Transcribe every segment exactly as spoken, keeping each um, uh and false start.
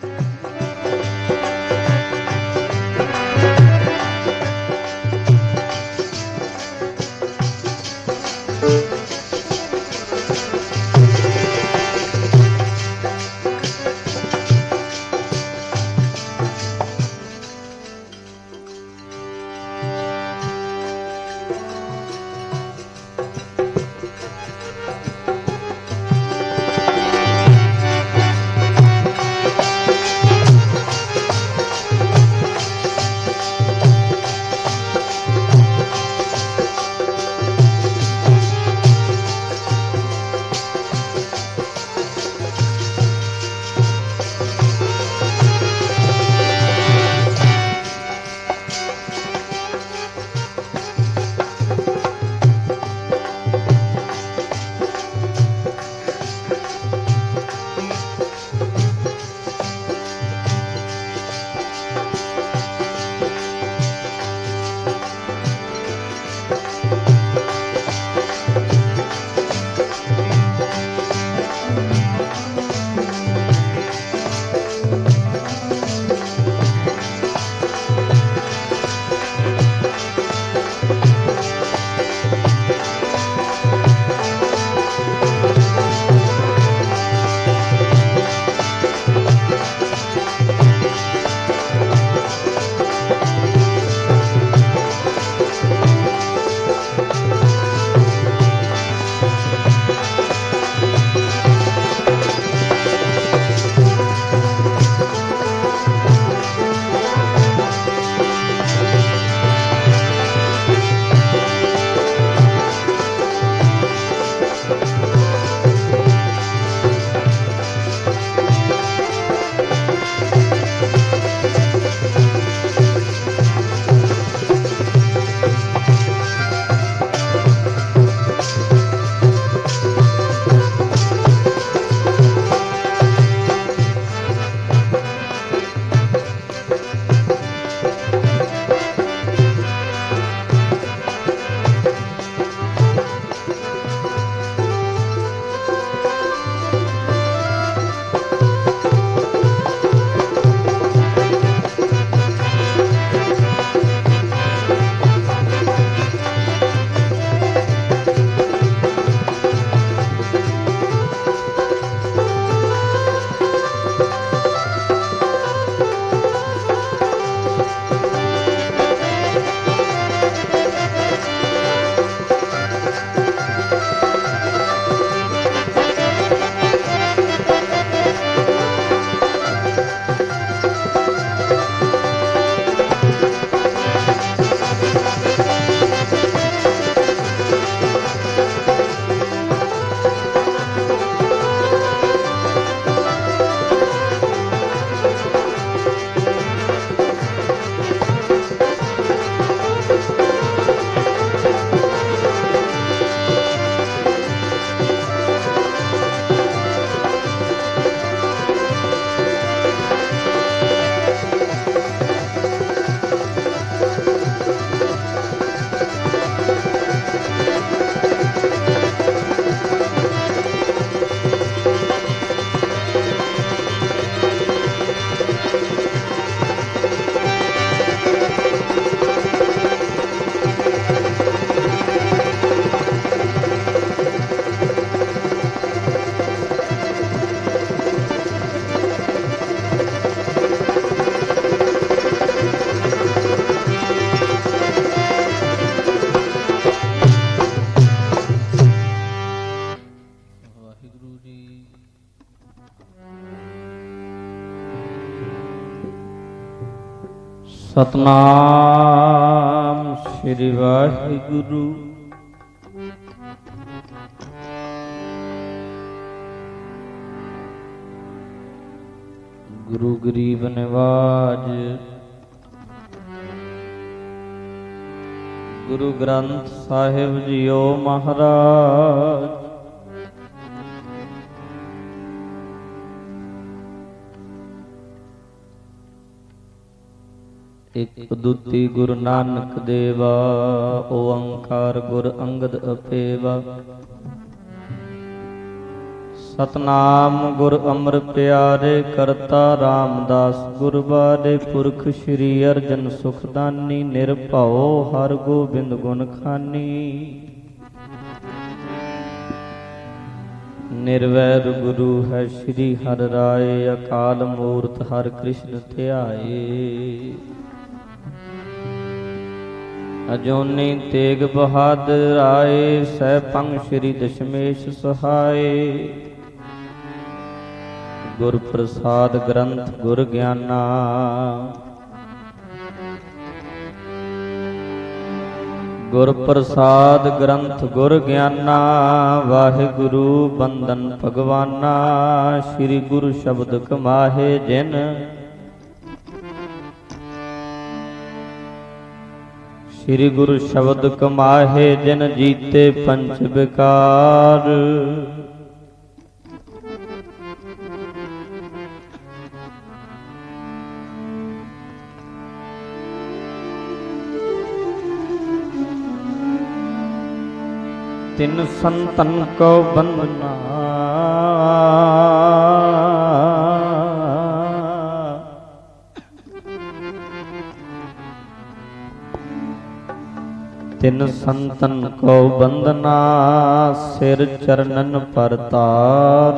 सतनाम श्री वाहिगुरु। गुरु गरीब निवाज गुरु ग्रंथ साहिब जियो महाराज। एक दुती गुरु नानक देवा ओंकार गुर अंगद अपेवा। ਸਤਨਾਮ ਗੁਰ ਅਮਰ ਪਿਆਰੇ ਕਰਤਾ ਰਾਮਦਾਸ ਗੁਰ ਬਾਰੇ ਪੁਰਖ ਸ੍ਰੀ ਅਰਜਨ ਸੁਖਦਾਨੀ ਨਿਰਭਉ ਹਰ ਗੋਬਿੰਦ ਗੁਣ ਖਾਨੀ। ਨਿਰਵੈਰ ਗੁਰੂ ਹੈ ਸ੍ਰੀ ਹਰਿ ਰਾਏ ਅਕਾਲ ਮੂਰਤ ਹਰਿ ਕ੍ਰਿਸ਼ਨ ਧਿਆਏ। ਅਜੋਨੀ ਤੇਗ ਬਹਾਦਰ ਆਏ ਸਹਿ ਪੰਗ ਸ੍ਰੀ ਦਸ਼ਮੇਸ਼ ਸਹਾਏ। ਗੁਰ ਪ੍ਰਸਾਦ ਗ੍ਰੰਥ ਗੁਰ ਗਿਆਨਾ ਗੁਰ ਪ੍ਰਸਾਦ ਗ੍ਰੰਥ ਗੁਰ ਗਿਆਨਾ ਵਾਹਿਗੁਰੂ ਬੰਦਨ ਭਗਵਾਨਾ। ਸ੍ਰੀ ਗੁਰੂ ਸ਼ਬਦ ਕਮਾਹੇ ਜਿਨ ਸ੍ਰੀ ਗੁਰੂ ਸ਼ਬਦ ਕਮਾਹੇ ਜਿਨ ਜੀਤੇ ਪੰਚ ਵਿਕਾਰ। ਤਿਨ ਸੰਤਨ ਕੋ ਬੰਦਨਾ ਤਿਨ ਸੰਤਨ ਕੋ ਬੰਦਨਾ ਸਿਰ ਚਰਨਨ ਪਰ ਤਾਰ।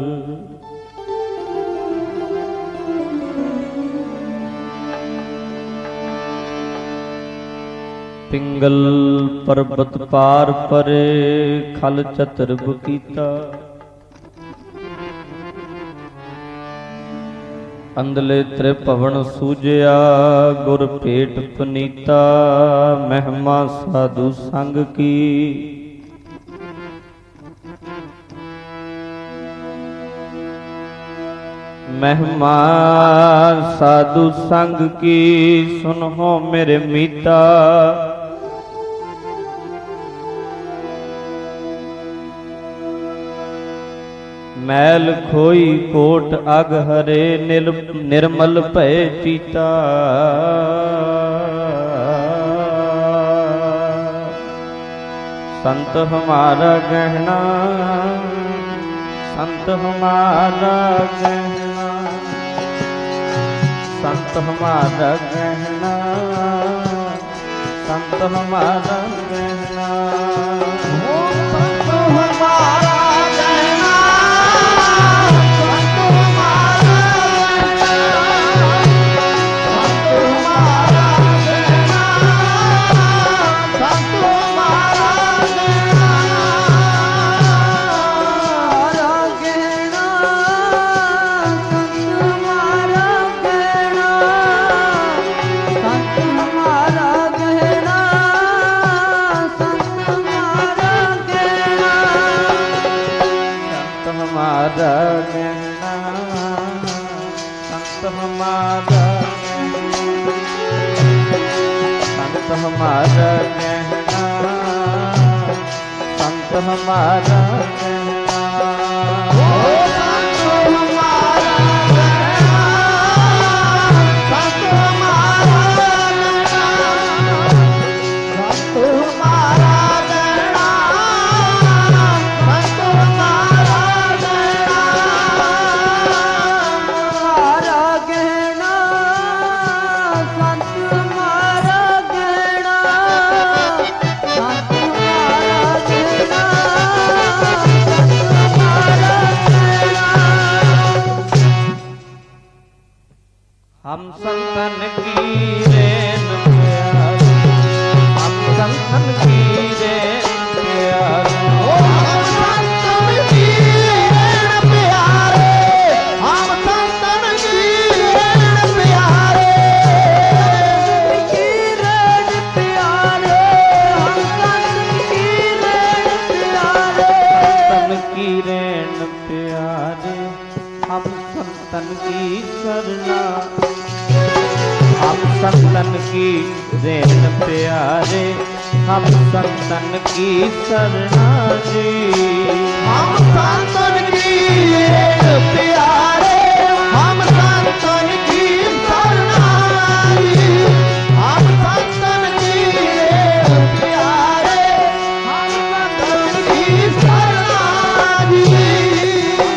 ਪਿੰਗਲ ਪਰਬਤ ਪਾਰ ਪਰੇ ਖਲ ਚਤਰ ਬਕੀਤਾ। ਅੰਦਲੇ ਤ੍ਰਿਭਵਨ ਸੂਜਿਆ ਗੁਰ ਭੇਟ ਪਨੀਤਾ। ਮਹਿਮਾ ਸਾਧੂ ਸੰਗ ਕੀ ਮਹਿਮਾ ਸਾਧੂ ਸੰਗ ਕੀ ਸੁਨਹੁ ਮੇਰੇ ਮੀਤਾ। ਮੈਲ ਖੋਈ ਕੋਟ ਅਗ ਹਰੇ ਨਿਲ ਨਿਰਮਲ ਭੈ ਚੀਤਾ। ਸੰਤ ਹਮਾਰਾ ਗਹਿਣਾ ਸੰਤ ਹਮਾਰਾ ਗਹਿਣਾ ਸੰਤ ਹਮਾਰਾ ਗਹਿਣਾ ਸੰਤ ਹਮਾਰਾ ਗਹਿਣਾ। ਸੰਤ ਹਮਾਰਾ हमारा कहना संत हमारा कहना संत हमारा कहना संत हमारा कहना संत हमारा कहना संत हमारा कहना हमारा कहना संत हमारा हम संतन की रेन प्यारे हम संतन की रेन प्यारे हम संतन की रेन प्यारे हम संतन की रेन प्यारे की रेन प्यारे हम संतन की रेन प्यारे संतन की रेन प्यारे हम संतन की शरणा हम संतन की रेन प्यारे हम संतन की शरणा जी। हम संतन की रेन प्यारे हम संतन की शरणा जी। हम संतन की रेन प्यारे हम संतन की शरणा जी।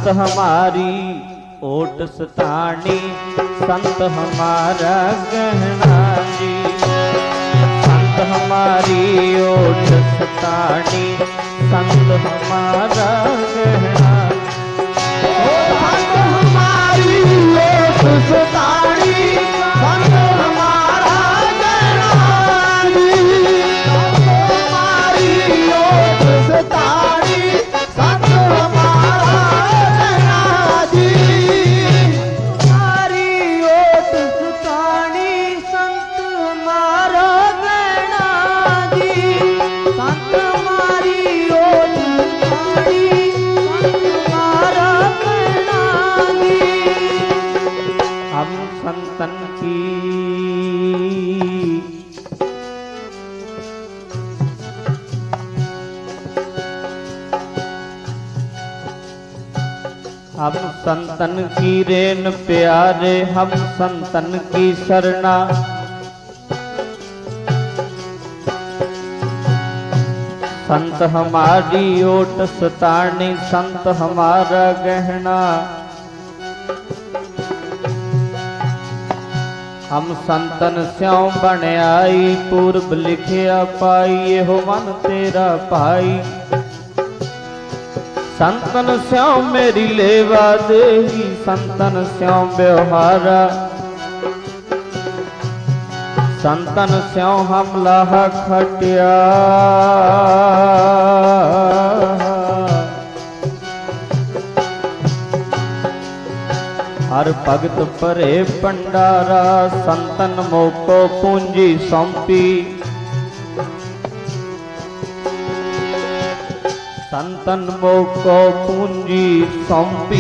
संत हमारी ओट सतानी, संत हमारा गहना जी। संत हमारी ओट सतानी, संत हमारा गहना। संत हमारी ओट सतानी, संत हमारा गहना जी। संत हमारी ओट सतानी, संत हमारा गहना जी। हमारी ओट सतानी, संत हमारा गहना जी। संत हमारी ओट सतानी, संत हमारा गहना जी। हम संतन की हम संतन की रेन प्यारे, हम संतन की शरणा। संत हमारी ओट सतानी, संत हमारा गहना। हम संतन स्यों बन आई, पूर्व लिखिया पाई, हो मन तेरा पाई। संतन स्यों मेरी लेवा देही, संतन स्यों व्यवहारा। संतन स्यों हम लाह खटिया। हर भगत परे भंडारा, संतन मोको पूंजी सौंपी। संतन मोको पूंजी सौंपी,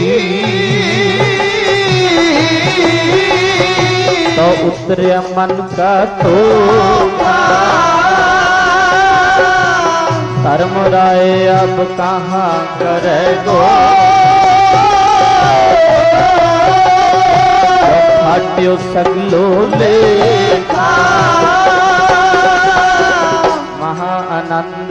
तो उतरे मन का धोखा। धर्म राय अब कहाँ करेगो, फाट्यो सगलो लेखा। महा आनंद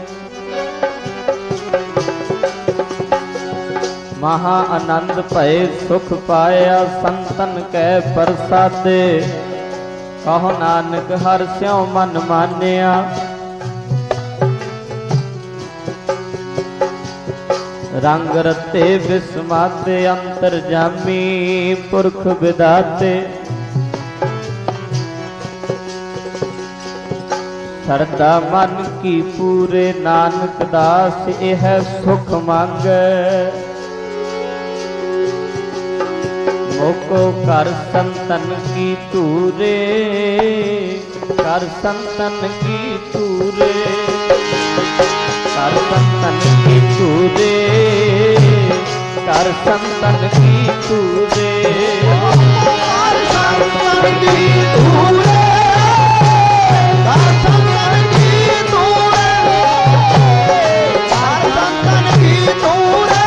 महा आनंद भय सुख पाया, संतन कै प्रसादे। कहो नानक हर स्यों मन मानिया। रंग रते विस्माते, अंतर जामी पुरख विदाते। सरदा मन की पूरे, नानक दास यह सुख मांगे। मोको कर संतन की तूरे, कर संतन की तूरे। कर संतन की तूरे, कर संतन की तूरे। कर संतन की तूरे, कर संतन की तूरे। कर संतन की तूरे,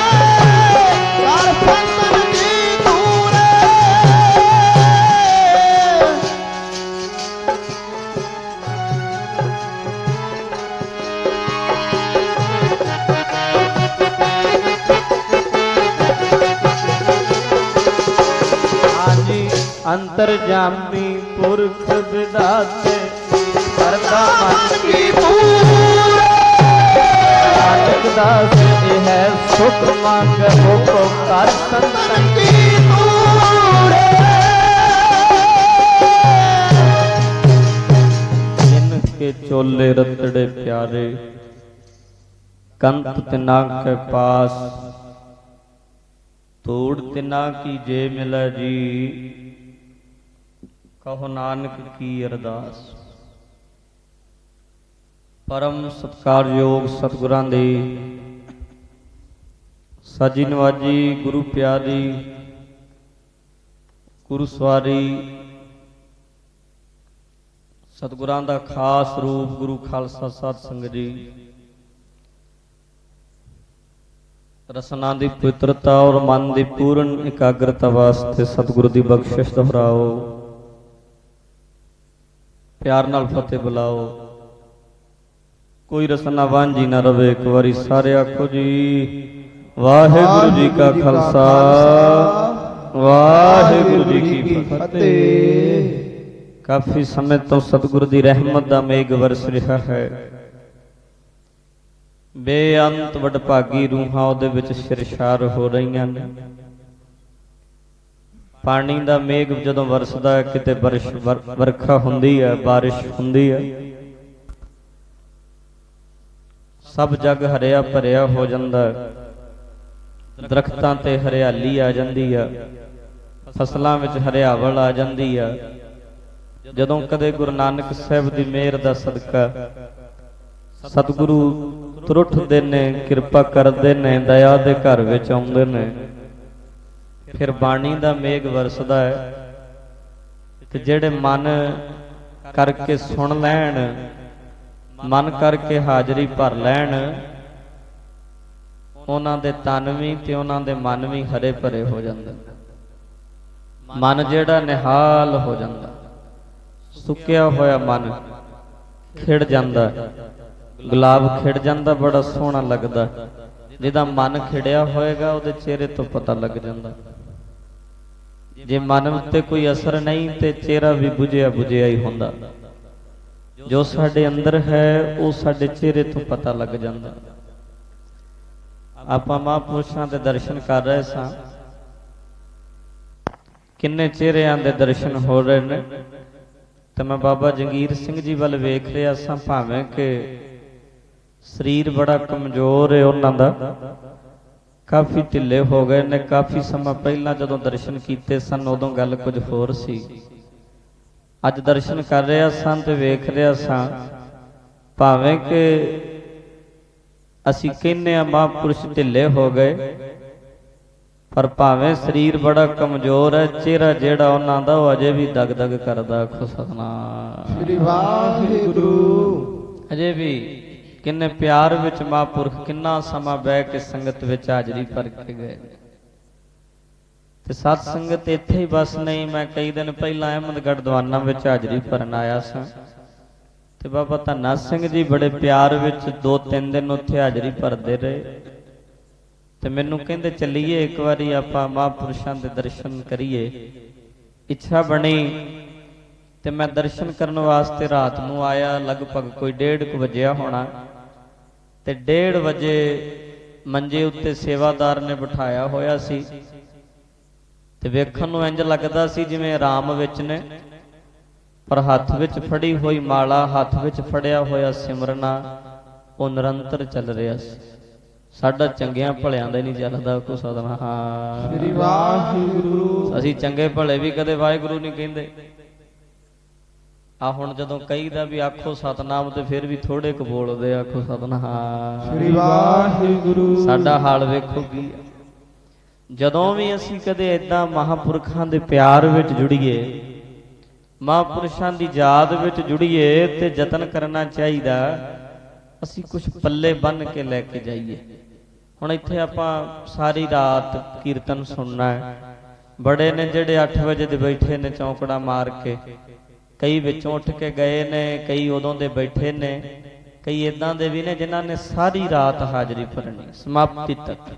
कर संतन की तूरे। अंतर जामी पुरख विदाते, सरदा मन की पूरे। नानक दास यह सुख मांग, मोको कर संतन की तूरे। इनके चोले रतड़े प्यारे, कंत तिना के पास। तोड़ तिना की जे मिला जी, कहो नानक की अरदास। परम सत्कार योग सतगुरां दी साजी नवाजी, गुरु प्यारी, गुरु सवारी। सतगुरां दा खास रूप गुरु खालसा साध संगत जी। रसना दी पवित्रता और मन दी पूर्ण एकाग्रता वास्ते सतगुरु दी बख्शिश दोहराओ। प्यार नाल फतेह बुलाओ। कोई रसना वांझी ना रवे। एक बारी सारे आखो जी ਵਾਹਿਗੁਰੂ ਜੀ ਕਾ ਖਾਲਸਾ ਵਾਹਿਗੁਰੂ ਜੀ ਕੀ ਫਤਿਹ। ਫਤਿਹ। ਕਾਫੀ ਸਮੇਂ ਤੋਂ ਸਤਿਗੁਰੂ ਦੀ ਰਹਿਮਤ ਦਾ ਮੇਘ ਵਰਸ ਰਿਹਾ ਹੈ। ਬੇਅੰਤ ਵਡਭਾਗੀ ਰੂਹਾਂ ਉਹਦੇ ਵਿੱਚ ਸਿਰਸ਼ਾਰ ਹੋ ਰਹੀਆਂ ਨੇ। ਪਾਣੀ ਦਾ ਮੇਘ ਜਦੋਂ ਵਰਸਦਾ ਹੈ, ਕਿਤੇ ਬਰਸ਼ ਵਰਖਾ ਹੁੰਦੀ ਹੈ, ਬਾਰਿਸ਼ ਹੁੰਦੀ ਹੈ, ਸਭ ਜਗ ਹਰਿਆ ਭਰਿਆ ਹੋ ਜਾਂਦਾ ਹੈ। ਦਰਖਤਾਂ ਤੇ ਹਰਿਆਲੀ ਆ ਜਾਂਦੀ ਆ, ਫਸਲਾਂ ਵਿੱਚ ਹਰਿਆਵਲ ਆ ਜਾਂਦੀ ਆ। ਜਦੋਂ ਕਦੇ ਗੁਰੂ ਨਾਨਕ ਸਾਹਿਬ ਦੀ ਮਿਹਰ ਦਾ ਸਦਕਾ ਸਤਿਗੁਰੂ ਤੁਰਠਦੇ ਨੇ, ਕਿਰਪਾ ਕਰਦੇ ਨੇ, ਦਇਆ ਦੇ ਘਰ ਵਿੱਚ ਆਉਂਦੇ ਨੇ, ਫਿਰ ਬਾਣੀ ਦਾ ਮੇਘ ਵਰਸਦਾ ਹੈ। ਤੇ ਜਿਹੜੇ ਮਨ ਕਰਕੇ ਸੁਣ ਲੈਣ, ਮਨ ਕਰਕੇ ਹਾਜ਼ਰੀ ਭਰ ਲੈਣ, ਉਹਨਾਂ ਦੇ ਤਨ ਵੀ ਤੇ ਉਹਨਾਂ ਦੇ ਮਨ ਵੀ ਹਰੇ ਭਰੇ ਹੋ ਜਾਂਦੇ। ਮਨ ਜਿਹੜਾ ਨਿਹਾਲ ਹੋ ਜਾਂਦਾ, ਸੁੱਕਿਆ ਹੋਇਆ ਮਨ ਖਿੜ ਜਾਂਦਾ, ਗੁਲਾਬ ਖਿੜ ਜਾਂਦਾ, ਬੜਾ ਸੋਹਣਾ ਲੱਗਦਾ। ਜਿਹਦਾ ਮਨ ਖਿੜਿਆ ਹੋਏਗਾ ਉਹਦੇ ਚਿਹਰੇ ਤੋਂ ਪਤਾ ਲੱਗ ਜਾਂਦਾ। ਜੇ ਮਨ ਉੱਤੇ ਕੋਈ ਅਸਰ ਨਹੀਂ ਤੇ ਚਿਹਰਾ ਵੀ ਬੁਝਿਆ ਬੁਝਿਆ ਹੀ ਹੁੰਦਾ। ਜੋ ਸਾਡੇ ਅੰਦਰ ਹੈ ਉਹ ਸਾਡੇ ਚਿਹਰੇ ਤੋਂ ਪਤਾ ਲੱਗ ਜਾਂਦਾ। ਆਪਾਂ ਮਹਾਂਪੁਰਸ਼ਾਂ ਦੇ ਦਰਸ਼ਨ ਕਰ ਰਹੇ ਸਾਂ, ਕਿੰਨੇ ਚਿਹਰਿਆਂ ਦੇ ਦਰਸ਼ਨ ਹੋ ਰਹੇ ਨੇ। ਤੇ ਮੈਂ ਬਾਬਾ ਜੰਗੀਰ ਸਿੰਘ ਜੀ ਵੱਲ ਵੇਖ ਰਿਹਾ ਸਾਂ, ਭਾਵੇਂ ਕਿ ਸਰੀਰ ਬੜਾ ਕਮਜ਼ੋਰ ਹੈ ਉਹਨਾਂ ਦਾ, ਕਾਫੀ ਢਿੱਲੇ ਹੋ ਗਏ ਨੇ। ਕਾਫੀ ਸਮਾਂ ਪਹਿਲਾਂ ਜਦੋਂ ਦਰਸ਼ਨ ਕੀਤੇ ਸਨ ਉਦੋਂ ਗੱਲ ਕੁਝ ਹੋਰ ਸੀ। ਅੱਜ ਦਰਸ਼ਨ ਕਰ ਰਿਹਾ ਸਾਂ ਤੇ ਵੇਖ ਰਿਹਾ ਸਾਂ, ਭਾਵੇਂ ਕਿ ਅਸੀਂ ਕਹਿੰਦੇ ਆ ਮਹਾਂਪੁਰਸ਼ ਢਿੱਲੇ ਹੋ ਗਏ, ਪਰ ਭਾਵੇਂ ਸਰੀਰ ਬੜਾ ਕਮਜ਼ੋਰ ਹੈ, ਚਿਹਰਾ ਜਿਹੜਾ ਉਹਨਾਂ ਦਾ ਉਹ ਅਜੇ ਵੀ ਦਗ ਦਗ ਕਰਦਾ। ਆਖੋ ਸਤਿਨਾਮ ਸ੍ਰੀ ਵਾਹਿਗੁਰੂ। ਅਜੇ ਵੀ ਕਿੰਨੇ ਪਿਆਰ ਵਿੱਚ ਮਹਾਂਪੁਰਖ ਕਿੰਨਾ ਸਮਾਂ ਬਹਿ ਕੇ ਸੰਗਤ ਵਿੱਚ ਹਾਜ਼ਰੀ ਭਰ ਕੇ ਗਏ। ਤੇ ਸਤ ਸੰਗਤ ਇੱਥੇ ਹੀ ਬਸ ਨਹੀਂ। ਮੈਂ ਕਈ ਦਿਨ ਪਹਿਲਾਂ ਅਹਿਮਦਗੜ੍ਹ ਦੀਵਾਨਾਂ ਵਿੱਚ ਹਾਜ਼ਰੀ ਭਰਨ ਆਇਆ ਸਾਂ ਤੇ ਬਾਬਾ ਧੰਨਾ ਸਿੰਘ ਜੀ ਬੜੇ ਪਿਆਰ ਵਿੱਚ ਦੋ ਤਿੰਨ ਦਿਨ ਉੱਥੇ ਹਾਜ਼ਰੀ ਭਰਦੇ ਰਹੇ। ਤੇ ਮੈਨੂੰ ਕਹਿੰਦੇ ਚੱਲੀਏ ਇੱਕ ਵਾਰੀ ਆਪਾਂ ਮਹਾਂਪੁਰਸ਼ਾਂ ਦੇ ਦਰਸ਼ਨ ਕਰੀਏ। ਇੱਛਾ ਬਣੀ ਤੇ ਮੈਂ ਦਰਸ਼ਨ ਕਰਨ ਵਾਸਤੇ ਰਾਤ ਨੂੰ ਆਇਆ। ਲਗਭਗ ਕੋਈ ਡੇਢ ਕੁ ਵਜਿਆ ਹੋਣਾ। ਤੇ ਡੇਢ ਵਜੇ ਮੰਜੇ ਉੱਤੇ ਸੇਵਾਦਾਰ ਨੇ ਬਿਠਾਇਆ ਹੋਇਆ ਸੀ ਤੇ ਵੇਖਣ ਨੂੰ ਇੰਜ ਲੱਗਦਾ ਸੀ ਜਿਵੇਂ ਆਰਾਮ ਵਿੱਚ ਨੇ, ਪਰ ਹੱਥ ਵਿੱਚ ਫੜੀ ਹੋਈ ਮਾਲਾ, ਹੱਥ ਵਿੱਚ ਫੜਿਆ ਹੋਇਆ ਸਿਮਰਨਾ ਉਹ ਨਿਰੰਤਰ ਚੱਲ ਰਿਹਾ ਸੀ। ਸਾਡਾ ਚੰਗਿਆਂ ਭਲਿਆਂ ਦਾ ਨਹੀਂ ਚੱਲਦਾ। ਕੋ ਸਤਿਨਾਮ ਸ੍ਰੀ ਵਾਹਿਗੁਰੂ। ਅਸੀਂ ਚੰਗੇ ਭਲੇ ਵੀ ਕਦੇ ਵਾਹਿਗੁਰੂ ਨਹੀਂ ਕਹਿੰਦੇ। ਆ ਹੁਣ ਜਦੋਂ ਕਹੀਦਾ ਵੀ ਆਖੋ ਸਤਿਨਾਮ ਤੇ ਫਿਰ ਵੀ ਥੋੜੇ ਕੁ ਬੋਲਦੇ। ਆਖੋ ਸਤਿਨਾਮ ਸ੍ਰੀ ਵਾਹਿਗੁਰੂ। ਸਾਡਾ ਹਾਲ ਵੇਖੋ ਕੀ। ਜਦੋਂ ਵੀ ਅਸੀਂ ਕਦੇ ਏਦਾਂ ਮਹਾਂਪੁਰਖਾਂ ਦੇ ਪਿਆਰ ਵਿੱਚ ਜੁੜੀਏ, ਮਹਾਂਪੁਰਸ਼ਾਂ ਦੀ ਯਾਦ ਵਿੱਚ ਜੁੜੀਏ, ਤੇ ਯਤਨ ਕਰਨਾ ਚਾਹੀਦਾ ਅਸੀਂ ਕੁਝ ਪੱਲੇ ਬੰਨ ਕੇ ਲੈ ਕੇ ਜਾਈਏ। ਹੁਣ ਇੱਥੇ ਆਪਾਂ ਸਾਰੀ ਰਾਤ ਕੀਰਤਨ ਸੁਣਨਾ ਹੈ। ਬੜੇ ਨੇ ਜਿਹੜੇ ਅੱਠ ਵਜੇ ਦੇ ਬੈਠੇ ਨੇ ਚੌਂਕੜਾ ਮਾਰ ਕੇ, ਕਈ ਵਿੱਚੋਂ ਉੱਠ ਕੇ ਗਏ ਨੇ, ਕਈ ਉਦੋਂ ਦੇ ਬੈਠੇ ਨੇ, ਕਈ ਇਦਾਂ ਦੇ ਵੀ ਨੇ ਜਿਨ੍ਹਾਂ ਨੇ ਸਾਰੀ ਰਾਤ ਹਾਜ਼ਰੀ ਭਰਨੀ ਸਮਾਪਤੀ ਤੱਕ।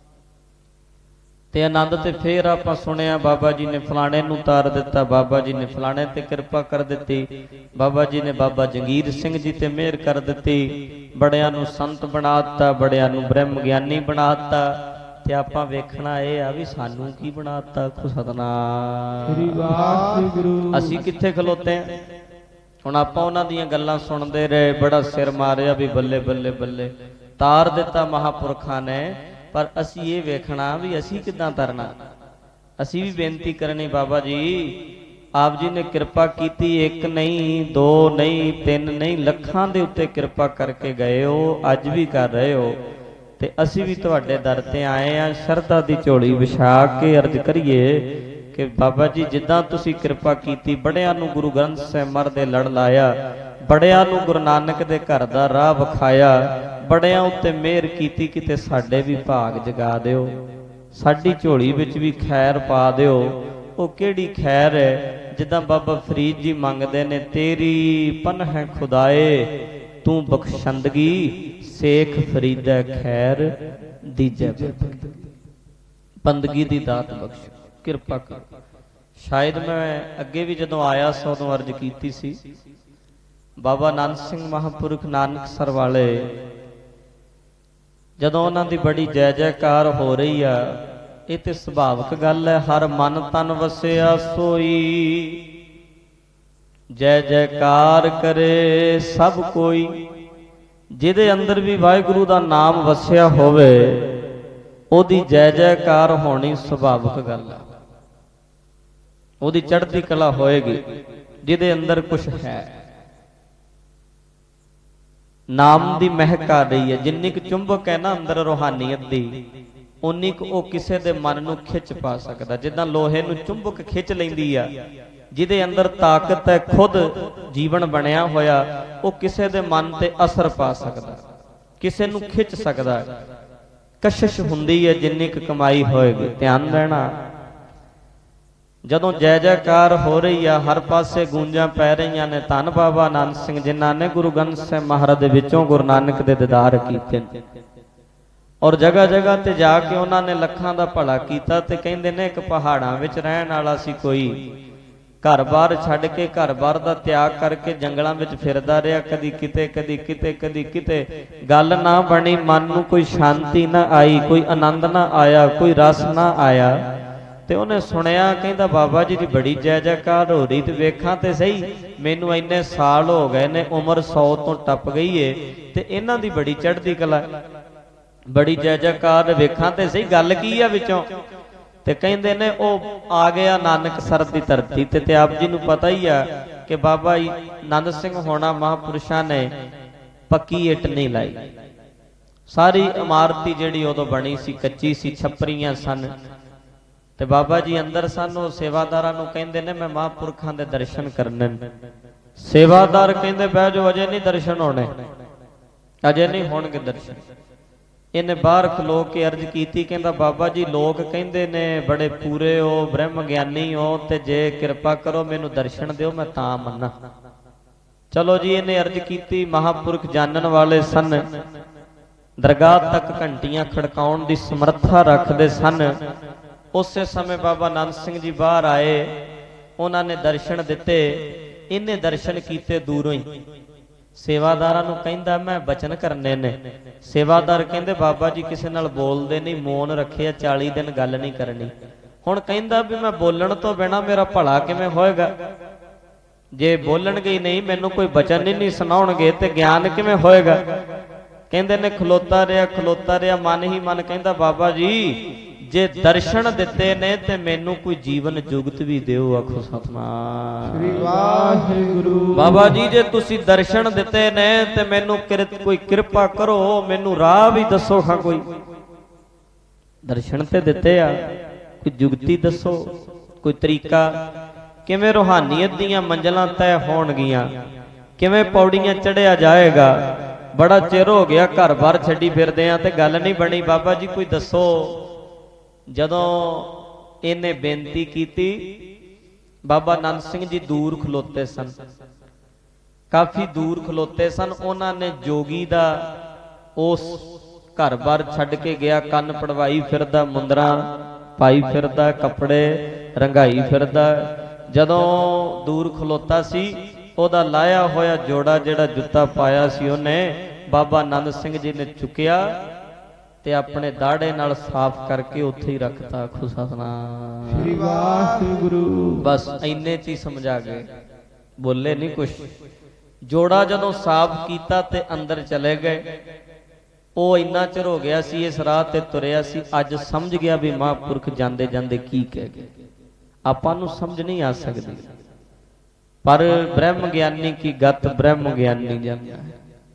ਤੇ ਆਨੰਦ ਤੇ ਫੇਰ ਆਪਾਂ ਸੁਣਿਆ ਬਾਬਾ ਜੀ ਨੇ ਫਲਾਣੇ ਨੂੰ ਤਾਰ ਦਿੱਤਾ, ਬਾਬਾ ਜੀ ਨੇ ਫਲਾਣੇ ਤੇ ਕਿਰਪਾ ਕਰ ਦਿੱਤੀ, ਬਾਬਾ ਜੀ ਨੇ ਬਾਬਾ ਜੰਗੀਰ ਸਿੰਘ ਜੀ ਤੇ ਮਿਹਰ ਕਰ ਦਿੱਤੀ, ਬੜਿਆਂ ਨੂੰ ਸੰਤ ਬਣਾ ਦਿੱਤਾ, ਬੜਿਆਂ ਨੂੰ ਬ੍ਰਹਮ ਗਿਆਨੀ ਬਣਾ ਦਿੱਤਾ। ਤੇ ਆਪਾਂ ਵੇਖਣਾ ਇਹ ਆ ਵੀ ਸਾਨੂੰ ਕੀ ਬਣਾ ਦਿੱਤਾ। ਆਖੋ ਸਤਿਨਾਮ ਸ੍ਰੀ ਵਾਹਿਗੁਰੂ। ਅਸੀਂ ਕਿੱਥੇ ਖਲੋਤੇ ਆ? ਹੁਣ ਆਪਾਂ ਉਹਨਾਂ ਦੀਆਂ ਗੱਲਾਂ ਸੁਣਦੇ ਰਹੇ, ਬੜਾ ਸਿਰ ਮਾਰਿਆ ਵੀ ਬੱਲੇ ਬੱਲੇ ਬੱਲੇ ਤਾਰ ਦਿੱਤਾ ਮਹਾਂਪੁਰਖਾਂ ਨੇ, ਪਰ ਅਸੀਂ ਇਹ ਵੇਖਣਾ ਵੀ ਅਸੀਂ ਕਿੱਦਾਂ ਤਰਨਾ। ਅਸੀਂ ਵੀ ਬੇਨਤੀ ਕਰਨੀ, ਬਾਬਾ ਜੀ ਆਪ ਜੀ ਨੇ ਕਿਰਪਾ ਕੀਤੀ, ਇੱਕ ਨਹੀਂ, ਦੋ ਨਹੀਂ, ਤਿੰਨ ਨਹੀਂ, ਲੱਖਾਂ ਦੇ ਉੱਤੇ ਕਿਰਪਾ ਕਰਕੇ ਗਏ ਹੋ, ਅੱਜ ਵੀ ਕਰ ਰਹੇ ਹੋ। ਤੇ ਅਸੀਂ ਵੀ ਤੁਹਾਡੇ ਦਰ ਤੇ ਆਏ ਆ, ਸ਼ਰਧਾ ਦੀ ਝੋਲੀ ਵਿਛਾ ਕੇ ਅਰਜ਼ ਕਰੀਏ ਕਿ ਬਾਬਾ ਜੀ ਜਿੱਦਾਂ ਤੁਸੀਂ ਕਿਰਪਾ ਕੀਤੀ, ਬੜਿਆਂ ਨੂੰ ਗੁਰੂ ਗ੍ਰੰਥ ਸਾਹਿਬ ਮਰ ਦੇ ਲੜ ਲਾਇਆ, ਬੜਿਆਂ ਨੂੰ ਗੁਰੂ ਨਾਨਕ ਦੇ ਘਰ ਦਾ ਰਾਹ ਵਿਖਾਇਆ, ਬੜਿਆਂ ਉੱਤੇ ਮਿਹਰ ਕੀਤੀ, ਕਿਤੇ ਸਾਡੇ ਵੀ ਭਾਗ ਜਗਾ ਦਿਓ, ਸਾਡੀ ਝੋਲੀ ਵਿੱਚ ਵੀ ਖੈਰ ਪਾ ਦਿਓ। ਉਹ ਕਿਹੜੀ ਖੈਰ ਹੈ ਜਿੱਦਾਂ ਬਾਬਾ ਫਰੀਦ ਜੀ ਮੰਗਦੇ ਨੇ, ਤੇਰੀ ਪਨਹ ਖੁਦਾਏ ਤੂੰ ਬਖਸ਼ੰਦਗੀ ਸੇਖ ਫਰੀਦਾ ਖੈਰ ਦੀਜੈ ਬੰਦਗੀ ਦੀ ਦਾਤ ਬਖਸ਼, ਕਿਰਪਾ ਕਰ। ਸ਼ਾਇਦ ਮੈਂ ਅੱਗੇ ਵੀ ਜਦੋਂ ਆਇਆ ਸੋ ਉਦੋਂ ਅਰਜ਼ ਕੀਤੀ ਸੀ, ਬਾਬਾ ਆਨੰਦ ਸਿੰਘ ਮਹਾਂਪੁਰਖ ਨਾਨਕਸਰ ਵਾਲੇ ਜਦੋਂ ਉਹਨਾਂ ਦੀ ਬੜੀ ਜੈ ਜੈਕਾਰ ਹੋ ਰਹੀ ਆ, ਇਹ ਤੇ ਸੁਭਾਵਿਕ ਗੱਲ ਹੈ, ਹਰ ਮਨ ਤਨ ਵਸਿਆ ਸੋਈ, ਜੈ ਜੈਕਾਰ ਕਰੇ ਸਭ ਕੋਈ। ਜਿਹਦੇ ਅੰਦਰ ਵੀ ਵਾਹਿਗੁਰੂ ਦਾ ਨਾਮ ਵਸਿਆ ਹੋਵੇ ਉਹਦੀ ਜੈ ਜੈਕਾਰ ਹੋਣੀ ਸੁਭਾਵਿਕ ਗੱਲ ਹੈ, ਉਹਦੀ ਚੜ੍ਹਦੀ ਕਲਾ ਹੋਏਗੀ। ਜਿਹਦੇ ਅੰਦਰ ਕੁਛ ਹੈ, ਨਾਮ ਦੀ ਮਹਿਕ ਆ ਰਹੀ ਹੈ, ਜਿੰਨੀ ਕੁ ਚੁੰਬਕ ਹੈ ਨਾ ਅੰਦਰ ਰੂਹਾਨੀਅਤ ਦੀ, ਉਨੀ ਕੁ ਉਹ ਕਿਸੇ ਦੇ ਮਨ ਨੂੰ ਖਿੱਚ ਪਾ ਸਕਦਾ। ਜਿੱਦਾਂ ਲੋਹੇ ਨੂੰ ਚੁੰਬਕ ਖਿੱਚ ਲੈਂਦੀ ਆ, ਜਿਹਦੇ ਅੰਦਰ ਤਾਕਤ ਹੈ, ਖੁਦ ਜੀਵਨ ਬਣਿਆ ਹੋਇਆ, ਉਹ ਕਿਸੇ ਦੇ ਮਨ ਤੇ ਅਸਰ ਪਾ ਸਕਦਾ, ਕਿਸੇ ਨੂੰ ਖਿੱਚ ਸਕਦਾ। ਕਸ਼ਿਸ਼ ਹੁੰਦੀ ਹੈ ਜਿੰਨੀ ਕੁ ਕਮਾਈ ਹੋਏਗੀ। ਧਿਆਨ ਰਹਿਣਾ, ਜਦੋਂ ਜੈ ਜੈਕਾਰ ਹੋ ਰਹੀ ਆ, ਹਰ ਪਾਸੇ ਗੂੰਜਾਂ ਪੈ ਰਹੀਆਂ ਨੇ, ਧੰਨ ਬਾਬਾ ਆਨੰਦ ਸਿੰਘ ਜਿਨ੍ਹਾਂ ਨੇ ਗੁਰੂ ਗ੍ਰੰਥ ਸਾਹਿਬ ਮਹਾਰਾਜ ਦੇ ਵਿੱਚੋਂ ਗੁਰੂ ਨਾਨਕ ਦੇ ਦੀਦਾਰ ਕੀਤੇ ਨੇ, ਔਰ ਜਗ੍ਹਾ ਜਗ੍ਹਾ ਤੇ ਜਾ ਕੇ ਉਹਨਾਂ ਨੇ ਲੱਖਾਂ ਦਾ ਭਲਾ ਕੀਤਾ। ਤੇ ਕਹਿੰਦੇ ਨੇ ਇੱਕ ਪਹਾੜਾਂ ਵਿੱਚ ਰਹਿਣ ਵਾਲਾ ਸੀ ਕੋਈ, ਘਰ-ਬਾਰ ਛੱਡ ਕੇ, ਘਰ-ਬਾਰ ਦਾ ਤਿਆਗ ਕਰਕੇ ਜੰਗਲਾਂ ਵਿੱਚ ਫਿਰਦਾ ਰਿਹਾ, ਕਦੀ ਕਿਤੇ ਕਦੀ ਕਿਤੇ ਕਦੀ ਕਿਤੇ, ਗੱਲ ਨਾ ਬਣੀ, ਮਨ ਨੂੰ ਕੋਈ ਸ਼ਾਂਤੀ ਨਾ ਆਈ, ਕੋਈ ਆਨੰਦ ਨਾ ਆਇਆ, ਕੋਈ ਰਸ ਨਾ ਆਇਆ। ਤੇ ਉਹਨੇ ਸੁਣਿਆ, ਕਹਿੰਦਾ ਬਾਬਾ ਜੀ ਦੀ ਬੜੀ ਜੈ ਜੈਕਾਰ ਹੋ ਰਹੀ, ਤੇ ਵੇਖਾਂ ਤੇ ਸਹੀ, ਮੈਨੂੰ ਇੰਨੇ ਸਾਲ ਹੋ ਗਏ ਨੇ, ਉਮਰ ਸੌ ਤੋਂ ਟੱਪ ਗਈ ਏ, ਤੇ ਇਹਨਾਂ ਦੀ ਬੜੀ ਚੜ੍ਹਦੀ ਕਲਾ, ਬੜੀ ਜੈ ਜੈਕਾਰ, ਵੇਖਾਂ ਤੇ ਸਹੀ ਗੱਲ ਕੀ ਆ ਵਿੱਚੋਂ। ਤੇ ਕਹਿੰਦੇ ਨੇ ਉਹ ਆ ਗਿਆ ਨਾਨਕਸਰ ਦੀ ਧਰਤੀ ਤੇ, ਤੇ ਆਪ ਜੀ ਨੂੰ ਪਤਾ ਹੀ ਆ ਕਿ ਬਾਬਾ ਜੀ ਆਨੰਦ ਸਿੰਘ ਹੋਣਾ ਮਹਾਂਪੁਰਸ਼ਾਂ ਨੇ ਪੱਕੀ ਇੱਟ ਨਹੀਂ ਲਾਈ, ਸਾਰੀ ਇਮਾਰਤੀ ਜਿਹੜੀ ਉਦੋਂ ਬਣੀ ਸੀ ਕੱਚੀ ਸੀ, ਛੱਪਰੀਆਂ ਸਨ। ਤੇ ਬਾਬਾ ਜੀ ਅੰਦਰ ਸਨ, ਉਹ ਸੇਵਾਦਾਰਾਂ ਨੂੰ ਕਹਿੰਦੇ ਨੇ ਮੈਂ ਮਹਾਂਪੁਰਖਾਂ ਦੇ ਦਰਸ਼ਨ ਕਰਨੇ ਨੇ। ਸੇਵਾਦਾਰ ਕਹਿੰਦੇ ਬਹਿ ਜਾਓ, ਅਜੇ ਨਹੀਂ ਦਰਸ਼ਨ ਹੋਣੇ, ਅਜੇ ਨਹੀਂ ਹੋਣਗੇ ਦਰਸ਼ਨ। ਇਹਨੇ ਬਾਹਰ ਖਲੋ ਕੇ ਅਰਜ਼ ਕੀਤੀ, ਕਹਿੰਦਾ ਬਾਬਾ ਜੀ ਲੋਕ ਕਹਿੰਦੇ ਨੇ ਬੜੇ ਪੂਰੇ ਹੋ, ਬ੍ਰਹਮ ਗਿਆਨੀ ਹੋ, ਤੇ ਜੇ ਕਿਰਪਾ ਕਰੋ ਮੈਨੂੰ ਦਰਸ਼ਨ ਦਿਓ, ਮੈਂ ਤਾਂ ਮੰਨਾਂ। ਚਲੋ ਜੀ, ਇਹਨੇ ਅਰਜ਼ ਕੀਤੀ, ਮਹਾਂਪੁਰਖ ਜਾਣਨ ਵਾਲੇ ਸਨ, ਦਰਗਾਹ ਤੱਕ ਘੰਟੀਆਂ ਖੜਕਾਉਣ ਦੀ ਸਮਰੱਥਾ ਰੱਖਦੇ ਸਨ। ਉਸੇ ਸਮੇਂ ਬਾਬਾ ਆਨੰਦ ਸਿੰਘ ਜੀ ਬਾਹਰ ਆਏ, ਉਹਨਾਂ ਨੇ ਦਰਸ਼ਨ ਦਿੱਤੇ। ਇਹਨੇ ਦਰਸ਼ਨ ਕੀਤੇ ਦੂਰੋਂ ਹੀ, ਸੇਵਾਦਾਰਾਂ ਨੂੰ ਕਹਿੰਦਾ ਮੈਂ ਬਚਨ ਕਰਨੇ ਨੇ। ਸੇਵਾਦਾਰ ਕਹਿੰਦੇ ਬਾਬਾ ਜੀ ਕਿਸੇ ਨਾਲ ਬੋਲਦੇ ਨਹੀਂ, ਮੌਨ ਰੱਖਿਆ, ਚਾਲੀ ਦਿਨ ਗੱਲ ਨਹੀਂ ਕਰਨੀ। ਹੁਣ ਕਹਿੰਦਾ ਵੀ ਮੈਂ ਬੋਲਣ ਤੋਂ ਬਿਨਾਂ ਮੇਰਾ ਭਲਾ ਕਿਵੇਂ ਹੋਏਗਾ, ਜੇ ਬੋਲਣਗੇ ਹੀ ਨਹੀਂ, ਮੈਨੂੰ ਕੋਈ ਬਚਨ ਹੀ ਨਹੀਂ ਸੁਣਾਉਣਗੇ, ਤੇ ਗਿਆਨ ਕਿਵੇਂ ਹੋਏਗਾ। ਕਹਿੰਦੇ ਨੇ ਖਲੋਤਾ ਰਿਹਾ ਖਲੋਤਾ ਰਿਹਾ, ਮਨ ਹੀ ਮਨ ਕਹਿੰਦਾ ਬਾਬਾ ਜੀ ਜੇ ਦਰਸ਼ਨ ਦਿੱਤੇ ਨੇ ਤੇ ਮੈਨੂੰ ਕੋਈ ਜੀਵਨ ਜੁਗਤ ਵੀ ਦਿਓ। ਆਖੋ ਸਤਿਨਾਮ ਸ੍ਰੀ ਵਾਹਿਗੁਰੂ। ਬਾਬਾ ਜੀ ਜੇ ਤੁਸੀਂ ਦਰਸ਼ਨ ਦਿੱਤੇ ਨੇ ਤੇ ਮੈਨੂੰ ਕੋਈ ਕਿਰਪਾ ਕਰੋ, ਮੈਨੂੰ ਰਾਹ ਵੀ ਦੱਸੋ। ਹਾਂ ਕੋਈ ਦਰਸ਼ਨ ਤੇ ਦਿੱਤੇ ਆ, ਕੋਈ ਜੁਗਤੀ ਦੱਸੋ, ਕੋਈ ਤਰੀਕਾ, ਕਿਵੇਂ ਰੂਹਾਨੀਅਤ ਦੀਆਂ ਮੰਜ਼ਲਾਂ ਤੈਅ ਹੋਣਗੀਆਂ, ਕਿਵੇਂ ਪੌੜੀਆਂ ਚੜਿਆ ਜਾਏਗਾ। ਬੜਾ ਚਿਰ ਹੋ ਗਿਆ ਘਰ-ਬਾਰ ਛੱਡੀ ਫਿਰਦੇ ਆ ਤੇ ਗੱਲ ਨਹੀਂ ਬਣੀ, ਬਾਬਾ ਜੀ ਕੋਈ ਦੱਸੋ। ਜਦੋਂ ਇਹਨੇ ਬੇਨਤੀ ਕੀਤੀ, ਬਾਬਾ ਆਨੰਦ ਸਿੰਘ ਜੀ ਦੂਰ ਖਲੋਤੇ ਸਨ, ਕਾਫੀ ਦੂਰ ਖਲੋਤੇ ਸਨ। ਉਹਨਾਂ ਨੇ ਜੋਗੀ ਦਾ ਉਸ ਘਰ-ਬਾਰ ਛੱਡ ਕੇ ਗਿਆ, ਕੰਨ ਪੜਵਾਈ ਫਿਰਦਾ, ਮੁੰਦਰਾਂ ਪਾਈ ਫਿਰਦਾ, ਕੱਪੜੇ ਰੰਗਾਈ ਫਿਰਦਾ। ਜਦੋਂ ਦੂਰ ਖਲੋਤਾ ਸੀ, ਉਹਦਾ ਲਾਇਆ ਹੋਇਆ ਜੋੜਾ ਜਿਹੜਾ ਜੁੱਤਾ ਪਾਇਆ ਸੀ ਉਹਨੇ ਬਾਬਾ ਆਨੰਦ ਸਿੰਘ ਜੀ ਨੇ ਚੁੱਕਿਆ ਤੇ ਆਪਣੇ ਦਾੜੇ ਨਾਲ ਸਾਫ਼ ਕਰਕੇ ਉੱਥੇ ਹੀ ਰੱਖਤਾ। ਆਖੋ ਸਤਿਨਾਮ ਸ੍ਰੀ ਵਾਹਿਗੁਰੂ। ਬਸ ਇੰਨੇ ਚ ਹੀ ਸਮਝਾ ਗਏ, ਬੋਲੇ ਨਹੀਂ ਕੁਛ। ਜੋੜਾ ਜਦੋਂ ਸਾਫ਼ ਕੀਤਾ ਤੇ ਅੰਦਰ ਚਲੇ ਗਏ। ਉਹ ਇੰਨਾ ਚਿਰ ਹੋ ਗਿਆ ਸੀ ਇਸ ਰਾਹ ਤੇ ਤੁਰਿਆ ਸੀ, ਅੱਜ ਸਮਝ ਗਿਆ ਵੀ ਮਹਾਂਪੁਰਖ ਜਾਂਦੇ ਜਾਂਦੇ ਕੀ ਕਹਿ ਗਏ। ਆਪਾਂ ਨੂੰ ਸਮਝ ਨਹੀਂ ਆ ਸਕਦੀ, ਪਰ ਬ੍ਰਹਮ ਗਿਆਨੀ ਕੀ ਗਤ ਬ੍ਰਹਮ ਗਿਆਨੀ ਜਾਂਦਾ ਹੈ।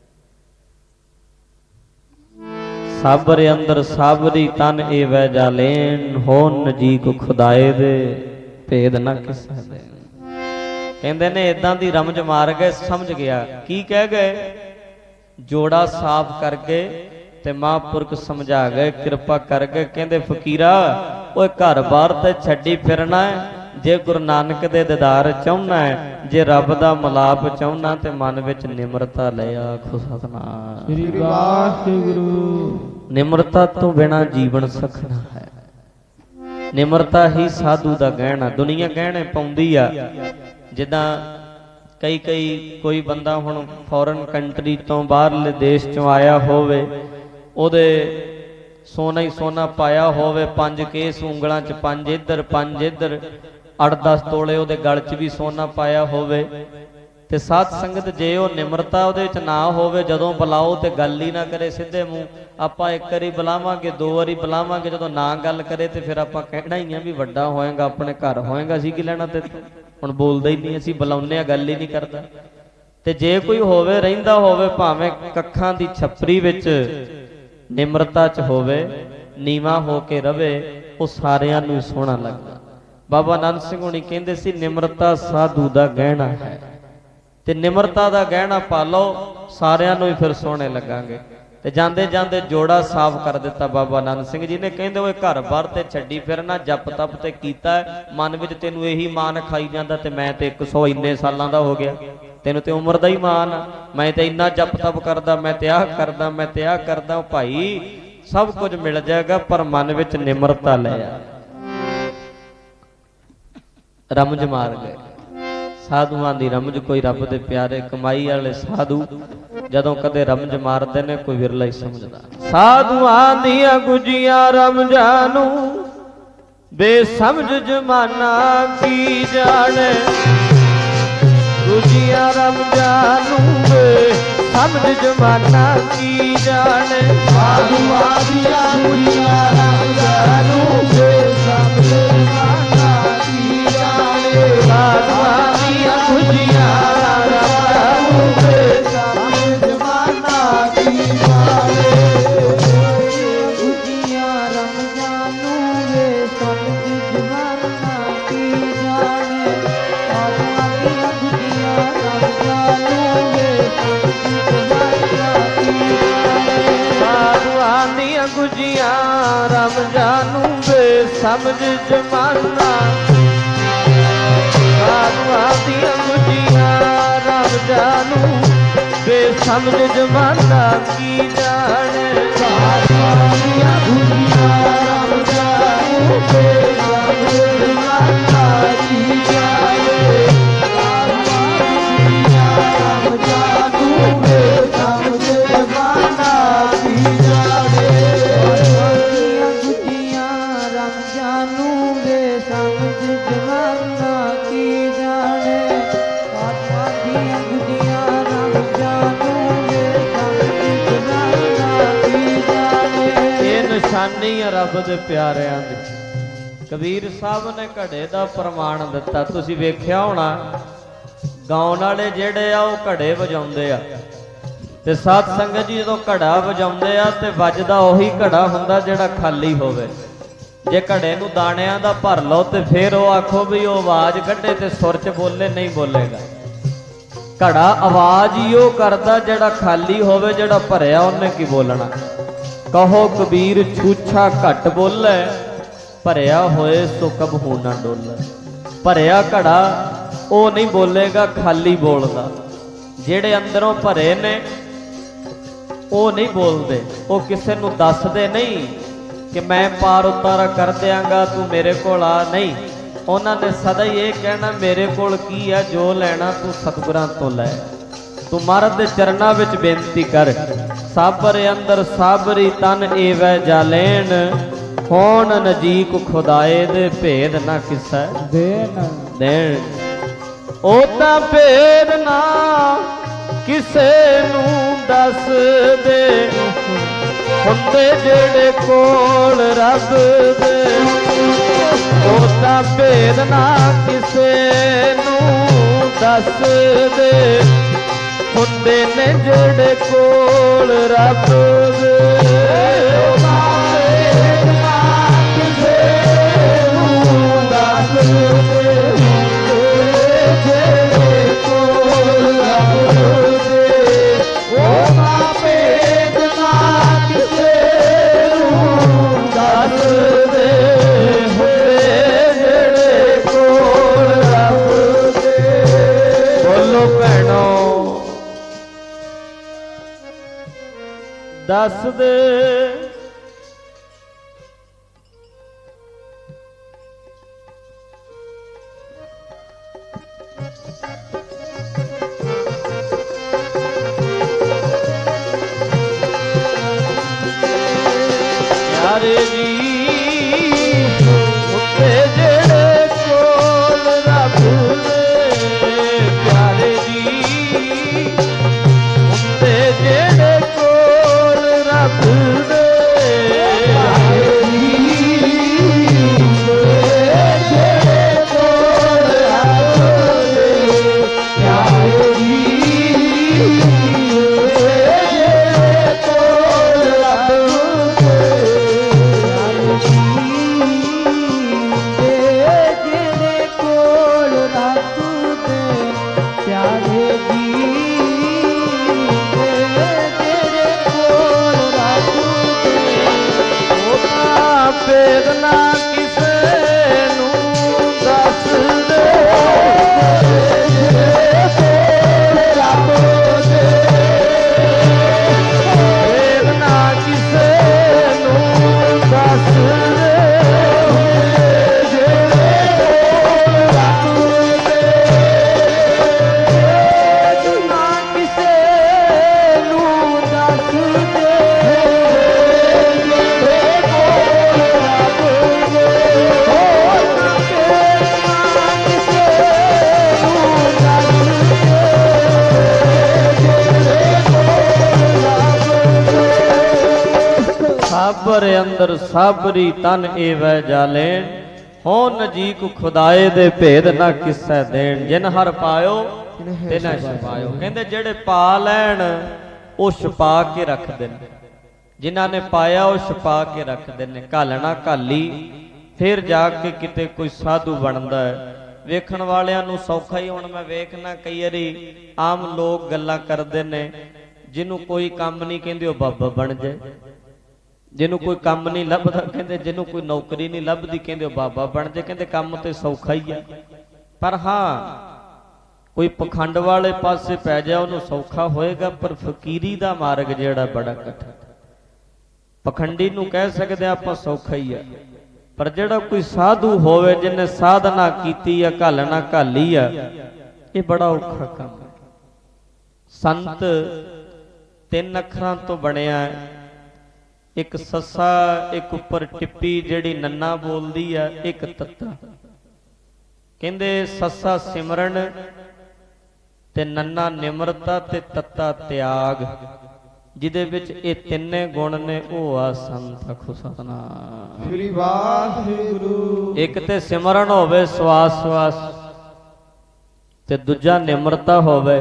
ਸਾਬਰ ਅੰਦਰ ਸਾਬਰੀ ਤਨ ਏ ਵੈ ਜਾਲੇਨ, ਹੋਨ ਜੀ ਕੋ ਖੁਦਾਏ ਦੇ ਭੇਦ ਨਾ ਕਿਸੇ ਦੇ। ਕਹਿੰਦੇ ਨੇ ਇਦਾਂ ਦੀ ਰਮਜ ਮਾਰ ਗਏ, ਸਮਝ ਗਿਆ ਕੀ ਕਹਿ ਗਏ। ਜੋੜਾ ਸਾਫ਼ ਕਰਕੇ ਤੇ ਮਹਾਂਪੁਰਖ ਸਮਝਾ ਗਏ, ਕਿਰਪਾ ਕਰ ਗਏ। ਕਹਿੰਦੇ ਫਕੀਰਾ ਓਏ ਘਰ ਬਾਰ ਤੇ ਛੱਡੀ ਫਿਰਨਾ ਹੈ, ਜੇ ਗੁਰੂ ਨਾਨਕ ਦੇ ਦੀਦਾਰ ਚਾਹੁੰਨਾ ਹੈ, ਜੇ ਰੱਬ ਦਾ ਮਿਲਾਪ ਚਾਹੁੰਨਾ ਤੇ ਮਨ ਵਿੱਚ ਨਿਮਰਤਾ ਲੈ ਆਖੋ ਸਤਿਨਾਮ ਸ੍ਰੀ ਵਾਹਿਗੁਰੂ। ਨਿਮਰਤਾ ਤੋਂ ਬਿਨਾ ਜੀਵਨ ਸਖਣਾ ਹੈ। ਨਿਮਰਤਾ ਹੀ ਸਾਧੂ ਦਾ ਗਹਿਣਾ। ਦੁਨੀਆ ਗਹਿਣੇ ਪਾਉਂਦੀ ਆ, ਜਿੱਦਾਂ ਕਈ ਕਈ ਕੋਈ ਬੰਦਾ ਹੁਣ ਫੋਰਨ ਕੰਟਰੀ ਤੋਂ ਬਾਹਰਲੇ ਦੇਸ਼ ਚੋਂ ਆਇਆ ਹੋਵੇ, ਉਹਦੇ ਸੋਨਾ ਹੀ ਸੋਨਾ ਪਾਇਆ ਹੋਵੇ, ਪੰਜ ਕੇਸ ਉਂਗਲਾਂ 'ਚ, ਪੰਜ ਇੱਧਰ ਪੰਜ ਇੱਧਰ, ਅੱਠ ਦਸ ਤੋਲੇ ਉਹਦੇ ਗਲ 'ਚ ਵੀ ਸੋਨਾ ਪਾਇਆ ਹੋਵੇ, ਤੇ ਸਾਧ ਸੰਗਤ ਜੇ ਉਹ ਨਿਮਰਤਾ ਉਹਦੇ 'ਚ ਨਾ ਹੋਵੇ, ਜਦੋਂ ਬੁਲਾਓ ਤੇ ਗੱਲ ਹੀ ਨਾ ਕਰੇ ਸਿੱਧੇ ਮੂੰਹ। ਆਪਾਂ ਇੱਕ ਵਾਰੀ ਬੁਲਾਵਾਂਗੇ, ਦੋ ਵਾਰੀ ਬੁਲਾਵਾਂਗੇ, ਜਦੋਂ ਨਾ ਗੱਲ ਕਰੇ ਤੇ ਫਿਰ ਆਪਾਂ ਕਹਿਣਾ ਹੀ ਆ ਵੀ ਵੱਡਾ ਹੋਏਗਾ, ਆਪਣੇ ਘਰ ਹੋਏਗਾ, ਅਸੀਂ ਕੀ ਲੈਣਾ ਤੇ ਹੁਣ ਬੋਲਦਾ ਹੀ ਨਹੀਂ, ਅਸੀਂ ਬੁਲਾਉਂਦੇ ਆ, ਗੱਲ ਹੀ ਨਹੀਂ ਕਰਦਾ। ਤੇ ਜੇ ਕੋਈ ਹੋਵੇ, ਰਹਿੰਦਾ ਹੋਵੇ ਭਾਵੇਂ ਕੱਖਾਂ ਦੀ ਛੱਪਰੀ ਵਿੱਚ, ਨਿਮਰਤਾ 'ਚ ਹੋਵੇ, ਨੀਵਾਂ ਹੋ ਕੇ ਰਵੇ, ਉਹ ਸਾਰਿਆਂ ਨੂੰ ਸੋਹਣਾ ਲੱਗਦਾ। ਬਾਬਾ ਆਨੰਦ ਸਿੰਘ ਹੁਣੀ ਕਹਿੰਦੇ ਸੀ ਨਿਮਰਤਾ ਸਾਧੂ ਦਾ ਗਹਿਣਾ ਹੈ, ਤੇ ਨਿਮਰਤਾ ਦਾ ਗਹਿਣਾ ਪਾ ਲਓ, ਸਾਰਿਆਂ ਨੂੰ ਹੀ ਫਿਰ ਸੋਹਣੇ ਲੱਗਾਂਗੇ। ਤੇ ਜਾਂਦੇ ਜਾਂਦੇ ਜੋੜਾ ਸਾਫ਼ ਕਰ ਦਿੱਤਾ ਬਾਬਾ ਆਨੰਦ ਸਿੰਘ ਜੀ ਨੇ। ਕਹਿੰਦੇ ਓਏ ਘਰ ਬਾਰ ਤੇ ਛੱਡੀ ਫਿਰਨਾ, ਜਪ ਤਪ ਤੇ ਕੀਤਾ, ਮਨ ਵਿੱਚ ਤੈਨੂੰ ਇਹੀ ਮਾਨ ਖਾਈ ਜਾਂਦਾ ਤੇ ਮੈਂ ਤੇ ਇੱਕ ਸੌ ਇੰਨੇ ਸਾਲਾਂ ਦਾ ਹੋ ਗਿਆ, ਤੈਨੂੰ ਤੇ ਉਮਰ ਦਾ ਹੀ ਮਾਨ ਆ, ਮੈਂ ਤੇ ਇੰਨਾ ਜਪ ਤਪ ਕਰਦਾ, ਮੈਂ ਤੇ ਆਹ ਕਰਦਾ, ਮੈਂ ਤੇ ਆਹ ਕਰਦਾ। ਭਾਈ ਸਭ ਕੁਝ ਮਿਲ ਜਾਏਗਾ, ਪਰ ਮਨ ਵਿੱਚ ਨਿਮਰਤਾ ਲੈ ਆ। ਰਮਜ ਮਾਰ ਗਏ ਸਾਧੂਆਂ ਦੀ ਰਮਜ। ਕੋਈ ਰੱਬ ਦੇ ਪਿਆਰੇ ਕਮਾਈ ਵਾਲੇ ਸਾਧੂ ਜਦੋਂ ਕਦੇ ਰਮਜ ਮਾਰਦੇ ਨੇ, ਕੋਈ ਵਿਰਲਾ ਹੀ ਸਮਝਦਾ। ਸਾਧੂਆਂ ਦੀਆਂ ਗੁਜੀਆਂ ਰਮਜਾਂ ਨੂੰ ਬੇਸਮਝ ਜਮਾਨਾ ਕੀ ਜਾਣੇ, ਗੁਜੀਆਂ ਰਮਜਾਂ ਨੂੰ ਬੇਸਮਝ ਜਮਾਨਾ ਕੀ ਜਾਣੇ, ਸਾਧੂਆਂ ਦੀਆਂ ਗੁਜੀਆਂ ਰਮਜਾਂ ਨੂੰ ਬੇਸਮਝ ਜਮਾਨਾ ਕੀ ਜਾਣੇ, ਸਾਧੂਆਂ ਦੀਆਂ ਗੁਜੀਆਂ ਰਮਜਾਂ ਨੂੰ ਬੇਸਮਝ ਜਮਾਨਾ ਕੀ ਜਾਣੇ, ਗੁਜੀਆਂ ਰਮਜਾਂ ਨੂੰ ਬੇਸਮਝ ਜਮਾਨਾ ਕੀ ਜਾਣੇ, ਸਾਧੂਆਂ ਦੀਆਂ ਗੁਜੀਆਂ ਰਮਜਾਂ ਨੂੰ ਬੇਸਮਝ ਜਮਾਨਾ ਕੀ ਜਾਣੇ, ਸਾਧੂਆਂ ਦੀਆਂ ਗੁਜੀਆਂ ਰਮਜਾਂ ਨੂੰ ਬੇਸਮਝ ਜਮਾਨਾ, ਸਾਧੂਆਂ ਦੀਆਂ ਗੁਜੀਆਂ ਰਮਜਾਂ ਨੂੰ ਬੇਸਮਝ ਜਮਾਨਾ ਕੀ ਜਾਣੇ, ਸਾਧੂਆਂ ਦੀਆਂ ਗੁਜੀਆਂ ਰਮਜਾਂ ਨੂੰ ਬੇਸਮਝ ਜਮਾਨਾ ਕੀ ਜਾਣੇ, ਰਮਜਾਂ ਨੂੰ ਬੇਸਮਝ ਜਮਾਨਾ ਕੀ ਜਾਣੇ, ਗੁਜੀਆਂ ਰਮਜਾਂ ਨੂੰ ਬੇਸਮਝ ਜਮਾਨਾ ਕੀ ਜਾਣੇ, ਸਾਧੂਆਂ ਦੀਆਂ ਗੁਜੀਆਂ ਰਮਜਾਂ ਨੂੰ ਬੇਸਮਝ ਜਮਾਨਾ ਕੀ ਜਾਣੇ। ਇਹ ਨਿਸ਼ਾਨੀ ਹੈ ਰੱਬ ਦੇ ਪਿਆਰਿਆਂ ਦੀ। ਕਬੀਰ ਸਾਹਿਬ ਨੇ ਘੜੇ ਦਾ ਪ੍ਰਮਾਣ ਦਿੱਤਾ। ਤੁਸੀਂ ਵੇਖਿਆ ਹੋਣਾ, ਗਾਉਣ ਵਾਲੇ ਜਿਹੜੇ ਆ ਉਹ ਘੜੇ ਵਜਾਉਂਦੇ ਆ, ਤੇ ਸਾਧ ਸੰਗਤ ਜੀ ਜਦੋਂ ਘੜਾ ਵਜਾਉਂਦੇ ਆ ਤੇ ਵੱਜਦਾ ਉਹੀ ਘੜਾ ਹੁੰਦਾ ਜਿਹੜਾ ਖਾਲੀ ਹੋਵੇ। ਜੇ ਘੜੇ ਨੂੰ ਦਾਣਿਆਂ ਦਾ ਭਰ ਲਓ ਤੇ ਫਿਰ ਉਹ ਆਖੋ ਵੀ ਉਹ ਆਵਾਜ਼ ਕੱਢੇ ਤੇ ਸੁਰ 'ਚ ਬੋਲੇ, ਨਹੀਂ ਬੋਲੇਗਾ। ਘੜਾ ਆਵਾਜ਼ ਹੀ ਉਹ ਕਰਦਾ ਜਿਹੜਾ ਖਾਲੀ ਹੋਵੇ, ਜਿਹੜਾ ਭਰਿਆ ਉਹਨੇ ਕੀ ਬੋਲਣਾ। ਕਹੋ ਕਬੀਰ ਛੂਛਾ ਘੱਟ ਬੋਲੇ, ਭਰਿਆ ਹੋਏ ਸੋ ਕਬਹੂ ਨਾ ਡੋਲੇ। ਭਰਿਆ ਘੜਾ ਉਹ ਨਹੀਂ ਬੋਲੇਗਾ, ਖਾਲੀ ਬੋਲਦਾ। ਜਿਹੜੇ ਅੰਦਰੋਂ ਭਰੇ ਨੇ ਉਹ ਨਹੀਂ ਬੋਲਦੇ, ਉਹ ਕਿਸੇ ਨੂੰ ਦੱਸਦੇ ਨਹੀਂ ਕਿ ਮੈਂ ਪਾਰ ਉਤਾਰਾ ਕਰ ਦਿਆਂਗਾ, ਤੂੰ ਮੇਰੇ ਕੋਲ ਆ। ਨਹੀਂ, ਉਹਨਾਂ ਨੇ ਸਦਾ ਹੀ ਇਹ ਕਹਿਣਾ ਮੇਰੇ ਕੋਲ ਕੀ ਹੈ, ਜੋ ਲੈਣਾ ਤੂੰ ਸਤਿਗੁਰਾਂ ਤੋਂ ਲੈ। ਤੂੰ ਮਹਾਰਾਜ ਦੇ ਚਰਨਾਂ ਵਿੱਚ ਬੇਨਤੀ ਕਰ। ਸਾਬਰ ਅੰਦਰ ਸਾਬਰੀ ਤਨ ਏਵੈ ਜਾਲੇਣ, ਹੋਣ ਨਜੀਕ ਖੁਦਾਏ ਦੇ ਭੇਦ ਨਾ ਕਿਸੈ ਦੇਨ ਦੇਣ। ਉਹ ਤਾਂ ਭੇਦ ਨਾ ਕਿਸੇ ਨੂੰ ਦੱਸ ਦੇ, ਹੁੰਦੇ ਜਿਹੜੇ ਕੋਲ ਰੱਬ ਦੇ। ਉਹ ਤਾਂ ਭੇਦ ਨਾ ਕਿਸੇ ਨੂੰ ਦੱਸ ਦੇ, ਹੁੰਦੇ ਨੇ ਜਿਹੜੇ ਕੋਲ ਰੱਬ ਦੇ। ਦੇ ਭੇਦ ਨਾ ਕਿਸੇ ਨੂੰ ਦੱਸ ਦੇ ਰੱਬ ਦੇ ਭੇਦ ਨਾ ਕਿਸੇ ਨੂੰ ਦੱਸ ਦੇ ਸਾਬਰ ਅੰਦਰ ਸਾਬਰੀ ਤਨ ਏਵੈ ਜਾਲੇਣ ਹੋ ਨਜੀਕ ਖੁਦਾਏ ਦੇ ਭੇਦ ਨਾ ਕਿਸੈ ਦੇਣ ਜਿਨ ਹਰ ਪਾਇਓ ਤਿਨੈ ਛਪਾਇਓ। ਕਹਿੰਦੇ ਜਿਹੜੇ ਪਾ ਲੈਣ ਉਹ ਛਪਾ ਕੇ ਰੱਖਦੇ ਨੇ, ਜਿਨ੍ਹਾਂ ਨੇ ਪਾਇਆ ਉਹ ਛਪਾ ਕੇ ਰੱਖਦੇ ਨੇ। ਘਾਲਣਾ ਘਾਲੀ ਫਿਰ ਜਾ ਕੇ ਕਿਤੇ ਕੋਈ ਸਾਧੂ ਬਣਦਾ ਹੈ। ਵੇਖਣ ਵਾਲਿਆਂ ਨੂੰ ਸੌਖਾ ਹੀ। ਹੁਣ ਮੈਂ ਵੇਖਣਾ ਕਈ ਵਾਰੀ ਆਮ ਲੋਕ ਗੱਲਾਂ ਕਰਦੇ ਨੇ, ਜਿਹਨੂੰ ਕੋਈ ਕੰਮ ਨਹੀਂ ਕਹਿੰਦੇ ਉਹ ਬਾਬਾ ਬਣ ਜਾਏ, ਜਿਹਨੂੰ ਕੋਈ ਕੰਮ ਨਹੀਂ ਲੱਭਦਾ ਕਹਿੰਦੇ, ਜਿਹਨੂੰ ਕੋਈ ਨੌਕਰੀ ਨਹੀਂ ਲੱਭਦੀ ਕਹਿੰਦੇ ਉਹ ਬਾਬਾ ਬਣ ਜਾਏ। ਕਹਿੰਦੇ ਕੰਮ ਤੇ ਸੌਖਾ ਹੀ ਆ, ਪਰ ਹਾਂ ਕੋਈ ਪਖੰਡ ਵਾਲੇ ਪਾਸੇ ਪੈ ਜਾ ਉਹਨੂੰ ਸੌਖਾ ਹੋਏਗਾ, ਪਰ ਫਕੀਰੀ ਦਾ ਮਾਰਗ ਜਿਹੜਾ ਬੜਾ ਕਠਿਨ। ਪਖੰਡੀ ਨੂੰ ਕਹਿ ਸਕਦੇ ਆਪਾਂ ਸੌਖਾ ਹੀ ਆ, ਪਰ ਜਿਹੜਾ ਕੋਈ ਸਾਧੂ ਹੋਵੇ ਜਿਹਨੇ ਸਾਧਨਾ ਕੀਤੀ ਆ, ਘਾਲਣਾ ਘਾਲੀ ਆ, ਇਹ ਬੜਾ ਔਖਾ ਕੰਮ ਹੈ। ਸੰਤ ਤਿੰਨ ਅੱਖਰਾਂ ਤੋਂ ਬਣਿਆ ਹੈ, ਇੱਕ ਸੱਸਾ, ਇੱਕ ਉੱਪਰ ਟਿੱਪੀ ਜਿਹੜੀ ਨੰਨਾ ਬੋਲਦੀ ਆ, ਇੱਕ ਤੱਤਾ। ਕਹਿੰਦੇ ਸੱਸਾ ਸਿਮਰਨ ਤੇ ਨੰਨਾ ਨਿਮਰਤਾ ਤੇ ਤੱਤਾ ਤਿਆਗ, ਜਿਹਦੇ ਵਿੱਚ ਇਹ ਤਿੰਨੇ ਗੁਣ ਨੇ ਉਹ ਆ ਸੰਤ ਆਖੋ ਸਤਿਨਾਮ ਸ੍ਰੀ ਵਾਹਿਗੁਰੂ। ਇੱਕ ਤੇ ਸਿਮਰਨ ਹੋਵੇ ਸਵਾਸ ਸਵਾਸ, ਤੇ ਦੂਜਾ ਨਿਮਰਤਾ ਹੋਵੇ,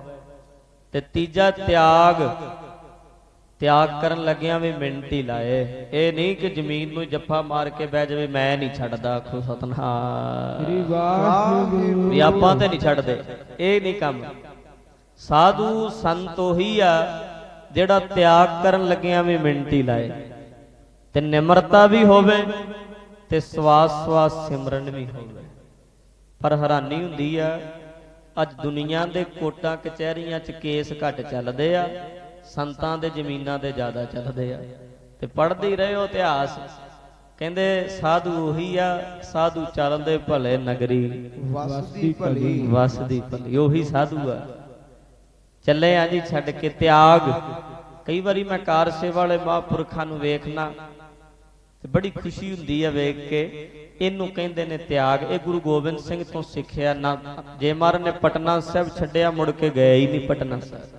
ਤੇ ਤੀਜਾ ਤਿਆਗ। ਤਿਆਗ ਕਰਨ ਲੱਗਿਆਂ ਵੀ ਮਿੰਟ ਹੀ ਲਾਏ। ਇਹ ਨਹੀਂ ਕਿ ਜ਼ਮੀਨ ਨੂੰ ਜੱਫਾ ਮਾਰ ਕੇ ਬਹਿ ਜਾਵੇ ਮੈਂ ਨਹੀਂ ਛੱਡਦਾ ਆਖੋ ਸਤਿਨਾਮ ਸ੍ਰੀ ਵਾਹਿਗੁਰੂ। ਵੀ ਆਪਾਂ ਤੇ ਨਹੀਂ ਛੱਡਦੇ, ਇਹ ਨਹੀਂ ਕੰਮ। ਸਾਧੂ ਸੰਤ ਉਹੀ ਆ ਜਿਹੜਾ ਤਿਆਗ ਕਰਨ ਲੱਗਿਆਂ ਵੀ ਮਿੰਟ ਹੀ ਲਾਏ, ਤੇ ਨਿਮਰਤਾ ਵੀ ਹੋਵੇ ਤੇ ਸਵਾਸ ਸਵਾਸ ਸਿਮਰਨ ਵੀ ਹੋਵੇ। ਪਰ ਹੈਰਾਨੀ ਹੁੰਦੀ ਆ ਅੱਜ ਦੁਨੀਆ ਦੇ ਕੋਟਾਂ ਕਚਹਿਰੀਆਂ 'ਚ ਕੇਸ ਘੱਟ ਚੱਲਦੇ ਆ, ਸੰਤਾਂ ਦੇ ਜ਼ਮੀਨਾਂ ਦੇ ਜ਼ਿਆਦਾ ਚੱਲਦੇ ਆ। ਤੇ ਪੜ੍ਹਦੇ ਹੀ ਰਹੇ ਹੋ ਇਤਿਹਾਸ, ਕਹਿੰਦੇ ਸਾਧੂ ਉਹੀ ਆ, ਸਾਧੂ ਚੱਲਦੇ ਭਲੇ ਨਗਰੀ ਵਸਦੀ ਭਲੀ ਵਸਦੀ ਭਲੀ, ਉਹੀ ਸਾਧੂ ਆ। ਚੱਲੇ ਆ ਜੀ ਛੱਡ ਕੇ ਤਿਆਗ। ਕਈ ਵਾਰੀ ਮੈਂ ਕਾਰ ਸੇਵਾ ਵਾਲੇ ਮਹਾਂਪੁਰਖਾਂ ਨੂੰ ਵੇਖਣਾ ਤੇ ਬੜੀ ਖੁਸ਼ੀ ਹੁੰਦੀ ਆ ਵੇਖ ਕੇ। ਇਹਨੂੰ ਕਹਿੰਦੇ ਨੇ ਤਿਆਗ। ਇਹ ਗੁਰੂ ਗੋਬਿੰਦ ਸਿੰਘ ਤੋਂ ਸਿੱਖਿਆ ਨਾ। ਜੇ ਮਹਾਰਾਜ ਨੇ ਪਟਨਾ ਸਾਹਿਬ ਛੱਡਿਆ ਮੁੜ ਕੇ ਗਏ ਹੀ ਨਹੀਂ ਪਟਨਾ ਸਾਹਿਬ।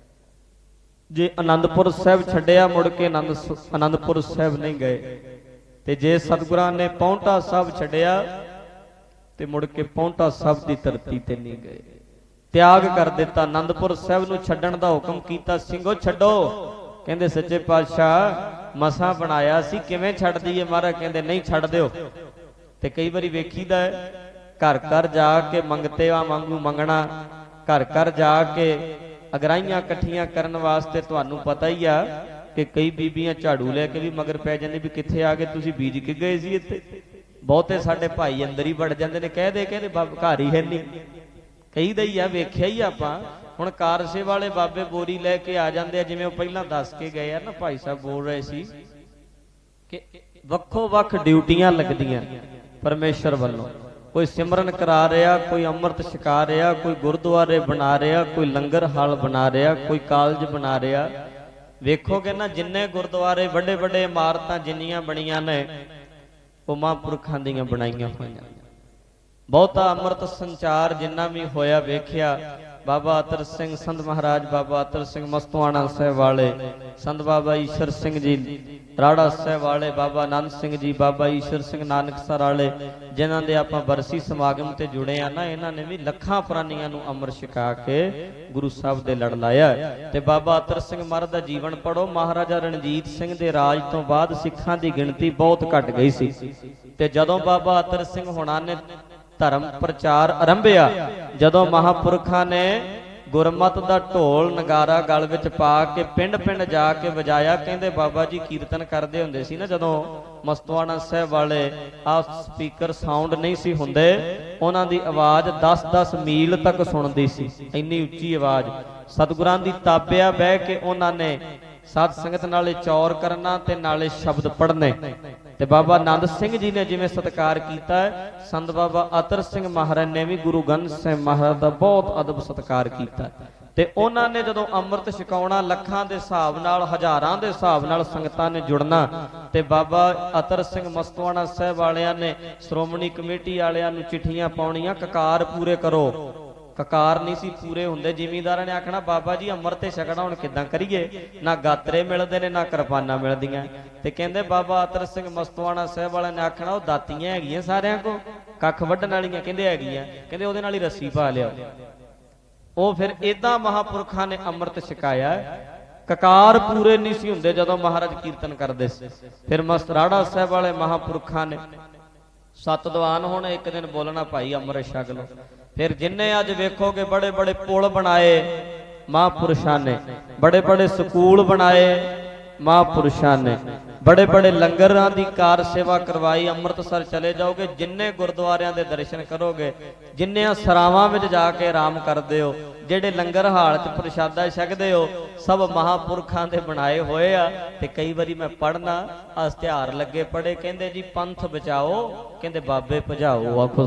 ਜੇ ਆਨੰਦਪੁਰ ਸਾਹਿਬ ਛੱਡਿਆ ਮੁੜ ਕੇ ਆਨੰਦ ਆਨੰਦਪੁਰ ਸਾਹਿਬ ਨਹੀਂ ਗਏ। ਤੇ ਜੇ ਸਤਿਗੁਰਾਂ ਨੇ ਪੌਂਟਾ ਸਾਹਿਬ ਛੱਡਿਆ ਤੇ ਮੁੜ ਕੇ ਪੌਂਟਾ ਸਾਹਿਬ ਦੀ ਧਰਤੀ ਤੇ ਨਹੀਂ ਗਏ। ਤਿਆਗ ਕਰ ਦਿੱਤਾ। ਆਨੰਦਪੁਰ ਸਾਹਿਬ ਨੂੰ ਛੱਡਣ ਦਾ ਹੁਕਮ ਕੀਤਾ, ਸਿੰਘੋ ਛੱਡੋ। ਕਹਿੰਦੇ ਸੱਚੇ ਪਾਤਸ਼ਾਹ ਮਸਾਂ ਬਣਾਇਆ ਸੀ, ਕਿਵੇਂ ਛੱਡ ਦਈਏ ਮਹਾਰਾਜ? ਕਹਿੰਦੇ ਨਹੀਂ ਛੱਡ ਦਿਓ। ਤੇ ਕਈ ਵਾਰੀ ਵੇਖੀਦਾ ਘਰ ਘਰ ਜਾ ਕੇ ਮੰਗਤਿਆਂ ਵਾਂਗੂ ਮੰਗਣਾ, ਘਰ ਘਰ ਜਾ ਕੇ ਅਗਰਾਈਆਂ ਇਕੱਠੀਆਂ ਕਰਨ ਵਾਸਤੇ। ਤੁਹਾਨੂੰ ਪਤਾ ਹੀ ਆ ਕਿ ਕਈ ਬੀਬੀਆਂ ਝਾੜੂ ਲੈ ਕੇ ਵੀ ਮਗਰ ਪੈ ਜਾਂਦੇ ਵੀ ਕਿੱਥੇ ਆ ਕੇ ਤੁਸੀਂ ਬੀਜ ਕੇ ਗਏ ਸੀ ਇੱਥੇ। ਬਹੁਤੇ ਸਾਡੇ ਭਾਈ ਅੰਦਰ ਹੀ ਵੜ ਜਾਂਦੇ ਨੇ, ਕਹਦੇ ਕਹਿੰਦੇ ਘਰ ਹੀ ਹੈ ਨਹੀਂ। ਕਈ ਦਾ ਹੀ ਆ, ਵੇਖਿਆ ਹੀ ਆਪਾਂ। ਹੁਣ ਕਾਰਸੇ ਵਾਲੇ ਬਾਬੇ ਬੋਰੀ ਲੈ ਕੇ ਆ ਜਾਂਦੇ ਆ, ਜਿਵੇਂ ਉਹ ਪਹਿਲਾਂ ਦੱਸ ਕੇ ਗਏ ਆ ਨਾ, ਭਾਈ ਸਾਹਿਬ ਬੋਲ ਰਹੇ ਸੀ ਕਿ ਵੱਖੋ ਵੱਖ ਡਿਊਟੀਆਂ ਲੱਗਦੀਆਂ ਪਰਮੇਸ਼ਰ ਵੱਲੋਂ। ਕੋਈ ਸਿਮਰਨ ਕਰਾ ਰਿਹਾ, ਕੋਈ ਅੰਮ੍ਰਿਤ ਛਕਾ ਰਿਹਾ, ਕੋਈ ਗੁਰਦੁਆਰੇ ਬਣਾ ਰਿਹਾ, ਕੋਈ ਲੰਗਰ ਹਾਲ ਬਣਾ ਰਿਹਾ, ਕੋਈ ਕਾਲਜ ਬਣਾ ਰਿਹਾ। ਵੇਖੋਗੇ ਨਾ ਜਿੰਨੇ ਗੁਰਦੁਆਰੇ ਵੱਡੇ ਵੱਡੇ ਇਮਾਰਤਾਂ ਜਿੰਨੀਆਂ ਬਣੀਆਂ ਨੇ ਉਹ ਮਹਾਂਪੁਰਖਾਂ ਦੀਆਂ ਬਣਾਈਆਂ ਹੋਈਆਂ। ਬਹੁਤਾ ਅੰਮ੍ਰਿਤ ਸੰਚਾਰ ਜਿੰਨਾ ਵੀ ਹੋਇਆ ਵੇਖਿਆ। ਬਾਬਾ ਅਤਰ ਸਿੰਘ ਸੰਤ ਮਹਾਰਾਜ, ਬਾਬਾ ਅਤਰ ਸਿੰਘ ਮਸਤਵਾਣਾ ਸਾਹਿਬ ਵਾਲੇ, ਸੰਤ ਬਾਬਾ ਈਸ਼ਰ ਸਿੰਘ ਜੀ ਰਾੜਾ ਸਾਹਿਬ ਵਾਲੇ, ਬਾਬਾ ਆਨੰਦ ਸਿੰਘ ਜੀ, ਬਾਬਾ ਈਸ਼ਰ ਸਿੰਘ ਨਾਨਕਸਰ ਵਾਲੇ, ਜਿਨ੍ਹਾਂ ਦੇ ਆਪਾਂ ਬਰਸੀ ਸਮਾਗਮ ਤੇ ਜੁੜੇ ਆ ਨਾ, ਇਹਨਾਂ ਨੇ ਵੀ ਲੱਖਾਂ ਪ੍ਰਾਨੀਆਂ ਨੂੰ ਅੰਮ੍ਰਿਤ ਛਕਾ ਕੇ ਗੁਰੂ ਸਾਹਿਬ ਦੇ ਲੜ ਲਾਇਆ। ਤੇ ਬਾਬਾ ਅਤਰ ਸਿੰਘ ਮਹਾਰਾਜ ਦਾ ਜੀਵਨ ਪੜੋ। ਮਹਾਰਾਜਾ ਰਣਜੀਤ ਸਿੰਘ ਦੇ ਰਾਜ ਤੋਂ ਬਾਅਦ ਸਿੱਖਾਂ ਦੀ ਗਿਣਤੀ ਬਹੁਤ ਘਟ ਗਈ ਸੀ। ਤੇ ਜਦੋਂ ਬਾਬਾ ਅਤਰ ਸਿੰਘ ਹੋਣਾ ਨੇ ਧਰਮ ਪ੍ਰਚਾਰ ਆਰੰਭਿਆ, ਜਦੋਂ ਮਹਾਂਪੁਰਖਾਂ ਨੇ ਗੁਰਮਤ ਦਾ ਢੋਲ ਨਗਾਰਾ ਗਲ ਵਿੱਚ ਪਾ ਕੇ ਪਿੰਡ ਪਿੰਡ ਜਾ ਕੇ ਵਜਾਇਆ। ਕਹਿੰਦੇ ਬਾਬਾ ਜੀ ਕੀਰਤਨ ਕਰਦੇ ਹੁੰਦੇ ਸੀ ਨਾ ਜਦੋਂ ਮਸਤਵਾਣਾ ਸਾਹਿਬ ਵਾਲੇ, ਆ ਸਪੀਕਰ ਸਾਊਂਡ ਨਹੀਂ ਸੀ ਹੁੰਦੇ, ਉਹਨਾਂ ਦੀ ਆਵਾਜ਼ ਦਸ ਦਸ ਮੀਲ ਤੱਕ ਸੁਣਦੀ ਸੀ, ਇੰਨੀ ਉੱਚੀ ਆਵਾਜ਼। ਸਤਿਗੁਰਾਂ ਦੀ ਤਾਬਿਆ ਬਹਿ ਕੇ ਉਹਨਾਂ ਨੇ ਸਾਧ ਸੰਗਤ ਨਾਲੇ ਚੌਰ ਕਰਨਾ ਤੇ ਨਾਲੇ ਸ਼ਬਦ ਪੜ੍ਹਨੇ। ਤੇ ਬਾਬਾ ਆਨੰਦ ਸਿੰਘ ਜੀ ਨੇ ਜਿਵੇਂ ਸਤਿਕਾਰ ਕੀਤਾ, ਸੰਤ ਬਾਬਾ ਅਤਰ ਸਿੰਘ ਮਹਾਰਾਜ ਨੇ ਵੀ ਗੁਰੂ ਗ੍ਰੰਥ ਸਾਹਿਬ ਮਹਾਰਾਜ ਦਾ ਬਹੁਤ ਅਦਬ ਸਤਿਕਾਰ ਕੀਤਾ। ਤੇ ਉਹਨਾਂ ਨੇ ਜਦੋਂ ਅੰਮ੍ਰਿਤ ਛਕਾਉਣਾ, ਲੱਖਾਂ ਦੇ ਹਿਸਾਬ ਨਾਲ, ਹਜ਼ਾਰਾਂ ਦੇ ਹਿਸਾਬ ਨਾਲ ਸੰਗਤਾਂ ਨੇ ਜੁੜਨਾ, ਤੇ ਬਾਬਾ ਅਤਰ ਸਿੰਘ ਮਸਤਵਾਣਾ ਸਾਹਿਬ ਵਾਲਿਆਂ ਨੇ ਸ਼੍ਰੋਮਣੀ ਕਮੇਟੀ ਵਾਲਿਆਂ ਨੂੰ ਚਿੱਠੀਆਂ ਪਾਉਣੀਆਂ, ਕਕਾਰ ਪੂਰੇ ਕਰੋ। ਕਕਾਰ ਨਹੀਂ ਸੀ ਪੂਰੇ ਹੁੰਦੇ। ਜ਼ਿਮੀਂਦਾਰਾਂ ਨੇ ਆਖਣਾ ਬਾਬਾ ਜੀ ਅੰਮ੍ਰਿਤ ਤੇ ਛਕਣਾ ਹੁਣ ਕਿੱਦਾਂ ਕਰੀਏ, ਨਾ ਗਾਤਰੇ ਮਿਲਦੇ ਨੇ ਨਾ ਕਿਰਪਾਨਾਂ ਮਿਲਦੀਆਂ। ਤੇ ਕਹਿੰਦੇ ਬਾਬਾ ਅਤਰ ਸਿੰਘ ਮਸਤਵਾਣਾ ਸਾਹਿਬ ਵਾਲਿਆਂ ਨੇ ਆਖਣਾ ਉਹ ਦਾਤੀਆਂ ਹੈਗੀਆਂ ਸਾਰਿਆਂ ਕੋ, ਕੱਖ ਵੱਢਣ ਵਾਲੀਆਂ, ਕਹਿੰਦੇ ਹੈਗੀਆਂ, ਕਹਿੰਦੇ ਉਹਦੇ ਨਾਲ ਹੀ ਰੱਸੀ ਪਾ ਲਿਆ। ਉਹ ਫਿਰ ਏਦਾਂ ਮਹਾਂਪੁਰਖਾਂ ਨੇ ਅੰਮ੍ਰਿਤ ਛਕਾਇਆ। ਕਕਾਰ ਪੂਰੇ ਨਹੀਂ ਸੀ ਹੁੰਦੇ ਜਦੋਂ ਮਹਾਰਾਜ ਕੀਰਤਨ ਕਰਦੇ ਸੀ। ਫਿਰ ਮਸਤਰਾੜਾ ਸਾਹਿਬ ਵਾਲੇ ਮਹਾਂਪੁਰਖਾਂ ਨੇ ਸੱਤ ਦੀਵਾਨ ਹੁਣ ਇੱਕ ਦਿਨ ਬੋਲਣਾ, ਭਾਈ ਅੰਮ੍ਰਿਤ ਛਕ ਲਓ। ਫਿਰ ਜਿੰਨੇ ਅੱਜ ਵੇਖੋਗੇ ਬੜੇ ਬੜੇ ਪੁਲ ਬਣਾਏ ਮਹਾਂਪੁਰਸ਼ਾਂ ਨੇ, ਬੜੇ ਬੜੇ ਸਕੂਲ ਬਣਾਏ ਮਹਾਂਪੁਰਸ਼ਾਂ ਨੇ, ਬੜੇ ਬੜੇ ਲੰਗਰਾਂ ਦੀ ਕਾਰ ਸੇਵਾ ਕਰਵਾਈ। ਅੰਮ੍ਰਿਤਸਰ ਚਲੇ ਜਾਓਗੇ, ਜਿੰਨੇ ਗੁਰਦੁਆਰਿਆਂ ਦੇ ਦਰਸ਼ਨ ਕਰੋਗੇ, ਜਿੰਨਿਆਂ ਸਰਾਵਾਂ ਵਿੱਚ ਜਾ ਕੇ ਆਰਾਮ ਕਰਦੇ ਹੋ, ਜਿਹੜੇ ਲੰਗਰ ਹਾਲ 'ਚ ਪ੍ਰਸ਼ਾਦਾ ਛਕਦੇ ਹੋ, ਸਭ ਮਹਾਂਪੁਰਖਾਂ ਦੇ ਬਣਾਏ ਹੋਏ ਆ। ਤੇ ਕਈ ਵਾਰੀ ਮੈਂ ਪੜ੍ਹਨਾ, ਇਸ਼ਤਿਹਾਰ ਲੱਗੇ ਪੜ੍ਹੇ, ਕਹਿੰਦੇ ਜੀ ਪੰਥ ਬਚਾਓ, ਕਹਿੰਦੇ ਬਾਬੇ ਭਜਾਓ। ਆਖੋ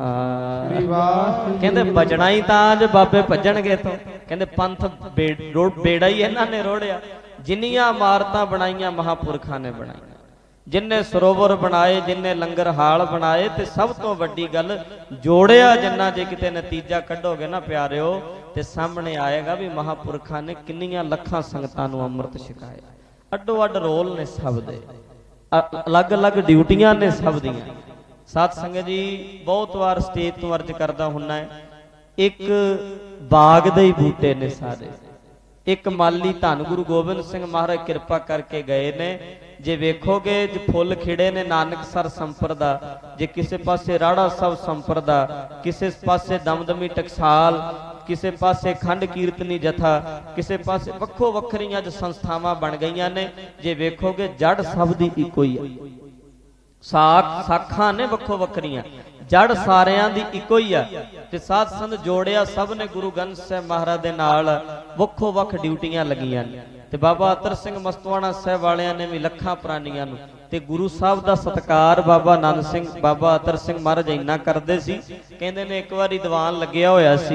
ਸਤਿਨਾਮ। ਕਹਿੰਦੇ ਬਚਣਾ ਹੀ ਤਾਂ ਜੇ ਬਾਬੇ ਭੱਜਣਗੇ ਤੋਂ। ਕਹਿੰਦੇ ਪੰਥ ਬੇੜਾ ਹੀ ਇਹਨਾਂ ਨੇ ਰੋੜਿਆ। ਜਿੰਨੀਆਂ ਇਮਾਰਤਾਂ ਬਣਾਈਆਂ ਮਹਾਂਪੁਰਖਾਂ ਨੇ ਬਣਾਈਆਂ, ਜਿੰਨੇ ਸਰੋਵਰ ਬਣਾਏ, ਜਿੰਨੇ ਲੰਗਰ ਹਾਲ ਬਣਾਏ, ਤੇ ਸਭ ਤੋਂ ਵੱਡੀ ਗੱਲ ਜੋੜਿਆ ਜਿੰਨਾ। ਜੇ ਕਿਤੇ ਨਤੀਜਾ ਕੱਢੋਗੇ ਨਾ ਪਿਆਰਿਓ, ਤੇ ਸਾਹਮਣੇ ਆਏਗਾ ਵੀ ਮਹਾਂਪੁਰਖਾਂ ਨੇ ਕਿੰਨੀਆਂ ਲੱਖਾਂ ਸੰਗਤਾਂ ਨੂੰ ਅੰਮ੍ਰਿਤ ਛਕਾਇਆ। ਅੱਡੋ ਅੱਡ ਰੋਲ ਨੇ ਸਭ ਦੇ, ਅਲੱਗ-ਅਲੱਗ ਡਿਊਟੀਆਂ ਨੇ ਸਭ ਦੀਆਂ। ਸਾਧ ਸੰਗਤ ਜੀ, ਬਹੁਤ ਵਾਰ ਸਟੇਜ ਤੋਂ ਅਰਜ਼ ਕਰਦਾ ਹੁੰਨਾ ਹੈ, ਇੱਕ ਬਾਗ ਦੇ ਹੀ ਬੂਟੇ ਨੇ ਸਾਰੇ। ਇੱਕ ਮਾਲੀ ਧੰਨ ਗੁਰੂ ਗੋਬਿੰਦ ਸਿੰਘ ਮਹਾਰਾਜ ਕਿਰਪਾ ਕਰਕੇ ਗਏ ਨੇ। ਜੇ ਵੇਖੋਗੇ ਜੇ ਫੁੱਲ ਖਿੜੇ ਨੇ ਨਾਨਕਸਰ ਸੰਪਰਦਾ, ਜੇ ਕਿਸੇ ਪਾਸੇ ਰਾੜਾ ਸਾਹਿਬ ਸੰਪਰਦਾ, ਕਿਸੇ ਪਾਸੇ ਦਮਦਮੀ ਟਕਸਾਲ, ਕਿਸੇ ਪਾਸੇ ਖੰਡ ਕੀਰਤਨੀ ਜਥਾ, ਕਿਸੇ ਪਾਸੇ ਵੱਖੋ ਵੱਖਰੀਆਂ ਅੱਜ ਸੰਸਥਾਵਾਂ ਬਣ ਗਈਆਂ ਨੇ। ਜੇ ਵੇਖੋਗੇ ਜੜ ਸਭ ਦੀ ਇੱਕੋ ਹੀ ਹੈ। ਸਾਖ ਸਾਖਾਂ ਨੇ ਵੱਖੋ ਵੱਖਰੀਆਂ, ਜੜ ਸਾਰਿਆਂ ਦੀ ਇੱਕੋ ਹੀ ਆ। ਤੇ ਸਾਧ ਸੰਗਤ ਜੋੜਿਆ ਸਭ ਨੇ ਗੁਰੂ ਗ੍ਰੰਥ ਸਾਹਿਬ ਮਹਾਰਾਜ ਦੇ ਨਾਲ, ਵੱਖੋ ਵੱਖ ਡਿਊਟੀਆਂ ਲੱਗੀਆਂ ਨੇ। ਤੇ ਬਾਬਾ ਅਤਰ ਸਿੰਘ ਮਸਤਵਾਣਾ ਸਾਹਿਬ ਵਾਲਿਆਂ ਨੇ ਵੀ ਲੱਖਾਂ ਪ੍ਰਾਨੀਆਂ ਨੂੰ, ਤੇ ਗੁਰੂ ਸਾਹਿਬ ਦਾ ਸਤਿਕਾਰ ਬਾਬਾ ਆਨੰਦ ਸਿੰਘ, ਬਾਬਾ ਅਤਰ ਸਿੰਘ ਮਹਾਰਾਜ ਇੰਨਾ ਕਰਦੇ ਸੀ। ਕਹਿੰਦੇ ਨੇ ਇੱਕ ਵਾਰੀ ਦੀਵਾਨ ਲੱਗਿਆ ਹੋਇਆ ਸੀ,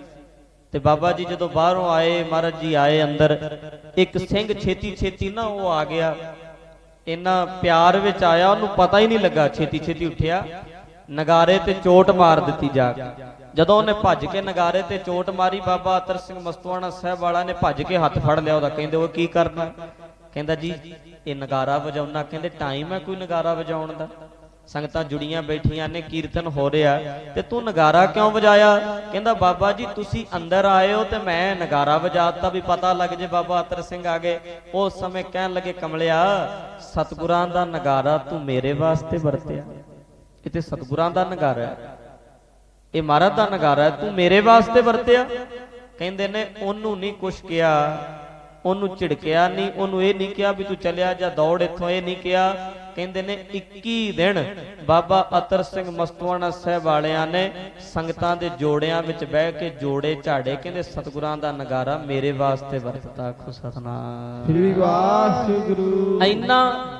ਤੇ ਬਾਬਾ ਜੀ ਜਦੋਂ ਬਾਹਰੋਂ ਆਏ, ਮਹਾਰਾਜ ਜੀ ਆਏ ਅੰਦਰ, ਇੱਕ ਸਿੰਘ ਛੇਤੀ ਛੇਤੀ ਨਾ ਉਹ ਆ ਗਿਆ, ਇੰਨਾ ਪਿਆਰ ਵਿੱਚ ਆਇਆ, ਉਹਨੂੰ ਪਤਾ ਹੀ ਨਹੀਂ ਲੱਗਾ, ਛੇਤੀ ਛੇਤੀ ਉੱਠਿਆ, ਨਗਾਰੇ ਤੇ ਚੋਟ ਮਾਰ ਦਿੱਤੀ ਜਾ ਕੇ। ਜਦੋਂ ਉਹਨੇ ਭੱਜ ਕੇ ਨਗਾਰੇ ਤੇ ਚੋਟ ਮਾਰੀ, ਬਾਬਾ ਅਤਰ ਸਿੰਘ ਮਸਤਵਾਣਾ ਸਾਹਿਬ ਵਾਲਾ ਨੇ ਭੱਜ ਕੇ ਹੱਥ ਫੜ ਲਿਆ ਉਹਦਾ। ਕਹਿੰਦੇ ਉਹ ਕੀ ਕਰਨਾ? ਕਹਿੰਦਾ ਜੀ ਇਹ ਨਗਾਰਾ ਵਜਾਉਣਾ। ਕਹਿੰਦੇ ਟਾਈਮ ਹੈ ਕੋਈ ਨਗਾਰਾ ਵਜਾਉਣ ਦਾ? ਸੰਗਤਾਂ ਜੁੜੀਆਂ ਬੈਠੀਆਂ ਨੇ, ਕੀਰਤਨ ਹੋ ਰਿਹਾ, ਤੇ ਤੂੰ ਨਗਾਰਾ ਕਿਉਂ ਵਜਾਇਆ? ਕਹਿੰਦਾ ਬਾਬਾ ਜੀ ਤੁਸੀਂ ਅੰਦਰ ਆਏ ਹੋ ਤੇ ਮੈਂ ਨਗਾਰਾ ਵਜਾਤਾ ਵੀ ਪਤਾ ਲੱਗ ਜੇ ਬਾਬਾ ਅਤਰ ਸਿੰਘ ਆ ਗਏ। ਉਸ ਸਮੇਂ ਕਹਿਣ ਲੱਗੇ, ਕਮਲਿਆ ਸਤਿਗੁਰਾਂ ਦਾ ਨਗਾਰਾ ਤੂੰ ਮੇਰੇ ਵਾਸਤੇ ਵਰਤਿਆ, ਇਹ ਤੇ ਸਤਿਗੁਰਾਂ ਦਾ ਨਗਾਰਾ ਹੈ, ਇਹ ਮਹਾਰਾਜ ਦਾ ਨਗਾਰਾ ਹੈ, ਤੂੰ ਮੇਰੇ ਵਾਸਤੇ ਵਰਤਿਆ। ਕਹਿੰਦੇ ਨੇ ਉਹਨੂੰ ਨਹੀਂ ਕੁਛ ਕਿਹਾ, ਉਹਨੂੰ ਝਿੜਕਿਆ ਨਹੀਂ, ਉਹਨੂੰ ਇਹ ਨਹੀਂ ਕਿਹਾ ਵੀ ਤੂੰ ਚੱਲਿਆ ਜਾਂ ਦੌੜ ਇੱਥੋਂ, ਇਹ ਨਹੀਂ ਕਿਹਾ। ਕਹਿੰਦੇ ਨੇ ਇੱਕੀ ਦਿਨ ਬਾਬਾ ਅਤਰ ਸਿੰਘ ਮਸਤਵਾਣਾ ਸਾਹਿਬ ਵਾਲਿਆਂ ਨੇ ਸੰਗਤਾਂ ਦੇ ਜੋੜਿਆਂ ਵਿੱਚ ਬਹਿ ਕੇ ਜੋੜੇ ਝਾੜੇ। ਕਹਿੰਦੇ ਸਤਿਗੁਰਾਂ ਦਾ ਨਗਾਰਾ ਮੇਰੇ ਵਾਸਤੇ ਵਰਤਤਾ। ਆਖੋ ਸਤਿਨਾਮ ਸ੍ਰੀ ਵਾਹਿਗੁਰੂ। ਇੰਨਾ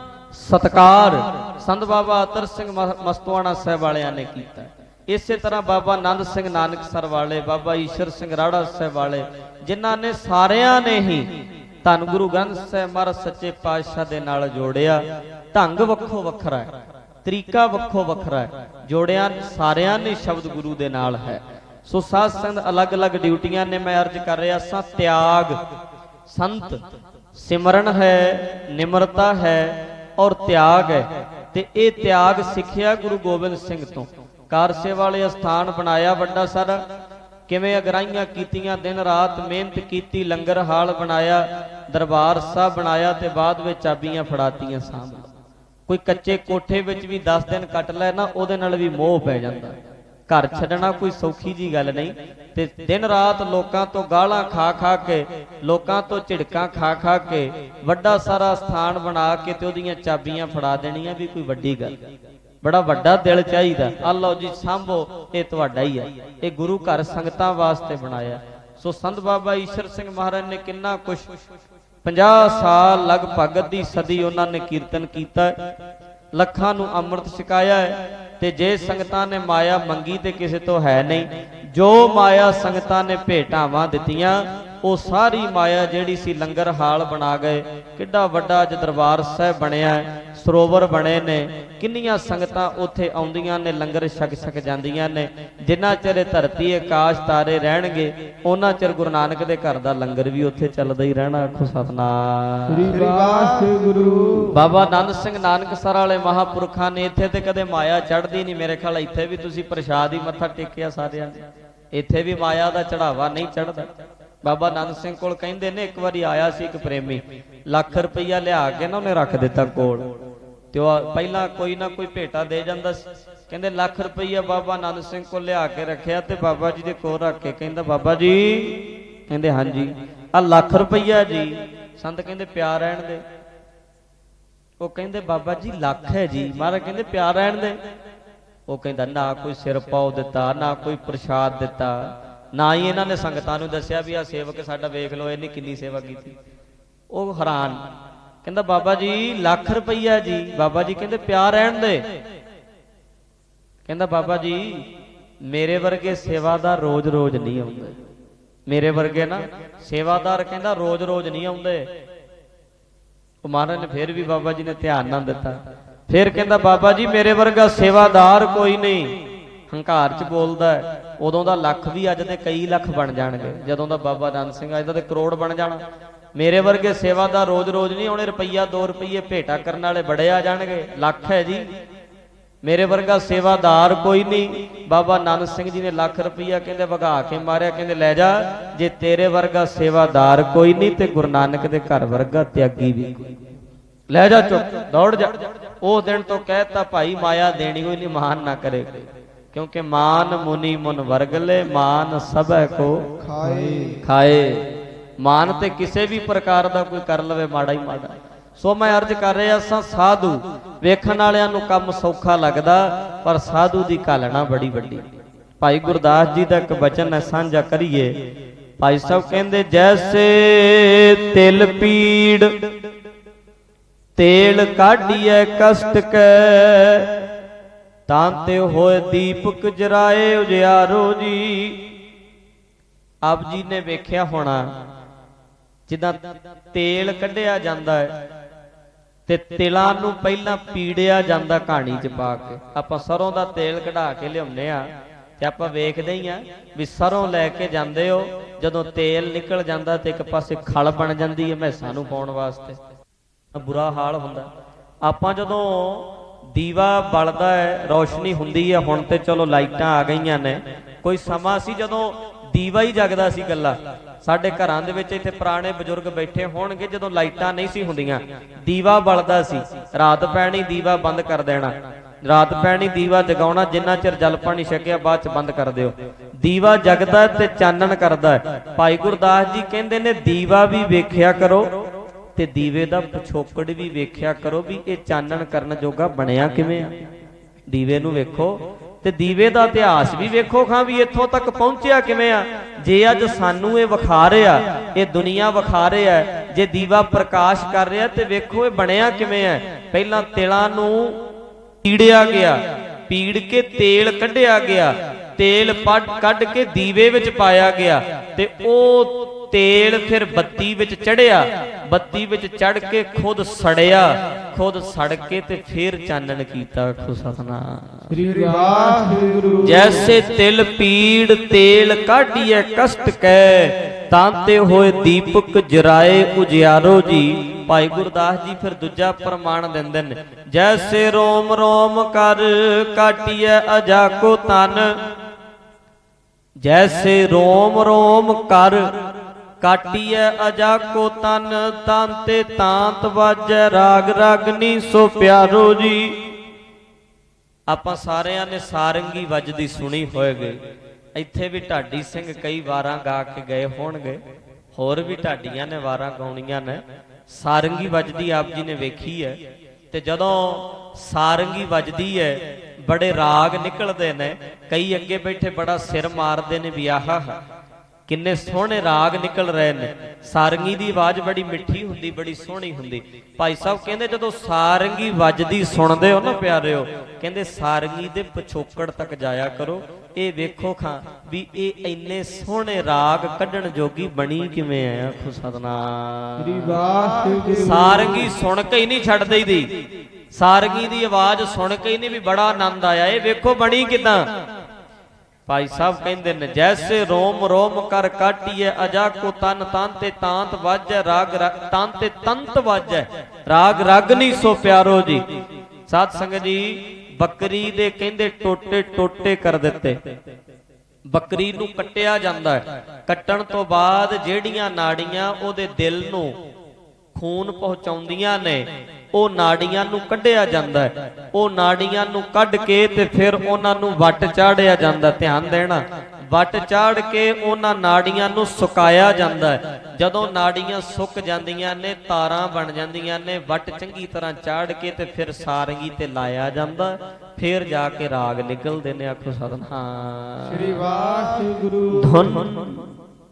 ਸਤਿਕਾਰ ਸੰਤ ਬਾਬਾ ਅਤਰ ਸਿੰਘ ਮਸਤਵਾਣਾ ਸਾਹਿਬ ਵਾਲਿਆਂ ਨੇ ਕੀਤਾ। ਇਸੇ ਤਰ੍ਹਾਂ ਬਾਬਾ ਆਨੰਦ ਸਿੰਘ ਨਾਨਕਸਰ ਵਾਲੇ, ਬਾਬਾ ਈਸ਼ਰ ਸਿੰਘ ਰਾੜਾ ਸਾਹਿਬ ਵਾਲੇ, ਜਿਨ੍ਹਾਂ ਨੇ ਸਾਰਿਆਂ ਨੇ ਹੀ ਧੰਨ ਗੁਰੂ ਗ੍ਰੰਥ ਸਾਹਿਬ ਮਹਾਰਾਜ ਸੱਚੇ ਪਾਤਸ਼ਾਹ ਦੇ ਨਾਲ ਜੋੜਿਆ। ਢੰਗ ਵੱਖੋ ਵੱਖਰਾ ਹੈ, ਤਰੀਕਾ ਵੱਖੋ ਵੱਖਰਾ ਹੈ, ਜੋੜਿਆ ਸਾਰਿਆਂ ਨੇ ਸ਼ਬਦ ਗੁਰੂ ਦੇ ਨਾਲ ਹੈ। ਸੋ ਸਾਧ ਸੰਗਤ ਅਲੱਗ-ਅਲੱਗ ਡਿਊਟੀਆਂ ਨੇ। ਮੈਂ ਅਰਜ਼ ਕਰ ਰਿਹਾ ਸਾਂ, ਤਿਆਗ ਸੰਤ ਸਿਮਰਨ ਹੈ, ਨਿਮਰਤਾ ਹੈ ਔਰ ਤਿਆਗ ਹੈ। ਤੇ ਇਹ ਤਿਆਗ ਸਿੱਖਿਆ ਗੁਰੂ ਗੋਬਿੰਦ ਸਿੰਘ ਤੋਂ। ਕਾਰ ਸੇਵਾ ਵਾਲੇ ਅਸਥਾਨ ਬਣਾਇਆ ਵੱਡਾ ਸਾਰਾ, ਕਿਵੇਂ ਅਗਰਾਈਆਂ ਕੀਤੀਆਂ, ਦਿਨ ਰਾਤ ਮਿਹਨਤ ਕੀਤੀ, ਲੰਗਰ ਹਾਲ ਬਣਾਇਆ, ਦਰਬਾਰ ਸਾਹਿਬ ਬਣਾਇਆ, ਤੇ ਬਾਅਦ ਵਿੱਚ ਚਾਬੀਆਂ ਫੜਾਤੀਆਂ ਸਾਹਮਣੇ। ਕੋਈ ਕੱਚੇ ਕੋਠੇ ਵਿੱਚ ਵੀ ਦਸ ਦਿਨ ਕੱਟ ਲੈ ਨਾ, ਉਹਦੇ ਨਾਲ ਵੀ ਮੋਹ ਪੈ ਜਾਂਦਾ। ਘਰ ਛੱਡਣਾ ਕੋਈ ਸੌਖੀ ਜੀ ਗੱਲ ਨਹੀਂ। ਤੇ ਦਿਨ ਰਾਤ ਲੋਕਾਂ ਤੋਂ ਗਾਲਾਂ ਖਾ ਖਾ ਕੇ, ਲੋਕਾਂ ਤੋਂ ਝਿੜਕਾਂ ਖਾ ਖਾ ਕੇ ਵੱਡਾ ਸਾਰਾ ਸਥਾਨ ਬਣਾ ਕੇ ਤੇ ਉਹਦੀਆਂ ਚਾਬੀਆਂ ਫੜਾ ਦੇਣੀਆਂ ਵੀ ਕੋਈ ਵੱਡੀ ਗੱਲ। ਬੜਾ ਵੱਡਾ ਦਿਲ ਚਾਹੀਦਾ। ਆ ਲਓ ਜੀ ਸਾਂਭੋ, ਇਹ ਤੁਹਾਡਾ ਹੀ ਹੈ। ਇਹ ਗੁਰੂ ਘਰ ਸੰਗਤਾਂ ਵਾਸਤੇ ਬਣਾਇਆ। ਸੋ ਸੰਤ ਬਾਬਾ ਈਸ਼ਰ ਸਿੰਘ ਮਹਾਰਾਜ ਨੇ ਕਿੰਨਾ ਕੁਛ, ਪੰਜਾਹ ਸਾਲ ਲਗਭਗ ਅੱਧੀ ਸਦੀ ਉਹਨਾਂ ਨੇ ਕੀਰਤਨ ਕੀਤਾ, ਲੱਖਾਂ ਨੂੰ ਅੰਮ੍ਰਿਤ ਛਕਾਇਆ ਹੈ। ਤੇ ਜੇ ਸੰਗਤਾਂ ਨੇ ਮਾਇਆ ਮੰਗੀ ਤੇ ਕਿਸੇ ਤੋਂ ਹੈ ਨਹੀਂ। ਜੋ ਮਾਇਆ ਸੰਗਤਾਂ ਨੇ ਭੇਟਾਵਾਂ ਦਿੱਤੀਆਂ, ਉਹ ਸਾਰੀ ਮਾਇਆ ਜਿਹੜੀ ਸੀ ਲੰਗਰ ਹਾਲ ਬਣਾ ਗਏ। ਕਿੱਡਾ ਵੱਡਾ ਅੱਜ ਦਰਬਾਰ ਸਾਹਿਬ ਬਣਿਆ, ਸਰੋਵਰ ਬਣੇ ਨੇ, ਕਿੰਨੀਆਂ ਸੰਗਤਾਂ ਉੱਥੇ ਆਉਂਦੀਆਂ ਨੇ, ਲੰਗਰ ਛਕ ਛਕ ਜਾਂਦੀਆਂ ਨੇ। ਜਿੰਨਾ ਚਿਰ ਧਰਤੀ ਆਕਾਸ਼ ਤਾਰੇ ਰਹਿਣਗੇ, ਉਹਨਾਂ ਚਿਰ ਗੁਰੂ ਨਾਨਕ ਦੇ ਘਰ ਦਾ ਲੰਗਰ ਵੀ ਉੱਥੇ ਚੱਲਦਾ ਹੀ ਰਹਿਣਾ। ਆਖੋ ਸਤਿਨਾਮ ਸ੍ਰੀ ਵਾਹਿਗੁਰੂ। ਬਾਬਾ ਆਨੰਦ ਸਿੰਘ ਨਾਨਕਸਰ ਵਾਲੇ ਮਹਾਂਪੁਰਖਾਂ ਨੇ ਇੱਥੇ ਤੇ ਕਦੇ ਮਾਇਆ ਚੜ੍ਹਦੀ ਨਹੀਂ। ਮੇਰੇ ਖਿਆਲ ਇੱਥੇ ਵੀ ਤੁਸੀਂ ਪ੍ਰਸ਼ਾਦ ਹੀ ਮੱਥਾ ਟੇਕਿਆ ਸਾਰਿਆਂ ਨੇ, ਇੱਥੇ ਵੀ ਮਾਇਆ ਦਾ ਚੜਾਵਾ ਨਹੀਂ ਚੜ੍ਹਦਾ। ਬਾਬਾ ਆਨੰਦ ਸਿੰਘ ਕੋਲ ਕਹਿੰਦੇ ਨੇ ਇੱਕ ਵਾਰੀ ਆਇਆ ਸੀ ਇੱਕ ਪ੍ਰੇਮੀ, ਲੱਖ ਰੁਪਈਆ ਲਿਆ ਕੇ ਨਾ ਉਹਨੇ ਰੱਖ ਦਿੱਤਾ ਕੋਲ, ਤੇ ਉਹ ਪਹਿਲਾਂ ਕੋਈ ਨਾ ਕੋਈ ਭੇਟਾ ਦੇ ਜਾਂਦਾ ਸੀ। ਕਹਿੰਦੇ ਲੱਖ ਰੁਪਈਆ ਬਾਬਾ ਆਨੰਦ ਸਿੰਘ ਕੋਲ ਲਿਆ ਕੇ ਰੱਖਿਆ ਤੇ ਬਾਬਾ ਜੀ ਦੇ ਕੋਲ ਰੱਖ ਕੇ ਕਹਿੰਦਾ, ਬਾਬਾ ਜੀ, ਕਹਿੰਦੇ ਹਾਂਜੀ ਆ ਲੱਖ ਰੁਪਈਆ ਜੀ। ਸੰਤ ਕਹਿੰਦੇ ਪਿਆ ਰਹਿਣ ਦੇ। ਉਹ ਕਹਿੰਦੇ ਬਾਬਾ ਜੀ ਲੱਖ ਹੈ ਜੀ। ਮਹਾਰਾਜ ਕਹਿੰਦੇ ਪਿਆ ਰਹਿਣ ਦੇ। ਉਹ ਕਹਿੰਦਾ ਨਾ ਕੋਈ ਸਿਰ ਪਾਉ ਦਿੱਤਾ, ਨਾ ਕੋਈ ਪ੍ਰਸ਼ਾਦ ਦਿੱਤਾ, ਨਾ ਹੀ ਇਹਨਾਂ ਨੇ ਸੰਗਤਾਂ ਨੂੰ ਦੱਸਿਆ ਵੀ ਆ ਸੇਵਕ ਸਾਡਾ ਵੇਖ ਲਓ ਇਹਨੇ ਕਿੰਨੀ ਸੇਵਾ ਕੀਤੀ। ਉਹ ਹੈਰਾਨ, ਕਹਿੰਦਾ ਬਾਬਾ ਜੀ ਲੱਖ ਰੁਪਈਆ ਜੀ। ਬਾਬਾ ਜੀ ਕਹਿੰਦੇ ਪਿਆ ਰਹਿਣ ਦੇ। ਕਹਿੰਦਾ ਬਾਬਾ ਜੀ ਮੇਰੇ ਵਰਗੇ ਸੇਵਾਦਾਰ ਰੋਜ਼ ਰੋਜ਼ ਨਹੀਂ ਆਉਂਦੇ, ਮੇਰੇ ਵਰਗੇ ਨਾ ਸੇਵਾਦਾਰ ਕਹਿੰਦਾ ਰੋਜ਼ ਰੋਜ਼ ਨਹੀਂ ਆਉਂਦੇ। ਉਹ ਮਹਾਰਾਜ ਨੇ ਫਿਰ ਵੀ ਬਾਬਾ ਜੀ ਨੇ ਧਿਆਨ ਨਾ ਦਿੱਤਾ। ਫਿਰ ਕਹਿੰਦਾ ਬਾਬਾ ਜੀ ਮੇਰੇ ਵਰਗਾ ਸੇਵਾਦਾਰ ਕੋਈ ਨਹੀਂ। ਹੰਕਾਰ ਚ ਬੋਲਦਾ। ਉਦੋਂ ਦਾ ਲੱਖ ਵੀ ਅੱਜ ਦੇ ਕਈ ਲੱਖ ਬਣ ਜਾਣਗੇ, ਜਦੋਂ ਦਾ ਬਾਬਾ ਆਨੰਦ ਸਿੰਘ ਅੱਜ ਦਾ ਤੇ ਕਰੋੜ ਬਣ ਜਾਣਾ। ਮੇਰੇ ਵਰਗੇ ਸੇਵਾਦਾਰ ਰੋਜ਼ ਰੋਜ਼ ਨਹੀਂ ਆਉਣੇ, ਰੁਪਈਆ ਦੋ ਰੁਪਈਏ ਭੇਟਾ ਕਰਨ ਵਾਲੇ ਬੜੇ ਆ ਜਾਣਗੇ। ਲੱਖ ਹੈ ਜੀ, ਮੇਰੇ ਵਰਗਾ ਸੇਵਾਦਾਰ ਕੋਈ ਨਹੀਂ। ਬਾਬਾ ਆਨੰਦ ਸਿੰਘ ਜੀ ਨੇ ਲੱਖ ਰੁਪਈਆ ਕਹਿੰਦੇ ਵਗਾ ਕੇ ਮਾਰਿਆ। ਕਹਿੰਦੇ ਲੈ ਜਾ, ਜੇ ਤੇਰੇ ਵਰਗਾ ਸੇਵਾਦਾਰ ਕੋਈ ਨਹੀਂ ਤੇ ਗੁਰੂ ਨਾਨਕ ਦੇ ਘਰ ਵਰਗਾ ਤਿਆਗੀ ਵੀ ਕੋਈ, ਲੈ ਜਾ, ਚੁੱਪ ਦੌੜ ਜਾ। ਉਹ ਦਿਨ ਤੋਂ ਕਹਿਤਾ ਭਾਈ ਮਾਇਆ ਦੇਣੀ ਹੋਈ ਨਹੀਂ, ਮਾਨ ਨਾ ਕਰੇ, ਕਿਉਂਕਿ ਮਾਨ ਮੁਨੀ ਮੁਨ ਵਰਗਲੇ, ਮਾਨ ਸਭੈ ਕੋ ਖਾਏ ਖਾਏ। ਮਾਨ ਤੇ ਕਿਸੇ ਵੀ ਪ੍ਰਕਾਰ ਦਾ ਕੋਈ ਕਰ ਲਵੇ ਮਾੜਾ ਹੀ ਮਾੜਾ। ਸੋ ਮੈਂ ਅਰਜ਼ ਕਰ ਰਿਹਾ ਸਾਂ, ਸਾਧੂ ਵੇਖਣ ਵਾਲਿਆਂ ਨੂੰ ਕੰਮ ਸੌਖਾ ਲੱਗਦਾ, ਪਰ ਸਾਧੂ ਦੀ ਘਾਲਣਾ ਬੜੀ ਵੱਡੀ। ਭਾਈ ਗੁਰਦਾਸ ਜੀ ਦਾ ਇੱਕ ਬਚਨ ਹੈ, ਸਾਂਝਾ ਕਰੀਏ। ਭਾਈ ਸਾਹਿਬ ਕਹਿੰਦੇ, ਜੈਸੇ ਤਿਲ ਪੀੜ ਤੇਲ ਕਾਢੀਐ ਕਸ਼ਟ ਕੈ, ਤਾਂ ਤੇ ਹੋਏ ਦੀਪਕ ਜਰਾਏ ਉਜਿਆਰੋ ਜੀ। ਆਪ ਜੀ ਨੇ ਵੇਖਿਆ ਹੋਣਾ, ਜਿੱਦਾਂ ਤੇਲ ਕੱਢਿਆ ਜਾਂਦਾ ਹੈ ਤੇ ਤਿਲਾਂ ਨੂੰ ਪਹਿਲਾਂ ਪੀੜਿਆ ਜਾਂਦਾ ਕਹਾਣੀ ਚ ਪਾ ਕੇ। ਆਪਾਂ ਸਰੋਂ ਦਾ ਤੇਲ ਕਢਾ ਕੇ ਲਿਆਉਂਦੇ ਆ ਤੇ ਆਪਾਂ ਵੇਖਦੇ ਹੀ ਆ ਵੀ ਸਰੋਂ ਲੈ ਕੇ ਜਾਂਦੇ ਹੋ, ਜਦੋਂ ਤੇਲ ਨਿਕਲ ਜਾਂਦਾ ਤੇ ਇੱਕ ਪਾਸੇ ਖਲ ਬਣ ਜਾਂਦੀ ਹੈ ਮੈਸਾਂ ਨੂੰ ਪਾਉਣ ਵਾਸਤੇ। ਬੁਰਾ ਹਾਲ ਹੁੰਦਾ। ਆਪਾਂ ਜਦੋਂ ਦੀਵਾ ਬਲਦਾ ਹੈ, ਰੌਸ਼ਨੀ ਹੁੰਦੀ ਹੈ, ਹੁਣ ਤੇ ਚਲੋ ਲਾਈਟਾਂ ਆ ਗਈਆਂ ਨੇ, ਕੋਈ ਸਮਾਂ ਸੀ ਜਦੋਂ ਦੀਵਾ ਹੀ ਜਗਦਾ ਸੀ ਗੱਲਾਂ। ਸਾਡੇ ਘਰਾਂ ਦੇ ਵਿੱਚ ਇੱਥੇ ਪੁਰਾਣੇ ਬਜ਼ੁਰਗ ਬੈਠੇ ਹੋਣਗੇ, ਜਦੋਂ ਲਾਈਟਾਂ ਨਹੀਂ ਸੀ ਹੁੰਦੀਆਂ ਦੀਵਾ ਬਲਦਾ ਸੀ। ਰਾਤ ਪੈਣੀ ਦੀਵਾ ਬੰਦ ਕਰ ਦੇਣਾ, ਰਾਤ ਪੈਣੀ ਦੀਵਾ ਜਗਾਉਣਾ, ਜਿੰਨਾ ਚਿਰ ਜਲ ਪਾਣੀ ਛਕਿਆ ਬਾਅਦ ਚ ਬੰਦ ਕਰ ਦਿਓ। ਦੀਵਾ ਜਗਦਾ ਤੇ ਚਾਨਣ ਕਰਦਾ। ਭਾਈ ਗੁਰਦਾਸ ਜੀ ਕਹਿੰਦੇ ਨੇ ਦੀਵਾ ਵੀ ਵੇਖਿਆ ਕਰੋ ਤੇ ਦੀਵੇ ਦਾ ਪਿਛੋਕੜ ਵੀ ਵੇਖਿਆ ਕਰੋ ਵੀ ਇਹ ਚਾਨਣ ਕਰਨ ਜੋਗਾ ਬਣਿਆ ਕਿਵੇਂ ਆ। ਦੀਵੇ ਨੂੰ ਵੇਖੋ ਤੇ ਦੀਵੇ ਦਾ ਇਤਿਹਾਸ ਵੀ ਵੇਖੋ ਖਾਂ ਵੀ ਇੱਥੋਂ ਤੱਕ ਪਹੁੰਚਿਆ ਕਿਵੇਂ ਆ। ਜੇ ਅੱਜ ਸਾਨੂੰ ਇਹ ਵਿਖਾ ਰਿਹਾ, ਇਹ ਦੁਨੀਆ ਵਿਖਾ ਰਿਹਾ, ਜੇ ਦੀਵਾ ਪ੍ਰਕਾਸ਼ ਕਰ ਰਿਹਾ ਤੇ ਵੇਖੋ ਇਹ ਬਣਿਆ ਕਿਵੇਂ ਆ। ਪਹਿਲਾਂ ਤਿਲਾਂ ਨੂੰ ਪੀੜਿਆ ਗਿਆ, ਪੀੜ ਕੇ ਤੇਲ ਕੱਢਿਆ ਗਿਆ, ਤੇਲ ਕੱਢ ਕੇ ਦੀਵੇ ਵਿੱਚ ਪਾਇਆ ਗਿਆ ਤੇ ਉਹ ਤੇਲ ਫਿਰ ਬੱਤੀ ਵਿੱਚ ਚੜਿਆ, ਬੱਤੀ ਵਿੱਚ ਚੜ ਕੇ ਖੁਦ ਸੜਿਆ, ਖੁਦ ਸੜ ਕੇ ਤੇ ਫਿਰ ਚਾਨਣ ਕੀਤਾ। ਆਖੋ ਸਤਿਨਾਮ ਸ੍ਰੀ ਵਾਹਿਗੁਰੂ। ਜੈਸੇ ਤਿਲ ਪੀੜ ਤੇਲ ਕਾਢੀਐ ਕਸ਼ਟ ਕੈ, ਤਾਂ ਤੇ ਹੋਏ ਦੀਪਕ ਜਰਾਏ ਉਜਿਆਰੋ ਜੀ। ਭਾਈ ਗੁਰਦਾਸ ਜੀ ਫਿਰ ਦੂਜਾ ਪ੍ਰਮਾਣ ਦਿੰਦੇ ਨੇ, ਜੈਸੇ ਰੋਮ ਰੋਮ ਕਰ ਕਾਟੀਐ ਅਜਾ ਕੋ ਤਨ, ਜੈਸੇ ਰੋਮ ਰੋਮ ਕਰ ਕਾਟੀਐ ਅਜਾ ਕੋ ਤਨ, ਤਨ ਤੇ ਤਾਂਤ ਵਾਜੈ ਰਾਗ ਰਾਗਨੀ ਸੋ ਪਿਆਰੋ ਜੀ। ਆਪਾਂ ਸਾਰਿਆਂ ਨੇ ਸਾਰੰਗੀ ਵੱਜਦੀ ਸੁਣੀ ਹੋਏਗੀ। ਇੱਥੇ ਵੀ ਢਾਡੀ ਸਿੰਘ ਕਈ ਵਾਰਾਂ ਗਾ ਕੇ ਗਏ ਹੋਣਗੇ, ਹੋਰ ਵੀ ਢਾਡੀਆਂ ਨੇ ਵਾਰਾਂ ਗਾਉਣੀਆਂ ਨੇ। ਸਾਰੰਗੀ ਵੱਜਦੀ ਆਪ ਜੀ ਨੇ ਵੇਖੀ ਹੈ। ਤੇ ਜਦੋਂ ਸਾਰੰਗੀ ਵੱਜਦੀ ਹੈ ਬੜੇ ਰਾਗ ਨਿਕਲਦੇ ਨੇ। ਕਈ ਅੱਗੇ ਬੈਠੇ ਬੜਾ ਸਿਰ ਮਾਰਦੇ ਨੇ ਵੀ ਆਹਾ ਕਿੰਨੇ ਸੋਹਣੇ ਰਾਗ ਨਿਕਲ ਰਹੇ ਨੇ। ਸਾਰੰਗੀ ਦੀ ਆਵਾਜ਼ ਬੜੀ ਮਿੱਠੀ ਹੁੰਦੀ, ਬੜੀ ਸੋਹਣੀ ਹੁੰਦੀ। ਭਾਈ ਸਾਹਿਬ ਕਹਿੰਦੇ ਜਦੋਂ ਸਾਰੰਗੀ ਵੱਜਦੀ ਸੁਣਦੇ ਹੋ ਨਾ ਪਿਆਰਿਓ, ਕਹਿੰਦੇ ਸਾਰੰਗੀ ਦੇ ਪਿਛੋਕੜ ਤੱਕ ਜਾਇਆ ਕਰੋ। ਇਹ ਵੇਖੋ ਖਾਂ ਵੀ ਇਹ ਇੰਨੇ ਸੋਹਣੇ ਰਾਗ ਕੱਢਣ ਜੋਗੀ ਬਣੀ ਕਿਵੇਂ ਆ। ਆਖੋ ਸਤਨਾਮ। ਸਾਰੰਗੀ ਸੁਣ ਕੇ ਹੀ ਨਹੀਂ ਛੱਡ ਦਈਦੀ, ਸਾਰੰਗੀ ਦੀ ਆਵਾਜ਼ ਸੁਣ ਕੇ ਹੀ ਨਹੀਂ ਵੀ ਬੜਾ ਆਨੰਦ ਆਇਆ। ਇਹ ਵੇਖੋ ਬਣੀ ਕਿਦਾਂ। ਭਾਈ ਸਾਹਿਬ ਕਹਿੰਦੇ ਨੇ ਜੈਸੇ ਰੋਮ ਰੋਮ ਕਰ ਕਾਟੀਏ ਅਜਾ ਕੋ ਤਨ ਤਨ ਤੇ ਤਾਂਤ ਵਾਜੈ ਰਾਗ ਤਨ ਤੇ ਤੰਤ ਵਾਜੈ ਰਾਗ ਰਗਨੀ ਸੋ ਪਿਆਰੋ ਜੀ। ਸਾਧ ਸੰਗਤ ਜੀ ਬੱਕਰੀ ਦੇ ਕਹਿੰਦੇ ਟੋਟੇ ਟੋਟੇ ਕਰ ਦਿੱਤੇ। ਬੱਕਰੀ ਨੂੰ ਕੱਟਿਆ ਜਾਂਦਾ ਹੈ। ਕੱਟਣ ਤੋਂ ਬਾਅਦ ਜਿਹੜੀਆਂ ਨਾੜੀਆਂ ਉਹਦੇ ਦਿਲ ਨੂੰ ਖੂਨ ਪਹੁੰਚਾਉਂਦੀਆਂ ਨੇ ਉਹ ਨਾੜੀਆਂ ਨੂੰ ਕੱਢਿਆ ਜਾਂਦਾ ਹੈ। ਉਹ ਨਾੜੀਆਂ ਨੂੰ ਕੱਢ ਕੇ ਤੇ ਫਿਰ ਉਹਨਾਂ ਨੂੰ ਵੱਟ ਚਾੜਿਆ ਜਾਂਦਾ। ਧਿਆਨ ਦੇਣਾ, ਵੱਟ ਚਾੜ ਕੇ ਉਹਨਾਂ ਨਾੜੀਆਂ ਨੂੰ ਸੁਕਾਇਆ ਜਾਂਦਾ ਹੈ। ਜਦੋਂ ਨਾੜੀਆਂ ਸੁੱਕ ਜਾਂਦੀਆਂ ਨੇ ਤਾਰਾਂ ਬਣ ਜਾਂਦੀਆਂ ਨੇ, ਵੱਟ ਚੰਗੀ ਤਰ੍ਹਾਂ ਚਾੜ ਕੇ ਤੇ ਫਿਰ ਸਾਰੰਗੀ ਤੇ ਲਾਇਆ ਜਾਂਦਾ, ਫਿਰ ਜਾ ਕੇ ਰਾਗ ਨਿਕਲਦੇ ਨੇ। ਆਖੋ ਸਤਿਨਾਮ ਸ੍ਰੀ ਵਾਹਿਗੁਰੂ। ਧੁਨ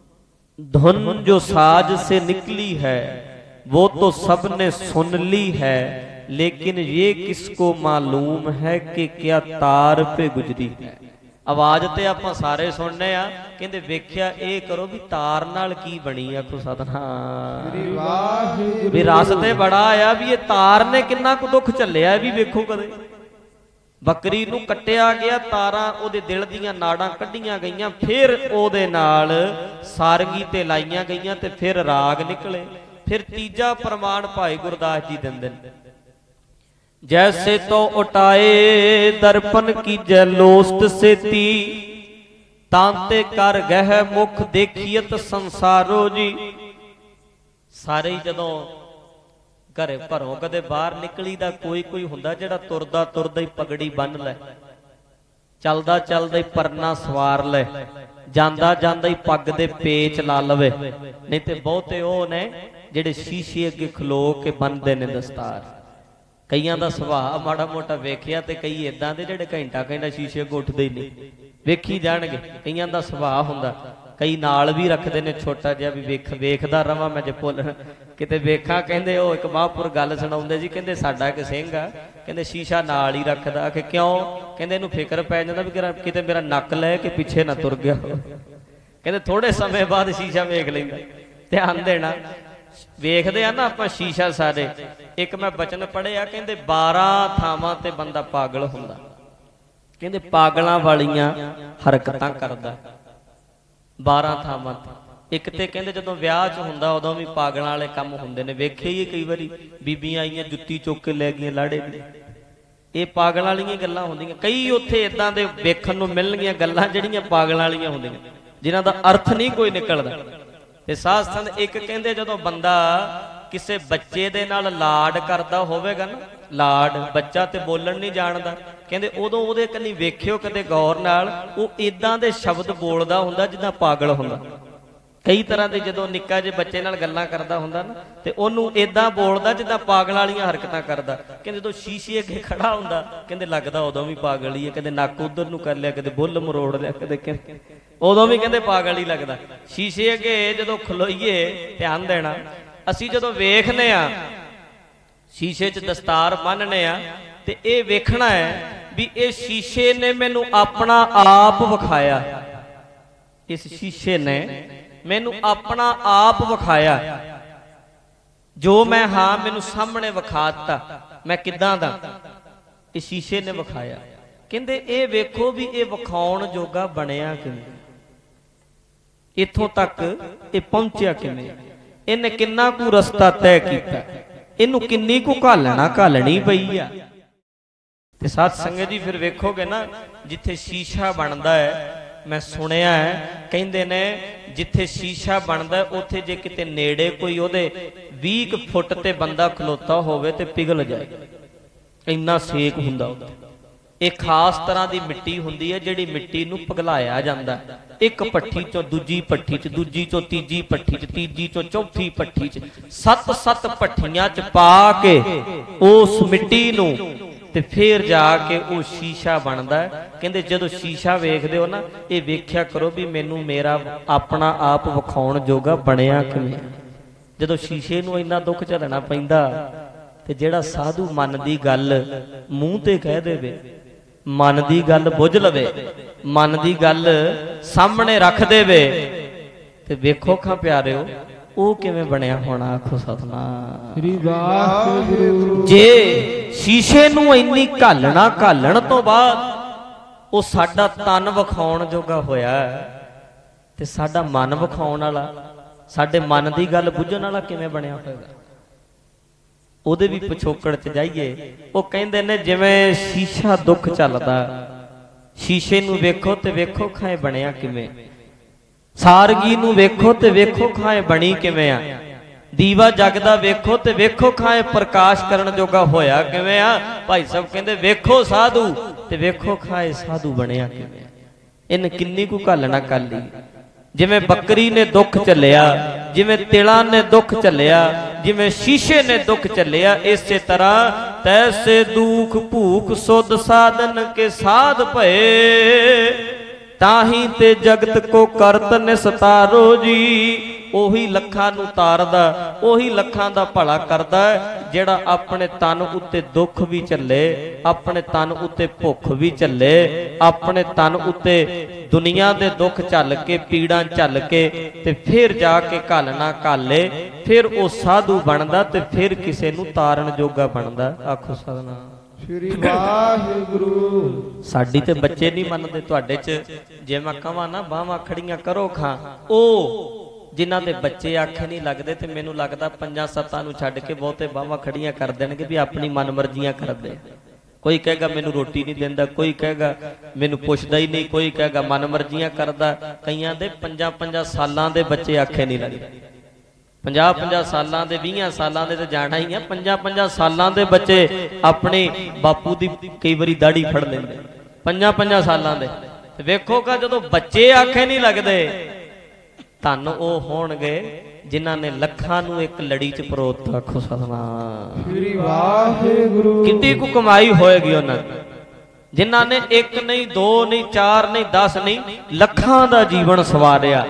ਧੁਨ ਜੋ ਸਾਜ ਸੇ ਨਿਕਲੀ ਹੈ वो तो सबने सुन ली है, लेकिन ये किसको मालूम है कि क्या तार पे गुजरी है। आवाज ते आपां सारे सुनने आ, कहंदे वेख्या ए करो भी तार नाल की बनी। आखो सतनाम। भी रस ते बड़ा आया भी ये तार ने किन्ना कु दुख झल्लिया भी वेखो कदे। ਬੱਕਰੀ ਨੂੰ ਕੱਟਿਆ ਗਿਆ, ਤਾਰਾਂ ਉਹਦੇ ਦਿਲ ਦੀਆਂ ਨਾੜਾਂ ਕੱਢੀਆਂ ਗਈਆਂ, ਫਿਰ ਉਹਦੇ ਨਾਲ ਸਾਰੰਗੀ ਤੇ ਲਾਈਆਂ ਗਈਆਂ ਤੇ ਫਿਰ ਰਾਗ ਨਿਕਲੇ। ਫਿਰ ਤੀਜਾ ਪ੍ਰਮਾਣ ਭਾਈ ਗੁਰਦਾਸ ਜੀ ਦਿੰਦੇ ਨੇ ਜੈਸੇ ਤੋ ਉਟਾਏ ਦਰਪਨ ਕੀਜੈ ਲੋਸਟ ਸੇਤੀ ਤਾਂਤੇ ਕਰ ਗਹਿ ਮੁਖ ਦੇਖੀਅਤ ਸੰਸਾਰੋ ਜੀ। ਸਾਰੇ ਹੀ ਜਦੋਂ ਘਰੇ ਘਰੋਂ ਕਦੇ ਬਾਹਰ ਨਿਕਲੀ ਦਾ ਕੋਈ ਕੋਈ ਹੁੰਦਾ ਜਿਹੜਾ ਤੁਰਦਾ ਤੁਰਦਾ ਹੀ ਪਗੜੀ ਬੰਨ ਲੈ, ਚੱਲਦਾ ਚੱਲਦਾ ਹੀ ਪਰਨਾ ਸਵਾਰ ਲੈ, ਜਾਂਦਾ ਜਾਂਦਾ ਹੀ ਪੱਗ ਦੇ ਪੇਚ ਲਾ ਲਵੇ। ਨਹੀਂ ਤੇ ਬਹੁਤੇ ਉਹ ਨੇ ਜਿਹੜੇ ਸ਼ੀਸ਼ੇ ਅੱਗੇ ਖਲੋ ਕੇ ਬੰਨਦੇ ਨੇ ਦਸਤਾਰ। ਕਈਆਂ ਦਾ ਸੁਭਾਅ ਮਾੜਾ ਮੋਟਾ ਵੇਖਿਆ ਤੇ ਕਈ ਇਦਾਂ ਦੇ ਜਿਹੜੇ ਘੰਟਾ ਘੰਟਾ ਸ਼ੀਸ਼ੇ ਅੱਗੇ ਉੱਠਦੇ ਹੀ ਨਹੀਂ, ਵੇਖੀ ਜਾਣਗੇ। ਕਈਆਂ ਦਾ ਸੁਭਾਅ ਹੁੰਦਾ, ਕਈ ਨਾਲ ਵੀ ਰੱਖਦੇ ਨੇ ਛੋਟਾ ਜਿਹਾ ਵੀ ਵੇਖ ਵੇਖਦਾ ਰਵਾਂ ਮੈਂ ਜੇ ਭੁੱਲ ਕਿਤੇ ਵੇਖਾਂ। ਕਹਿੰਦੇ ਉਹ ਇੱਕ ਮਹਾਂਪੁਰ ਗੱਲ ਸੁਣਾਉਂਦੇ ਜੀ, ਕਹਿੰਦੇ ਸਾਡਾ ਇੱਕ ਸਿੰਘ ਆ, ਕਹਿੰਦੇ ਸ਼ੀਸ਼ਾ ਨਾਲ ਹੀ ਰੱਖਦਾ। ਕਿ ਕਿਉਂ? ਕਹਿੰਦੇ ਇਹਨੂੰ ਫਿਕਰ ਪੈ ਜਾਂਦਾ ਵੀ ਕਿਤੇ ਮੇਰਾ ਨੱਕ ਲੈ ਕੇ ਪਿੱਛੇ ਨਾ ਤੁਰ ਗਿਆ। ਕਹਿੰਦੇ ਥੋੜੇ ਸਮੇਂ ਬਾਅਦ ਸ਼ੀਸ਼ਾ ਵੇਖ ਲੈਂਦਾ। ਧਿਆਨ ਦੇਣਾ, ਵੇਖਦੇ ਆ ਨਾ ਆਪਾਂ ਸ਼ੀਸ਼ਾ ਸਾਰੇ। ਇੱਕ ਮੈਂ ਬਚਨ ਪੜ੍ਹਿਆ, ਕਹਿੰਦੇ ਬਾਰਾਂ ਥਾਵਾਂ ਤੇ ਬੰਦਾ ਪਾਗਲ ਹੁੰਦਾ। ਕਹਿੰਦੇ ਪਾਗਲਾਂ ਵਾਲੀਆਂ ਹਰਕਤਾਂ ਕਰਦਾ ਬਾਰਾਂ ਥਾਵਾਂ ਤੇ। ਇੱਕ ਤੇ ਕਹਿੰਦੇ ਜਦੋਂ ਵਿਆਹ ਚ ਹੁੰਦਾ ਉਦੋਂ ਵੀ ਪਾਗਲਾਂ ਵਾਲੇ ਕੰਮ ਹੁੰਦੇ ਨੇ। ਵੇਖੇ ਹੀ ਕਈ ਵਾਰੀ ਬੀਬੀਆਂ ਆਈਆਂ ਜੁੱਤੀ ਚੁੱਕ ਕੇ ਲੈ ਗਈਆਂ ਲਾੜੇ ਦੀ। ਇਹ ਪਾਗਲਾਂ ਵਾਲੀਆਂ ਗੱਲਾਂ ਹੁੰਦੀਆਂ। ਕਈ ਉੱਥੇ ਇਦਾਂ ਦੇ ਵੇਖਣ ਨੂੰ ਮਿਲਣਗੀਆਂ ਗੱਲਾਂ ਜਿਹੜੀਆਂ ਪਾਗਲਾਂ ਵਾਲੀਆਂ ਹੁੰਦੀਆਂ, ਜਿਨ੍ਹਾਂ ਦਾ ਅਰਥ ਨਹੀਂ ਕੋਈ ਨਿਕਲਦਾ। ਤੇ ਸਾਧ ਸੰਗਤ ਇੱਕ ਕਹਿੰਦੇ ਜਦੋਂ ਬੰਦਾ ਕਿਸੇ ਬੱਚੇ ਦੇ ਨਾਲ ਲਾਡ ਕਰਦਾ ਹੋਵੇਗਾ ਨਾ, ਲਾਡ ਬੱਚਾ ਤੇ ਬੋਲਣ ਨਹੀਂ ਜਾਣਦਾ, ਕਹਿੰਦੇ ਉਦੋਂ ਉਹਦੇ ਕੰਨੀ ਵੇਖਿਓ ਕਦੇ ਗੌਰ ਨਾਲ, ਉਹ ਇਦਾਂ ਦੇ ਸ਼ਬਦ ਬੋਲਦਾ ਹੁੰਦਾ ਜਿੱਦਾਂ ਪਾਗਲ ਹੁੰਦਾ। ਕਈ ਤਰ੍ਹਾਂ ਦੇ ਜਦੋਂ ਨਿੱਕਾ ਜਿਹੇ ਬੱਚੇ ਨਾਲ ਗੱਲਾਂ ਕਰਦਾ ਹੁੰਦਾ ਨਾ ਤੇ ਉਹਨੂੰ ਇਦਾਂ ਬੋਲਦਾ ਜਿੱਦਾਂ ਪਾਗਲ ਵਾਲੀਆਂ ਹਰਕਤਾਂ ਕਰਦਾ। ਕਹਿੰਦੇ ਜਦੋਂ ਸ਼ੀਸ਼ੇ ਅੱਗੇ ਖੜਾ ਹੁੰਦਾ ਕਹਿੰਦੇ ਲੱਗਦਾ ਉਦੋਂ ਵੀ ਪਾਗਲ ਹੀ ਹੈ। ਕਦੇ ਨੱਕ ਉਧਰ ਨੂੰ ਕਰ ਲਿਆ, ਕਦੇ ਬੁੱਲ ਮਰੋੜ ਲਿਆ, ਕਦੇ ਕਹਿੰਦੇ ਉਦੋਂ ਵੀ ਕਹਿੰਦੇ ਪਾਗਲ ਹੀ ਲੱਗਦਾ। ਸ਼ੀਸ਼ੇ ਅੱਗੇ ਜਦੋਂ ਖਲੋਈਏ, ਧਿਆਨ ਦੇਣਾ, ਅਸੀਂ ਜਦੋਂ ਵੇਖਨੇ ਆ ਸ਼ੀਸ਼ੇ 'ਚ ਦਸਤਾਰ ਬੰਨ੍ਹਨੇ ਆ ਤੇ ਇਹ ਵੇਖਣਾ ਹੈ ਵੀ ਇਹ ਸ਼ੀਸ਼ੇ ਨੇ ਮੈਨੂੰ ਆਪਣਾ ਆਪ ਵਿਖਾਇਆ। ਇਸ ਸ਼ੀਸ਼ੇ ਨੇ ਮੈਨੂੰ ਆਪਣਾ ਆਪ ਵਿਖਾਇਆ। ਜੋ ਮੈਂ ਹਾਂ ਮੈਨੂੰ ਸਾਹਮਣੇ ਵਿਖਾ ਦਿੱਤਾ ਮੈਂ ਕਿੱਦਾਂ ਦਾ, ਇਹ ਸ਼ੀਸ਼ੇ ਨੇ ਵਿਖਾਇਆ। ਕਹਿੰਦੇ ਇਹ ਵੇਖੋ ਵੀ ਇਹ ਵਿਖਾਉਣ ਜੋਗਾ ਬਣਿਆ ਕਿਵੇਂ, ਇੱਥੋਂ ਤੱਕ ਇਹ ਪਹੁੰਚਿਆ ਕਿਵੇਂ, ਇਹਨੇ ਕਿੰਨਾ ਕੁ ਰਸਤਾ ਤੈਅ ਕੀਤਾ, ਇਹਨੂੰ ਕਿੰਨੀ ਕੁ ਘਾਲਣਾ ਘਾਲਣੀ ਪਈ ਆ। ਤੇ ਸਾਧ ਸੰਗਤ ਜੀ ਫਿਰ ਵੇਖੋਗੇ ਨਾ ਜਿੱਥੇ ਸ਼ੀਸ਼ਾ ਬਣਦਾ ਹੈ, ਮੈਂ ਸੁਣਿਆ ਹੈ ਕਹਿੰਦੇ ਨੇ ਜਿੱਥੇ ਸ਼ੀਸ਼ਾ ਬਣਦਾ ਉੱਥੇ ਜੇ ਕਿਤੇ ਨੇੜੇ ਕੋਈ ਉਹਦੇ ਵੀਹ ਫੁੱਟ ਤੇ ਬੰਦਾ ਖਲੋਤਾ ਹੋਵੇ ਤੇ ਪਿਘਲ ਜਾਏ, ਇੰਨਾ ਸੇਕ ਹੁੰਦਾ ਉੱਥੇ। ਇਹ ਖਾਸ ਤਰ੍ਹਾਂ ਦੀ ਮਿੱਟੀ ਹੁੰਦੀ ਹੈ ਜਿਹੜੀ ਮਿੱਟੀ ਨੂੰ ਪਿਘਲਾਇਆ ਜਾਂਦਾ, ਇੱਕ ਭੱਠੀ ਚੋਂ ਦੂਜੀ ਭੱਠੀ ਚ, ਦੂਜੀ ਚੋਂ ਤੀਜੀ ਭੱਠੀ ਚ, ਤੀਜੀ ਚੋਂ ਚੌਥੀ ਭੱਠੀ ਚ, ਸੱਤ ਸੱਤ ਭੱਠੀਆਂ ਚ ਪਾ ਕੇ ਉਸ ਮਿੱਟੀ ਨੂੰ ਤੇ ਫੇਰ ਜਾ ਕੇ ਉਹ ਸ਼ੀਸ਼ਾ ਬਣਦਾ। ਕਹਿੰਦੇ ਜਦੋਂ ਸ਼ੀਸ਼ਾ ਵੇਖਦੇ ਹੋ ਨਾ, ਇਹ ਵੇਖਿਆ ਕਰੋ ਵੀ ਮੈਨੂੰ ਮੇਰਾ ਆਪਣਾ ਆਪ ਵਿਖਾਉਣ ਜੋਗਾ ਬਣਿਆ ਕਿਵੇਂ। ਜਦੋਂ ਸ਼ੀਸ਼ੇ ਨੂੰ ਇੰਨਾ ਦੁੱਖ ਝੱਲਣਾ ਪੈਂਦਾ ਤੇ ਜਿਹੜਾ ਸਾਧੂ ਮਨ ਦੀ ਗੱਲ ਮੂੰਹ ਤੇ ਕਹਿ ਦੇਵੇ, ਮਨ ਦੀ ਗੱਲ ਬੁੱਝ ਲਵੇ, ਮਨ ਦੀ ਗੱਲ ਸਾਹਮਣੇ ਰੱਖ ਦੇਵੇ, ਤੇ ਵੇਖੋ ਖਾਂ ਪਿਆਰਿਓ ਉਹ ਕਿਵੇਂ ਬਣਿਆ ਹੋਣਾ। ਆਖੋ ਸਤਿਨਾਮ ਸ੍ਰੀ ਵਾਹਿਗੁਰੂ। ਜੇ ਸ਼ੀਸ਼ੇ ਨੂੰ ਇੰਨੀ ਘਾਲਣਾ ਘਾਲਣ ਤੋਂ ਬਾਅਦ ਉਹ ਸਾਡਾ ਤਨ ਵਿਖਾਉਣ ਜੋਗਾ ਹੋਇਆ ਤੇ ਸਾਡਾ ਮਨ ਵਿਖਾਉਣ ਵਾਲਾ, ਸਾਡੇ ਮਨ ਦੀ ਗੱਲ ਬੁੱਝਣ ਵਾਲਾ ਕਿਵੇਂ ਬਣਿਆ ਹੋਏਗਾ। ਉਹਦੇ ਵੀ ਪਿਛੋਕੜ ਚ ਜਾਈਏ, ਉਹ ਕਹਿੰਦੇ ਨੇ ਜਿਵੇਂ ਸ਼ੀਸ਼ਾ ਦੁੱਖ ਚੱਲਦਾ, ਸ਼ੀਸ਼ੇ ਨੂੰ ਵੇਖੋ ਤੇ ਵੇਖੋ ਖਾਏ ਬਣਿਆ ਕਿਵੇਂ, ਸਾਰਗੀ ਨੂੰ ਵੇਖੋ ਤੇ ਵੇਖੋ ਖਾਏ ਬਣੀ ਕਿਵੇਂ ਆ, ਦੀਵਾ ਜਗਦਾ ਵੇਖੋ ਤੇ ਵੇਖੋ ਖਾਏ ਪ੍ਰਕਾਸ਼ ਕਰਨ ਜੋਗਾ ਹੋਇਆ ਕਿਵੇਂ ਆ। ਭਾਈ ਸਾਹਿਬ ਕਹਿੰਦੇ ਵੇਖੋ ਸਾਧੂ ਤੇ ਵੇਖੋ ਖਾਏ ਸਾਧੂ ਬਣਿਆ ਕਿਵੇਂ। ਇਹਨੇ ਕਿੰਨੀ ਕੁ ਘਾਲਣਾ ਕਰ ਲਈ। ਜਿਵੇਂ ਬੱਕਰੀ ਨੇ ਦੁੱਖ ਝੱਲਿਆ, ਜਿਵੇਂ ਤਿਲਾਂ ਨੇ ਦੁੱਖ ਝੱਲਿਆ, ਜਿਵੇਂ ਸ਼ੀਸ਼ੇ ਨੇ ਦੁੱਖ ਝੱਲਿਆ, ਇਸੇ ਤਰ੍ਹਾਂ ਤੈਸੇ ਦੁਖ ਭੂਖ ਸੁਧ ਸਾਧਨ ਕੇ ਸਾਧ ਭਏ, ਤਾਹੀ ਤੇ ਜਗਤ ਕੋ ਕਰਤ ਨਿਸਤਾਰੋ ਜੀ। ਉਹੀ ਲੱਖਾਂ ਨੂੰ ਤਾਰਦਾ, ਉਹੀ ਲੱਖਾਂ ਦਾ ਭਲਾ ਕਰਦਾ ਜਿਹੜਾ ਆਪਣੇ ਤਨ ਉੱਤੇ ਦੁੱਖ ਵੀ ਝੱਲੇ, ਆਪਣੇ ਤਨ ਉੱਤੇ ਭੁੱਖ ਵੀ ਝੱਲੇ, ਆਪਣੇ ਤਨ ਉੱਤੇ ਦੁਨੀਆ ਦੇ ਦੁੱਖ ਝੱਲ ਕੇ, ਪੀੜਾਂ ਝੱਲ ਕੇ ਤੇ ਫਿਰ ਜਾ ਕੇ ਘਾਲਣਾ ਘਾਲੇ, ਫਿਰ ਉਹ ਸਾਧੂ ਬਣਦਾ ਤੇ ਫਿਰ ਕਿਸੇ ਨੂੰ ਤਾਰਨ ਜੋਗਾ ਬਣਦਾ। ਆਖੋ ਸਤਿਨਾਮ ਸ੍ਰੀ ਵਾਹਿਗੁਰੂ। ਸਾਡੀ ਤੇ ਬੱਚੇ ਨਹੀਂ ਮੰਨਦੇ। ਤੁਹਾਡੇ ਚ ਜੇ ਮੈਂ ਕਹਾਂ ਨਾ ਬਾਹਾਂ ਖੜੀਆਂ ਕਰੋ ਖਾਂ, ਉਹ ਜਿਨ੍ਹਾਂ ਦੇ ਬੱਚੇ ਆਖੇ ਨਹੀਂ ਲੱਗਦੇ, ਤੇ ਮੈਨੂੰ ਲੱਗਦਾ ਪੰਜਾਂ ਸੱਤਾਂ ਨੂੰ ਛੱਡ ਕੇ ਬਹੁਤੇ ਬਾਹਾਂ ਖੜੀਆਂ ਕਰ ਦੇਣਗੇ ਵੀ ਆਪਣੀ ਮਨਮਰਜ਼ੀਆਂ ਕਰਦੇ। ਕੋਈ ਕਹੇਗਾ ਮੈਨੂੰ ਰੋਟੀ ਨਹੀਂ ਦਿੰਦਾ, ਕੋਈ ਕਹੇਗਾ ਮੈਨੂੰ ਪੁੱਛਦਾ ਹੀ ਨਹੀਂ, ਕੋਈ ਕਹੇਗਾ ਮਨਮਰਜ਼ੀਆਂ ਕਰਦਾ। ਕਈਆਂ ਦੇ ਪੰਜਾਂ ਪੰਜਾਂ ਸਾਲਾਂ ਦੇ ਬੱਚੇ ਆਖੇ ਨਹੀਂ ਲੱਗਦੇ, ਪੰਜਾਹ ਪੰਜਾਹ ਸਾਲਾਂ ਦੇ, ਵੀਹਾਂ ਸਾਲਾਂ ਦੇ ਤੇ ਜਾਣਾ ਹੀ ਆ। ਪੰਜਾਂ ਪੰਜਾਂ ਸਾਲਾਂ ਦੇ ਬੱਚੇ ਆਪਣੇ ਬਾਪੂ ਦੀ ਕਈ ਵਾਰੀ ਦਾੜੀ ਫੜ ਲੈਂਦੇ, ਪੰਜਾਂ ਪੰਜਾਂ ਸਾਲਾਂ ਦੇ। ਤੇ ਵੇਖੋਗਾ ਜਦੋਂ ਬੱਚੇ ਆਖੇ ਨਹੀਂ ਲੱਗਦੇ, ਧੰਨ ਉਹ ਹੋਣਗੇ ਜਿਨ੍ਹਾਂ ਨੇ ਲੱਖਾਂ ਨੂੰ ਇੱਕ ਲੜੀ ਚ ਪਰੋਤਾ। ਆਖੋ ਸਤਿਨਾਮ ਸ੍ਰੀ ਵਾਹਿਗੁਰੂ। ਕਿੰਨੀ ਕੁ ਕਮਾਈ ਹੋਏਗੀ ਉਹਨਾਂ ਦੀ, ਜਿਨ੍ਹਾਂ ਨੇ ਇੱਕ ਨਹੀਂ, ਦੋ ਨਹੀਂ, ਚਾਰ ਨਹੀਂ, ਦਸ ਨਹੀਂ, ਲੱਖਾਂ ਦਾ ਜੀਵਨ ਸਵਾਰਿਆ।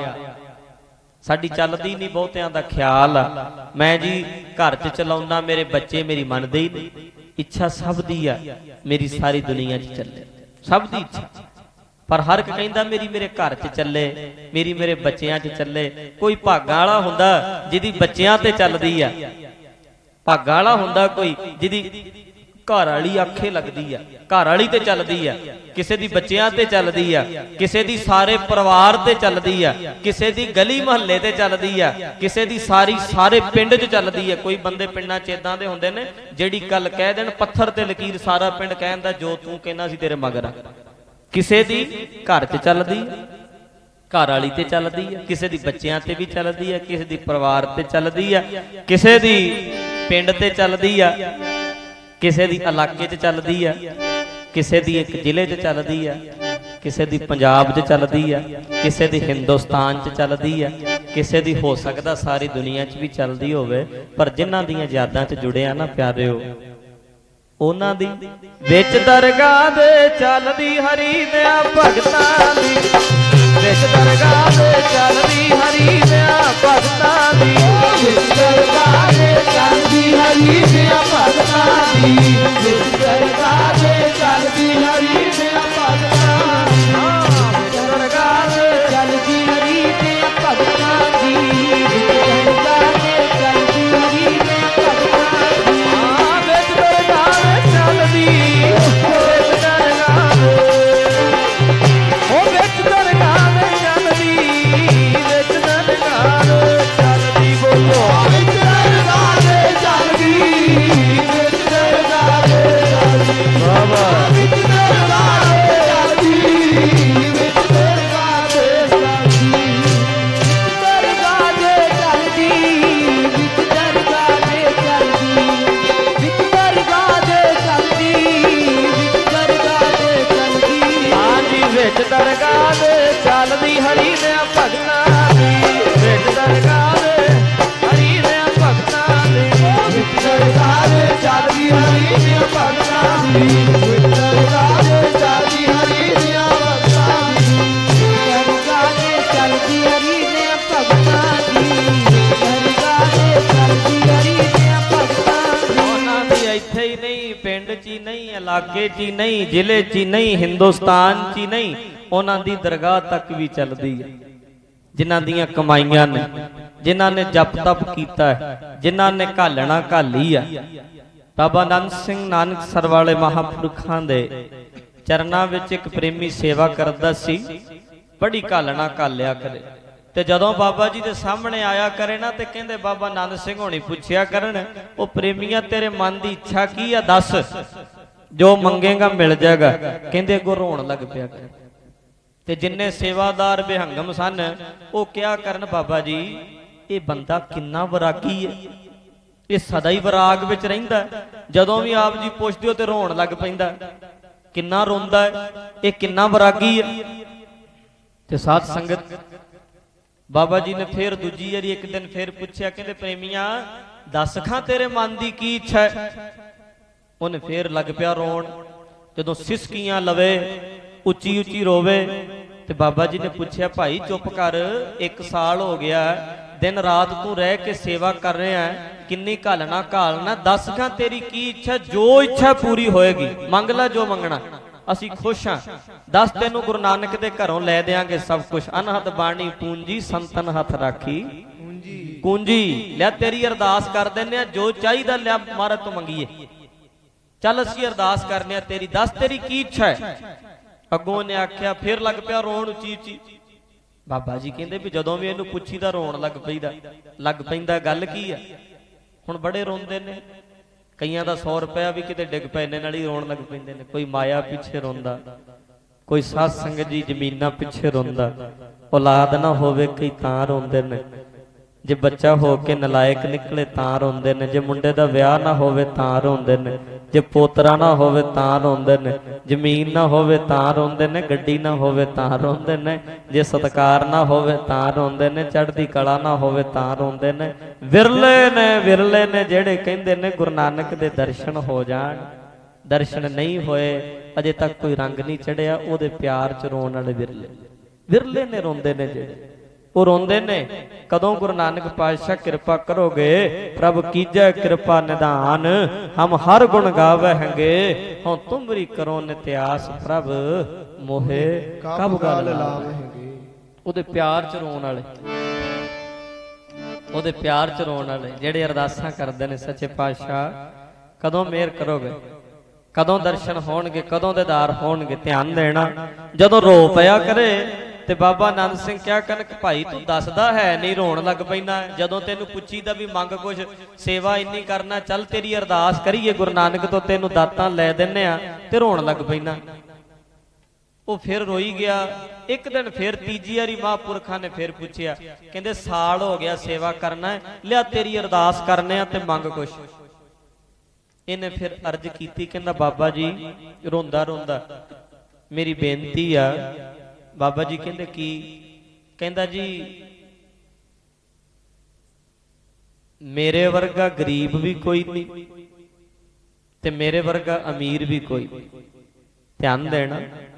ਸਾਡੀ ਚੱਲਦੀ ਨਹੀਂ ਬਹੁਤਿਆਂ ਦਾ ਖਿਆਲ ਆ, ਮੈਂ ਜੀ ਘਰ ਚ ਚਲਾਉਣਾ, ਮੇਰੇ ਬੱਚੇ ਮੇਰੀ ਮੰਨਦੇ ਹੀ ਨਹੀਂ। ਇੱਛਾ ਸਭ ਦੀ ਆ ਮੇਰੀ ਸਾਰੀ ਦੁਨੀਆ ਚ ਚੱਲੇ, ਸਭ ਦੀ ਇੱਛਾ, ਪਰ ਹਰ ਇੱਕ ਕਹਿੰਦਾ ਮੇਰੀ ਮੇਰੇ ਘਰ ਚ ਚੱਲੇ, ਮੇਰੀ ਮੇਰੇ ਬੱਚਿਆਂ ਚ ਚੱਲੇ। ਕੋਈ ਭਾਗਾਂ ਵਾਲਾ ਹੁੰਦਾ ਜਿਹਦੀ ਬੱਚਿਆਂ ਤੇ ਚੱਲਦੀ ਆ, ਭਾਗਾਂ ਵਾਲਾ ਹੁੰਦਾ ਕੋਈ ਜਿਹਦੀ ਘਰ ਵਾਲੀ ਆਖੇ ਲੱਗਦੀ ਆ, ਘਰ ਵਾਲੀ ਤੇ ਚੱਲਦੀ ਆ, ਕਿਸੇ ਦੀ ਬੱਚਿਆਂ ਤੇ ਚੱਲਦੀ ਆ, ਕਿਸੇ ਦੀ ਸਾਰੇ ਪਰਿਵਾਰ ਤੇ ਚੱਲਦੀ ਆ, ਕਿਸੇ ਦੀ ਗਲੀ ਮੁਹੱਲੇ ਤੇ ਚੱਲਦੀ ਆ, ਕਿਸੇ ਦੀ ਸਾਰੀ ਸਾਰੇ ਪਿੰਡ 'ਚ ਚੱਲਦੀ ਆ। ਕੋਈ ਬੰਦੇ ਪਿੰਡਾਂ 'ਚ ਇਦਾਂ ਦੇ ਹੁੰਦੇ ਨੇ ਜਿਹੜੀ ਗੱਲ ਕਹਿ ਦੇਣ ਪੱਥਰ ਤੇ ਲਕੀਰ, ਸਾਰਾ ਪਿੰਡ ਕਹਿੰਦਾ ਜੋ ਤੂੰ ਕਹਿੰਦਾ ਸੀ ਤੇਰੇ ਮਗਰ ਆ। ਕਿਸੇ ਦੀ ਘਰ 'ਚ ਚੱਲਦੀ, ਘਰ ਵਾਲੀ ਤੇ ਚੱਲਦੀ ਆ, ਕਿਸੇ ਦੀ ਬੱਚਿਆਂ ਤੇ ਵੀ ਚੱਲਦੀ ਆ, ਕਿਸੇ ਦੀ ਪਰਿਵਾਰ ਤੇ ਚੱਲਦੀ ਆ, ਕਿਸੇ ਦੀ ਪਿੰਡ ਤੇ ਚੱਲਦੀ ਆ, ਕਿਸੇ ਦੀ ਇਲਾਕੇ 'ਚ ਚੱਲਦੀ ਆ, ਕਿਸੇ ਦੀ ਇੱਕ ਜ਼ਿਲ੍ਹੇ 'ਚ ਚੱਲਦੀ ਆ, ਕਿਸੇ ਦੀ ਪੰਜਾਬ 'ਚ ਚੱਲਦੀ ਆ, ਕਿਸੇ ਦੀ ਹਿੰਦੁਸਤਾਨ 'ਚ ਚੱਲਦੀ ਆ, ਕਿਸੇ ਦੀ ਹੋ ਸਕਦਾ ਸਾਰੀ ਦੁਨੀਆ 'ਚ ਵੀ ਚੱਲਦੀ ਹੋਵੇ। ਪਰ ਜਿਨ੍ਹਾਂ ਦੀਆਂ ਯਾਦਾਂ 'ਚ ਜੁੜੇ ਆ ਨਾ ਪਿਆਰਿਓ, ਉਹਨਾਂ ਦੀ ਵਿੱਚ ਦਰਗਾਹ ਦੇ ਚੱਲਦੀ ਹਰੀ ਦਿਆਂ ਭਗਤਾਂ ਦੀ, ਵਿੱਚ ਦਰਗਾਹ ਦੇ ਚੱਲਦੀ ਹਰੀ ਦਿਆਂ ਭਗਤਾਂ ਦੀ, ਵਿੱਚ ਦਰਗਾਹ ਦੇ ਚੱਲਦੀ ਹਰੀ ਦਿਆਂ ਭਗਤਾਂ ਦੀ, ਵਿੱਚ ਦਰਗਾਹ ਦੇ ਚੱਲਦੀ ਹਰੀ ਦਿਆਂ ਭਗਤਾਂ ਦੀ, ਵਿੱਚ ਦਰਗਾਹ ਦੇ ਚੱਲਦੀ ਹਰੀ ਦਿਆਂ ਭਗਤਾਂ ਦੀ, ਵਿੱਚ ਦਰਗਾਹ ਦੇ ਚੱਲਦੀ ਹਰੀ ਦਿਆਂ ਭਗਤਾਂ ਦੀ, ਆ ਵਿੱਚ ਦਰਗਾਹ ਦੇ ਚੱਲਦੀ, ਵਿੱਚ ਦਰਗਾਹ ਦੇ, ਉਹ ਵਿੱਚ ਦਰਗਾਹ ਦੇ ਚੱਲਦੀ, ਵਿੱਚ ਦਰਗਾਹ ਦੇ ਚੱਲਦੀ, ਬੋਲੋ ਵਿੱਚ ਦਰਗਾਹ ਦੇ ਚੱਲਦੀ, ਵਿੱਚ ਦਰਗਾਹ ਦੇ ਚੱਲਦੀ, ਬਾਬਾ ਇਲਾਕੇ 'ਚ ਹੀ ਨਹੀਂ, ਜ਼ਿਲ੍ਹੇ 'ਚ ਹੀ ਨਹੀਂ, ਹਿੰਦੁਸਤਾਨ 'ਚ ਹੀ ਨਹੀਂ, ਉਹਨਾਂ ਦੀ ਦਰਗਾਹ ਤੱਕ ਵੀ ਚੱਲਦੀ ਹੈ। ਜਿਨ੍ਹਾਂ ਦੀਆਂ ਕਮਾਈਆਂ ਨੇ, ਜਿਨ੍ਹਾਂ ਨੇ ਜਪ ਤਪ ਕੀਤਾ ਹੈ, ਜਿਨ੍ਹਾਂ ਨੇ ਘਾਲਣਾ ਘਾਲੀ ਆ। ਬਾਬਾ ਆਨੰਦ ਸਿੰਘ ਨਾਨਕਸਰ ਵਾਲੇ ਮਹਾਂਪੁਰਖਾਂ ਦੇ ਚਰਨਾਂ ਵਿੱਚ ਇੱਕ ਪ੍ਰੇਮੀ ਸੇਵਾ ਕਰਦਾ ਸੀ, ਬੜੀ ਘਾਲਣਾ ਘਾਲਿਆ ਕਰੇ। ਤੇ ਜਦੋਂ ਬਾਬਾ ਜੀ ਦੇ ਸਾਹਮਣੇ ਆਇਆ ਕਰੇ ਨਾ ਤੇ ਕਹਿੰਦੇ ਬਾਬਾ ਆਨੰਦ ਸਿੰਘ ਹੋਣੀ ਪੁੱਛਿਆ ਕਰਨ, ਉਹ ਪ੍ਰੇਮੀਆਂ ਤੇਰੇ ਮਨ ਦੀ ਇੱਛਾ ਕੀ ਆ, ਦੱਸ, ਜੋ ਮੰਗੇਗਾ ਮਿਲ ਜਾਏਗਾ। ਕਹਿੰਦੇ ਅੱਗੋਂ ਰੋਣ ਲੱਗ ਪਿਆ ਕਰ। ਤੇ ਜਿੰਨੇ ਸੇਵਾਦਾਰ ਬਿਹੰਗਮ ਸਨ ਉਹ ਕਿਹਾ ਕਰਨ, ਬਾਬਾ ਜੀ ਇਹ ਬੰਦਾ ਕਿੰਨਾ ਵਿਰਾਗੀ ਹੈ, ਇਹ ਸਦਾ ਹੀ ਵਿਰਾਗ ਵਿੱਚ ਰਹਿੰਦਾ, ਜਦੋਂ ਵੀ ਆਪ ਜੀ ਪੁੱਛਦੇ ਹੋ ਤੇ ਰੋਣ ਲੱਗ ਪੈਂਦਾ, ਕਿੰਨਾ ਰੋਂਦਾ ਹੈ, ਇਹ ਕਿੰਨਾ ਵਿਰਾਗੀ ਹੈ। ਤੇ ਸਾਧ ਸੰਗਤ ਬਾਬਾ ਜੀ ਨੇ ਫੇਰ ਦੂਜੀ ਵਾਰੀ ਇੱਕ ਦਿਨ ਫੇਰ ਪੁੱਛਿਆ, ਕਹਿੰਦੇ ਪ੍ਰੇਮੀਆਂ ਦੱਸ ਖਾਂ ਤੇਰੇ ਮਨ ਦੀ ਕੀ ਇੱਛਾ ਹੈ। ਉਹਨੇ ਫੇਰ ਲੱਗ ਪਿਆ ਰੋਣ। ਜਦੋਂ ਸਿਸਕੀਆਂ ਲਵੇ, ਉੱਚੀ ਉੱਚੀ ਰੋਵੇ, ਤੇ ਬਾਬਾ ਜੀ ਨੇ ਪੁੱਛਿਆ, ਭਾਈ ਚੁੱਪ ਕਰ, ਇੱਕ ਸਾਲ ਹੋ ਗਿਆ, ਦਿਨ ਰਾਤ ਤੂੰ ਰਹਿ ਕੇ ਸੇਵਾ ਕਰ ਰਿਹਾ, ਕਿੰਨੀ ਘਾਲਣਾ ਘਾਲਣਾ, ਦੱਸ ਖਾਂ ਤੇਰੀ ਕੀ ਇੱਛਾ, ਜੋ ਇੱਛਾ ਪੂਰੀ ਹੋਏਗੀ, ਮੰਗ ਲੈ ਜੋ ਮੰਗਣਾ, ਅਸੀਂ ਖੁਸ਼ ਹਾਂ। ਦੱਸ ਤੈਨੂੰ ਗੁਰੂ ਨਾਨਕ ਦੇ ਘਰੋਂ ਲੈ ਦਿਆਂਗੇ ਸਭ ਕੁਝ, ਅਨਹਦ ਬਾਣੀ ਪੂੰਜੀ ਸੰਤਨ ਹੱਥ ਰਾਖੀ ਕੂੰਜੀ। ਲੈ ਤੇਰੀ ਅਰਦਾਸ ਕਰ ਦਿੰਦੇ ਆ, ਜੋ ਚਾਹੀਦਾ ਲਿਆ ਮਹਾਰਾਜ ਤੋਂ ਮੰਗੀਏ, ਚੱਲ ਅਸੀਂ ਅਰਦਾਸ ਕਰਨੇ ਆ ਤੇਰੀ, ਦੱਸ ਤੇਰੀ ਕੀ ਇੱਛਾ ਹੈ। ਅੱਗੋਂ ਨੇ ਆਖਿਆ, ਫਿਰ ਲੱਗ ਪਿਆ ਰੋਣ ਉੱਚੀ ਉੱਚੀ। ਬਾਬਾ ਜੀ ਕਹਿੰਦੇ ਵੀ ਜਦੋਂ ਵੀ ਇਹਨੂੰ ਪੁੱਛੀਦਾ ਰੋਣ ਲੱਗ ਪੈਂਦਾ ਲੱਗ ਪੈਂਦਾ ਗੱਲ ਕੀ ਆ। ਹੁਣ ਬੜੇ ਰੋਂਦੇ ਨੇ, ਕਈਆਂ ਦਾ ਸੌ ਰੁਪਇਆ ਵੀ ਕਿਤੇ ਡਿੱਗ ਪੈਣੇ ਨਾਲ ਹੀ ਰੋਣ ਲੱਗ ਪੈਂਦੇ ਨੇ। ਕੋਈ ਮਾਇਆ ਪਿੱਛੇ ਰੋਂਦਾ, ਕੋਈ ਸਾਧ ਸੰਗਤ ਜੀ ਜ਼ਮੀਨਾਂ ਪਿੱਛੇ ਰੋਂਦਾ, ਔਲਾਦ ਨਾ ਹੋਵੇ ਕਈ ਤਾਂ ਰੋਂਦੇ ਨੇ, ਜੇ ਬੱਚਾ ਹੋ ਕੇ ਨਲਾਇਕ ਨਿਕਲੇ ਤਾਂ ਰੋਂਦੇ ਨੇ, ਜੇ ਮੁੰਡੇ ਦਾ ਵਿਆਹ ਨਾ ਹੋਵੇ ਤਾਂ ਰੋਂਦੇ ਨੇ, ਜੇ ਪੋਤਰਾ ਨਾ ਹੋਵੇ ਤਾਂ ਰੋਂਦੇ ਨੇ, ਜ਼ਮੀਨ ਨਾ ਹੋਵੇ ਤਾਂ ਰੋਂਦੇ ਨੇ, ਗੱਡੀ ਨਾ ਹੋਵੇ ਤਾਂ ਰੋਂਦੇ ਨੇ, ਜੇ ਸਤਕਾਰ ਨਾ ਹੋਵੇ ਤਾਂ ਰੋਂਦੇ ਨੇ, ਚੜ੍ਹਦੀ ਕਲਾ ਨਾ ਹੋਵੇ ਤਾਂ ਰੋਂਦੇ ਨੇ। ਵਿਰਲੇ ਨੇ ਵਿਰਲੇ ਨੇ ਜਿਹੜੇ ਕਹਿੰਦੇ ਨੇ ਗੁਰੂ ਨਾਨਕ ਦੇ ਦਰਸ਼ਨ ਹੋ ਜਾਣ। ਦਰਸ਼ਨ ਨਹੀਂ ਹੋਏ, ਅਜੇ ਤੱਕ ਕੋਈ ਰੰਗ ਨਹੀਂ ਚੜਿਆ, ਉਹਦੇ ਪਿਆਰ ਚ ਰੋਣ ਵਾਲੇ ਵਿਰਲੇ ਵਿਰਲੇ ਨੇ, ਰੋਂਦੇ ਨੇ ਜਿਹੜੇ, ਉਹ ਰੋਂਦੇ ਨੇ ਕਦੋਂ ਗੁਰੂ ਨਾਨਕ ਪਾਤਸ਼ਾਹ ਕਿਰਪਾ ਕਰੋਗੇ, ਪ੍ਰਭ ਕੀਜੈ ਕਿਰਪਾ ਨਿਧਾਨ, ਹਮ ਹਰ ਗੁਣ ਗਾਵੇ ਹੰਗੇ, ਹਉ ਤੁਮਰੀ ਕਰੋ ਨਿਤਿਆਸ, ਪ੍ਰਭ ਮੋਹੇ ਕਬ ਗਲ ਲਾਵਹਿਗੇ। ਉਹਦੇ ਪਿਆਰ ਚ ਰੋਣ ਵਾਲੇ, ਉਹਦੇ ਪਿਆਰ ਚ ਰੋਣ ਵਾਲੇ ਜਿਹੜੇ ਅਰਦਾਸਾਂ ਕਰਦੇ ਨੇ, ਸੱਚੇ ਪਾਤਸ਼ਾਹ ਕਦੋਂ ਮਿਹਰ ਕਰੋਗੇ, ਕਦੋਂ ਦਰਸ਼ਨ ਹੋਣਗੇ, ਕਦੋਂ ਦੀਦਾਰ ਹੋਣਗੇ। ਧਿਆਨ ਦੇਣਾ, ਜਦੋਂ ਰੋ ਪਿਆ ਕਰੇ ਤੇ ਬਾਬਾ ਆਨੰਦ ਸਿੰਘ ਕਿਹਾ ਕਰਨ, ਭਾਈ ਤੂੰ ਦੱਸਦਾ ਹੈ ਨਹੀਂ, ਰੋਣ ਲੱਗ ਪੈਂਦਾ। ਜਦੋਂ ਤੈਨੂੰ ਪੁੱਛੀਦਾ ਵੀ ਮੰਗ ਕੁਛ, ਸੇਵਾ ਇੰਨੀ ਕਰਨਾ, ਚੱਲ ਤੇਰੀ ਅਰਦਾਸ ਕਰੀਏ ਗੁਰੂ ਨਾਨਕ ਤੋਂ, ਤੈਨੂੰ ਦਾਤਾਂ ਲੈ ਦਿੰਨੇ ਆ, ਤੇ ਰੋਣ ਲੱਗ ਪੈਂਦਾ। ਉਹ ਫਿਰ ਰੋਈ ਗਿਆ। ਇੱਕ ਦਿਨ ਫਿਰ ਤੀਜੀ ਵਾਰੀ ਮਹਾਂਪੁਰਖਾਂ ਨੇ ਫਿਰ ਪੁੱਛਿਆ, ਕਹਿੰਦੇ ਸਾਲ ਹੋ ਗਿਆ ਸੇਵਾ ਕਰਨਾ, ਲਿਆ ਤੇਰੀ ਅਰਦਾਸ ਕਰਨੇ ਆ ਤੇ ਮੰਗ ਕੁਛ। ਇਹਨੇ ਫਿਰ ਅਰਜ਼ ਕੀਤੀ, ਕਹਿੰਦਾ ਬਾਬਾ ਜੀ ਰੋਂਦਾ ਰੋਂਦਾ ਮੇਰੀ ਬੇਨਤੀ ਆ। ਬਾਬਾ ਜੀ ਕਹਿੰਦੇ ਕੀ? ਕਹਿੰਦਾ ਜੀ ਮੇਰੇ ਵਰਗਾ ਗਰੀਬ ਵੀ ਕੋਈ ਨਹੀਂ ਤੇ ਮੇਰੇ ਵਰਗਾ ਅਮੀਰ ਵੀ ਕੋਈ ਨਹੀਂ। ਧਿਆਨ ਦੇਣਾ,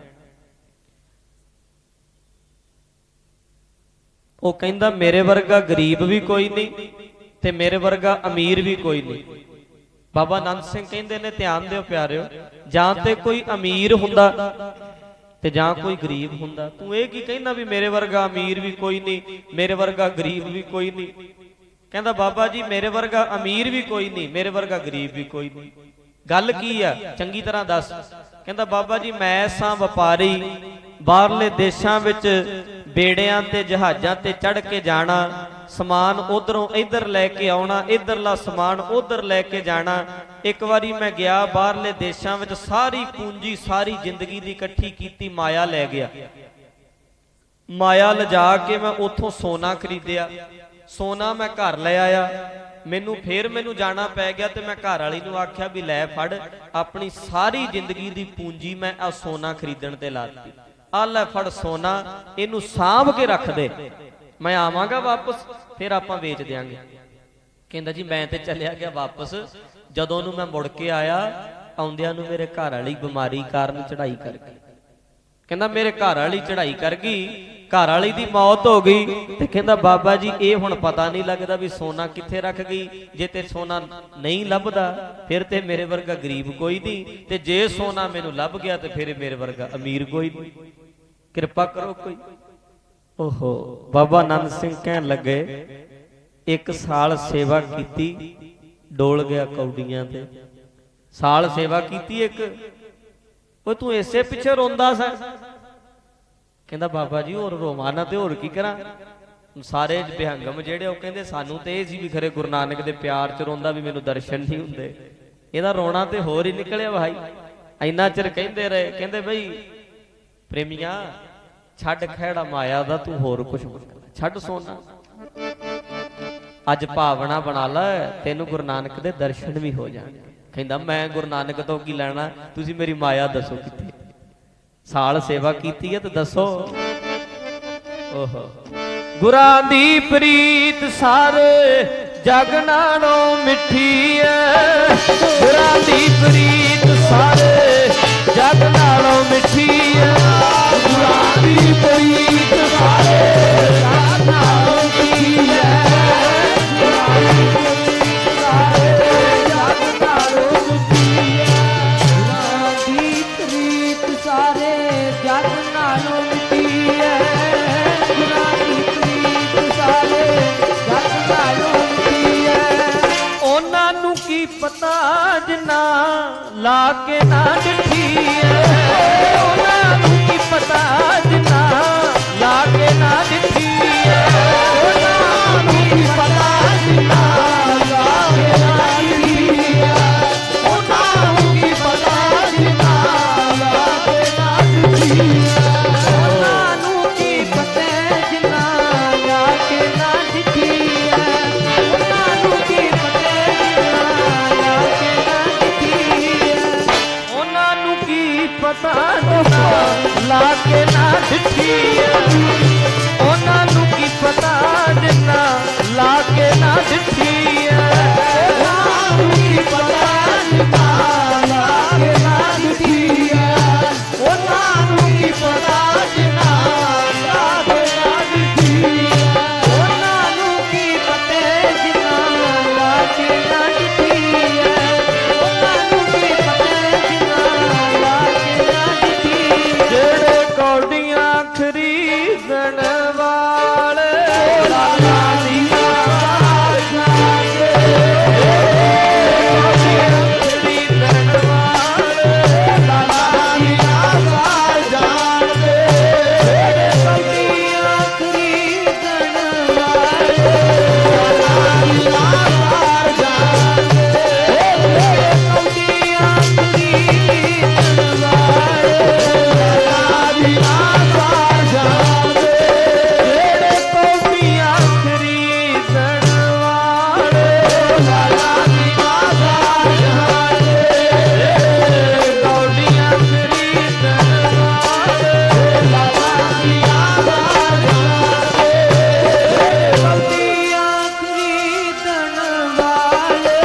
ਉਹ ਕਹਿੰਦਾ ਮੇਰੇ ਵਰਗਾ ਗਰੀਬ ਵੀ ਕੋਈ ਨਹੀਂ ਤੇ ਮੇਰੇ ਵਰਗਾ ਅਮੀਰ ਵੀ ਕੋਈ ਨਹੀਂ। ਬਾਬਾ ਆਨੰਦ ਸਿੰਘ ਕਹਿੰਦੇ ਨੇ, ਧਿਆਨ ਦਿਓ ਪਿਆਰਿਓ, ਜਾਂ ਤੇ ਕੋਈ ਅਮੀਰ ਹੁੰਦਾ ਤੇ ਜਾਂ ਕੋਈ ਗਰੀਬ ਹੁੰਦਾ। ਤੂੰ ਇਹ ਕੀ ਕਹਿਣਾ ਵੀ ਮੇਰੇ ਵਰਗਾ ਅਮੀਰ ਵੀ ਕੋਈ ਨਹੀਂ, ਮੇਰੇ ਵਰਗਾ ਗਰੀਬ ਵੀ ਕੋਈ ਨਹੀਂ? ਕਹਿੰਦਾ ਬਾਬਾ ਜੀ ਮੇਰੇ ਵਰਗਾ ਅਮੀਰ ਵੀ ਕੋਈ ਨਹੀਂ, ਮੇਰੇ ਵਰਗਾ ਗਰੀਬ ਵੀ ਕੋਈ ਨਹੀਂ। ਗੱਲ ਕੀ ਆ, ਚੰਗੀ ਤਰ੍ਹਾਂ ਦੱਸ। ਕਹਿੰਦਾ ਬਾਬਾ ਜੀ ਮੈਂ ਸਾਂ ਵਪਾਰੀ, ਬਾਹਰਲੇ ਦੇਸ਼ਾਂ ਵਿੱਚ ਬੇੜਿਆਂ ਤੇ ਜਹਾਜ਼ਾਂ ਤੇ ਚੜ੍ਹ ਕੇ ਜਾਣਾ, ਸਮਾਨ ਉਧਰੋਂ ਇੱਧਰ ਲੈ ਕੇ ਆਉਣਾ, ਇੱਧਰਲਾ ਸਮਾਨ ਉਧਰ ਲੈ ਕੇ ਜਾਣਾ। ਇੱਕ ਵਾਰੀ ਮੈਂ ਗਿਆ ਬਾਹਰਲੇ ਦੇਸ਼ਾਂ ਵਿੱਚ, ਸਾਰੀ ਪੂੰਜੀ ਸਾਰੀ ਜ਼ਿੰਦਗੀ ਦੀ ਇਕੱਠੀ ਕੀਤੀ ਮਾਇਆ ਲੈ ਗਿਆ। ਮਾਇਆ ਲਿਜਾ ਕੇ ਮੈਂ ਉੱਥੋਂ ਸੋਨਾ ਖਰੀਦਿਆ, ਸੋਨਾ ਮੈਂ ਘਰ ਲੈ ਆਇਆ। ਮੈਨੂੰ ਫੇਰ ਮੈਨੂੰ ਜਾਣਾ ਪੈ ਗਿਆ ਤੇ ਮੈਂ ਘਰ ਵਾਲੀ ਨੂੰ ਆਖਿਆ ਵੀ ਲੈ ਫੜ, ਆਪਣੀ ਸਾਰੀ ਜ਼ਿੰਦਗੀ ਦੀ ਪੂੰਜੀ ਮੈਂ ਆ ਸੋਨਾ ਖਰੀਦਣ ਤੇ ਲਾਤੀ, ਆ ਲੈ ਫੜ ਸੋਨਾ, ਇਹਨੂੰ ਸਾਂਭ ਕੇ ਰੱਖ ਦੇ, ਮੈਂ ਆਵਾਂਗਾ ਵਾਪਸ ਫਿਰ ਆਪਾਂ ਵੇਚ ਦਿਆਂਗੇ। ਕਹਿੰਦਾ ਜੀ ਮੈਂ ਤੇ ਚੱਲਿਆ ਗਿਆ ਵਾਪਸ। ਜਦੋਂ ਨੂੰ ਮੈਂ ਮੁੜ ਕੇ ਆਇਆ, ਆਉਂਦਿਆਂ ਨੂੰ ਮੇਰੇ ਘਰ ਵਾਲੀ ਬਿਮਾਰੀ ਕਾਰਨ ਚੜਾਈ ਕਰ ਗਈ। ਕਹਿੰਦਾ ਮੇਰੇ ਘਰ ਵਾਲੀ ਚੜਾਈ ਕਰ ਗਈ ਘਰ ਵਾਲੀ ਦੀ ਮੌਤ ਹੋ ਗਈ ਤੇ ਕਹਿੰਦਾ ਬਾਬਾ ਜੀ ਇਹ ਹੁਣ ਪਤਾ ਨਹੀਂ ਲੱਗਦਾ ਵੀ ਸੋਨਾ ਕਿੱਥੇ ਰੱਖ ਗਈ। ਜੇ ਤੇ ਸੋਨਾ ਨਹੀਂ ਲੱਭਦਾ ਫਿਰ ਤੇ ਮੇਰੇ ਵਰਗਾ ਗਰੀਬ ਕੋਈ ਨਹੀਂ, ਤੇ ਜੇ ਸੋਨਾ ਮੈਨੂੰ ਲੱਭ ਗਿਆ ਤੇ ਫਿਰ ਮੇਰੇ ਵਰਗਾ ਅਮੀਰ ਕੋਈ ਨਹੀਂ, ਕਿਰਪਾ ਕਰੋ ਕੋਈ। ਓਹੋ ਬਾਬਾ ਆਨੰਦ ਸਿੰਘ ਕਹਿਣ ਲੱਗੇ ਇੱਕ ਸਾਲ ਸੇਵਾ ਕੀਤੀ, ਡੋਲ ਗਿਆ ਕੌਡੀਆਂ ਤੇ। ਸਾਲ ਸੇਵਾ ਕੀਤੀ ਇੱਕ, ਉਹ ਤੂੰ ਇਸੇ ਪਿੱਛੇ ਰੋਂਦਾ ਸੈਂ? ਕਹਿੰਦਾ ਬਾਬਾ ਜੀ ਹੋਰ ਰੋਵਾਂ ਨਾ ਤੇ ਹੋਰ ਕੀ ਕਰਾਂ। ਸਾਰੇ ਬਿਹੰਗਮ ਜਿਹੜੇ ਉਹ ਕਹਿੰਦੇ ਸਾਨੂੰ ਤੇ ਇਹ ਸੀ ਵੀ ਖਰੇ ਗੁਰੂ ਨਾਨਕ ਦੇ ਪਿਆਰ ਚ ਰੋਂਦਾ ਵੀ ਮੈਨੂੰ ਦਰਸ਼ਨ ਨਹੀਂ ਹੁੰਦੇ। ਇਹਦਾ ਰੋਣਾ ਤੇ ਹੋਰ ਹੀ ਨਿਕਲਿਆ ਭਾਈ। ਇੰਨਾ ਚਿਰ ਕਹਿੰਦੇ ਰਹੇ, ਕਹਿੰਦੇ ਬਈ ਪ੍ਰੇਮੀਆਂ ਛੱਡ ਖਹਿੜਾ ਮਾਇਆ ਦਾ, ਤੂੰ ਹੋਰ ਕੁਛ ਛੱਡ ਸੋਨਾ, ਅੱਜ ਭਾਵਨਾ ਬਣਾ ਲੈ, ਤੈਨੂੰ ਗੁਰੂ ਨਾਨਕ ਦੇ ਦਰਸ਼ਨ ਵੀ ਹੋ ਜਾਣਗੇ। ਕਹਿੰਦਾ ਮੈਂ ਗੁਰੂ ਨਾਨਕ ਤੋਂ ਕੀ ਲੈਣਾ, ਤੁਸੀਂ ਮੇਰੀ ਮਾਇਆ ਦੱਸੋ ਕਿੱਥੇ। ਸਾਲ ਸੇਵਾ ਕੀਤੀ ਹੈ ਤੇ ਦੱਸੋ। ਓਹੋ ਗੁਰਾਂ ਦੀ ਪ੍ਰੀਤ ਸਾਰੇ ਜਗ ਨਾਲੋਂ ਮਿੱਠੀ ਐ, ਗੁਰਾਂ ਦੀ ਪ੍ਰੀਤ ਸਾਰੇ ਜਗ ਨਾਲੋਂ ਮਿੱਠੀ ਐ, ਗੁਰਾਂ ਦੀ ਪ੍ਰੀਤ ਸਾਰੇ ਜਗ ਨਾਲੋਂ ਮਿੱਠੀ ਐ, ਗੁਰਾਂ ਦੀ ਪ੍ਰੀਤ ਸਾਰੇ ਜਗ ਨਾਲੋਂ ਮਿੱਠੀ ਐ, ਗੁਰਾਂ ਦੀ ਪ੍ਰੀਤ ਸਾਰੇ ਜਗ ਨਾਲੋਂ ਮਿੱਠੀ ਐ, ਗੁਰਾਂ ਦੀ ਪ੍ਰੀਤ ਸਾਰੇ ਜਗ ਨਾਲੋਂ ਮਿੱਠੀ ਐ। ਉਹਨਾਂ ਨੂੰ ਕੀ ਪਤਾ ਜਿੰਨਾ ਲਾ ਕੇ ਨਾ ਡਿੱਠੀ ਐ, ਉਹਨਾਂ ਨੂੰ ਕੀ ਪਤਾ ਜਿੰਨਾ ਲਾ ਕੇ ਨਾ ਡਿੱਠੀ ਐ, ਉਹਨਾਂ ਨੂੰ ਕੀ ਪਤਾ ਜਿੰਨਾ ਲਾ ਕੇ ਨਾ ਡਿੱਠੀ ਐ, ਉਹਨਾਂ ਨੂੰ ਕੀ ਪਤਾ ਜਿੰਨਾ ਲਾ ਕੇ ਨਾ ਡਿੱਠੀ ਐ, ਉਹਨਾਂ ਨੂੰ ਕੀ ਪਤਾ ਜਿੰਨਾ ਲਾ ਕੇ ਨਾ ਡਿੱਠੀ ਐ, ਉਹਨਾਂ ਨੂੰ ਕੀ ਪਤਾ ਜਿੰਨਾ ਲਾ ਕੇ ਨਾ ਡਿੱਠੀ ਐ, ਉਹਨਾਂ ਨੂੰ ਕੀ ਪਤਾ ਜਿੰਨਾ ਲਾ ਕੇ ਨਾ ਡਿੱਠੀ ਐ, ਉਹਨਾਂ ਨੂੰ ਕੀ ਪਤਾ ਜਿੰਨਾ ਲਾ ਕੇ ਨਾ ਡਿੱਠੀ ਐ, ਉਹਨਾਂ ਨੂੰ ਕੀ ਪਤਾ ਜਿੰਨਾ ਲਾ ਕੇ ਨਾ ਡਿੱਠੀ ਐ, ਉਹਨਾਂ ਨੂੰ ਕੀ ਪਤਾ ਜਿੰਨਾ ਲਾ ਕੇ ਨਾ ਡਿੱਠੀ ਐ, ਉਹਨਾਂ ਨੂੰ ਕੀ ਪਤਾ ਜਿੰਨਾ ਲਾ ਕੇ ਨਾ ਡਿੱਠੀ ਐ, ਉਹਨਾਂ ਨੂੰ ਕੀ ਪਤਾ ਜਿੰਨਾ ਲਾ ਕੇ ਨਾ ਡਿੱਠੀ ਐ। ਜਿਹੜੇ ਕੌਡੀਆਂ ਖਰੀਦਣ ਵਾਲੇ ਲਾਲਾ ਦੀਆਂ ਬਾਜ਼ਾਂ ਦੇ, ਕੌਡੀਆਂ ਖਰੀਦਣ ਵਾਲੇ ਲਾਲਾ ਦੀਆਂ ਬਾਜ਼ਾਂ ਦੇ, ਜਿਹੜੇ ਕੌਡੀਆਂ ਖਰੀਦਣ ਵਾਲੇ ਲਾਲਾ ਦੀਆਂ ਬਾਜ਼ਾਂ ਦੇ, ਜਿਹੜੇ ਕੌਡੀਆਂ ਖਰੀਦਣ ਵਾਲੇ ਲਾਲਾ ਦੀਆਂ ਬਾਜ਼ਾਂ ਦੇ, ਜਿਹੜੇ ਕੌਡੀਆਂ ਖਰੀਦਣ ਵਾਲੇ ਲਾਲਾ ਦੀਆਂ ਬਾਜ਼ਾਂ ਦੇ, ਜਿਹੜੇ ਕੌਡੀਆਂ ਖਰੀਦਣ ਵਾਲੇ ਲਾਲਾ ਦੀਆਂ ਬਾਜ਼ਾਂ ਦੇ, ਕੌਡੀਆਂ ਖਰੀਦਣ ਵਾਲੇ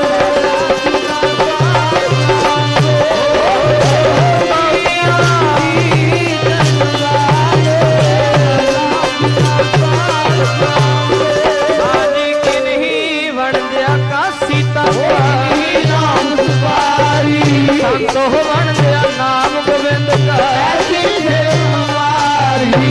ਸਾਜੀ ਕਿਨਹੀ ਵਣਦਿਆ ਕਾਸੀ ਤਾਰੀ ਨਾਮ ਸੁਪਾਰੀ, ਸੰਤੋ ਵਣਦਿਆ ਨਾਮ ਗੋਬਿੰਦ ਕਾ ਐਸੀ ਸੇਵਾਰੀ।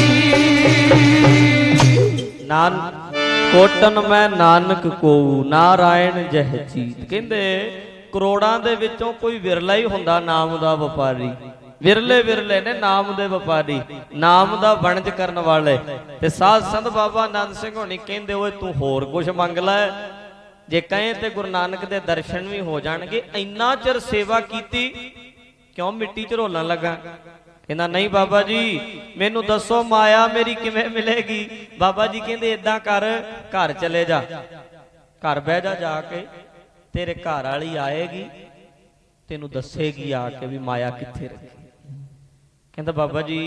ਨਾਨ ਕੋਟਨ ਮੈਂ ਨਾਨਕ ਕੋ ਨਾਰਾਇਣ ਜਹ ਚੀਤ। ਕਹਿੰਦੇ ਕਰੋੜਾਂ ਦੇ ਵਿੱਚੋਂ ਕੋਈ ਵਿਰਲਾ ਹੀ ਹੁੰਦਾ ਨਾਮ ਦਾ ਵਪਾਰੀ। ਵਿਰਲੇ ਵਿਰਲੇ ਨੇ ਨਾਮ ਦੇ ਵਪਾਰੀ, ਨਾਮ ਦਾ ਵਣਜ ਕਰਨ ਵਾਲੇ। ਤੇ ਸਾਧ ਸੰਤ ਬਾਬਾ ਆਨੰਦ ਸਿੰਘ ਹੋਣੀ ਕਹਿੰਦੇ ਓਏ ਤੂੰ ਹੋਰ ਕੁਝ ਮੰਗ ਲੈ, ਜੇ ਕਹੇ ਤੇ ਗੁਰੂ ਨਾਨਕ ਦੇ ਦਰਸ਼ਨ ਵੀ ਹੋ ਜਾਣਗੇ। ਇੰਨਾ ਚਿਰ ਸੇਵਾ ਕੀਤੀ ਕਿਉਂ ਮਿੱਟੀ ਚ ਰੋਲਣ ਲੱਗਾ? ਕਹਿੰਦਾ ਨਹੀਂ ਬਾਬਾ ਜੀ ਮੈਨੂੰ ਦੱਸੋ ਮਾਇਆ ਮੇਰੀ ਕਿਵੇਂ ਮਿਲੇਗੀ? ਬਾਬਾ ਜੀ ਕਹਿੰਦੇ ਏਦਾਂ ਕਰ, ਘਰ ਚਲੇ ਜਾ, ਘਰ ਬਹਿ ਜਾ, ਜਾ ਕੇ ਤੇਰੇ ਘਰ ਵਾਲੀ ਆਏਗੀ ਤੈਨੂੰ ਦੱਸੇਗੀ ਆ ਕੇ ਵੀ ਮਾਇਆ ਕਿੱਥੇ ਰੱਖੀ। ਕਹਿੰਦਾ ਬਾਬਾ ਜੀ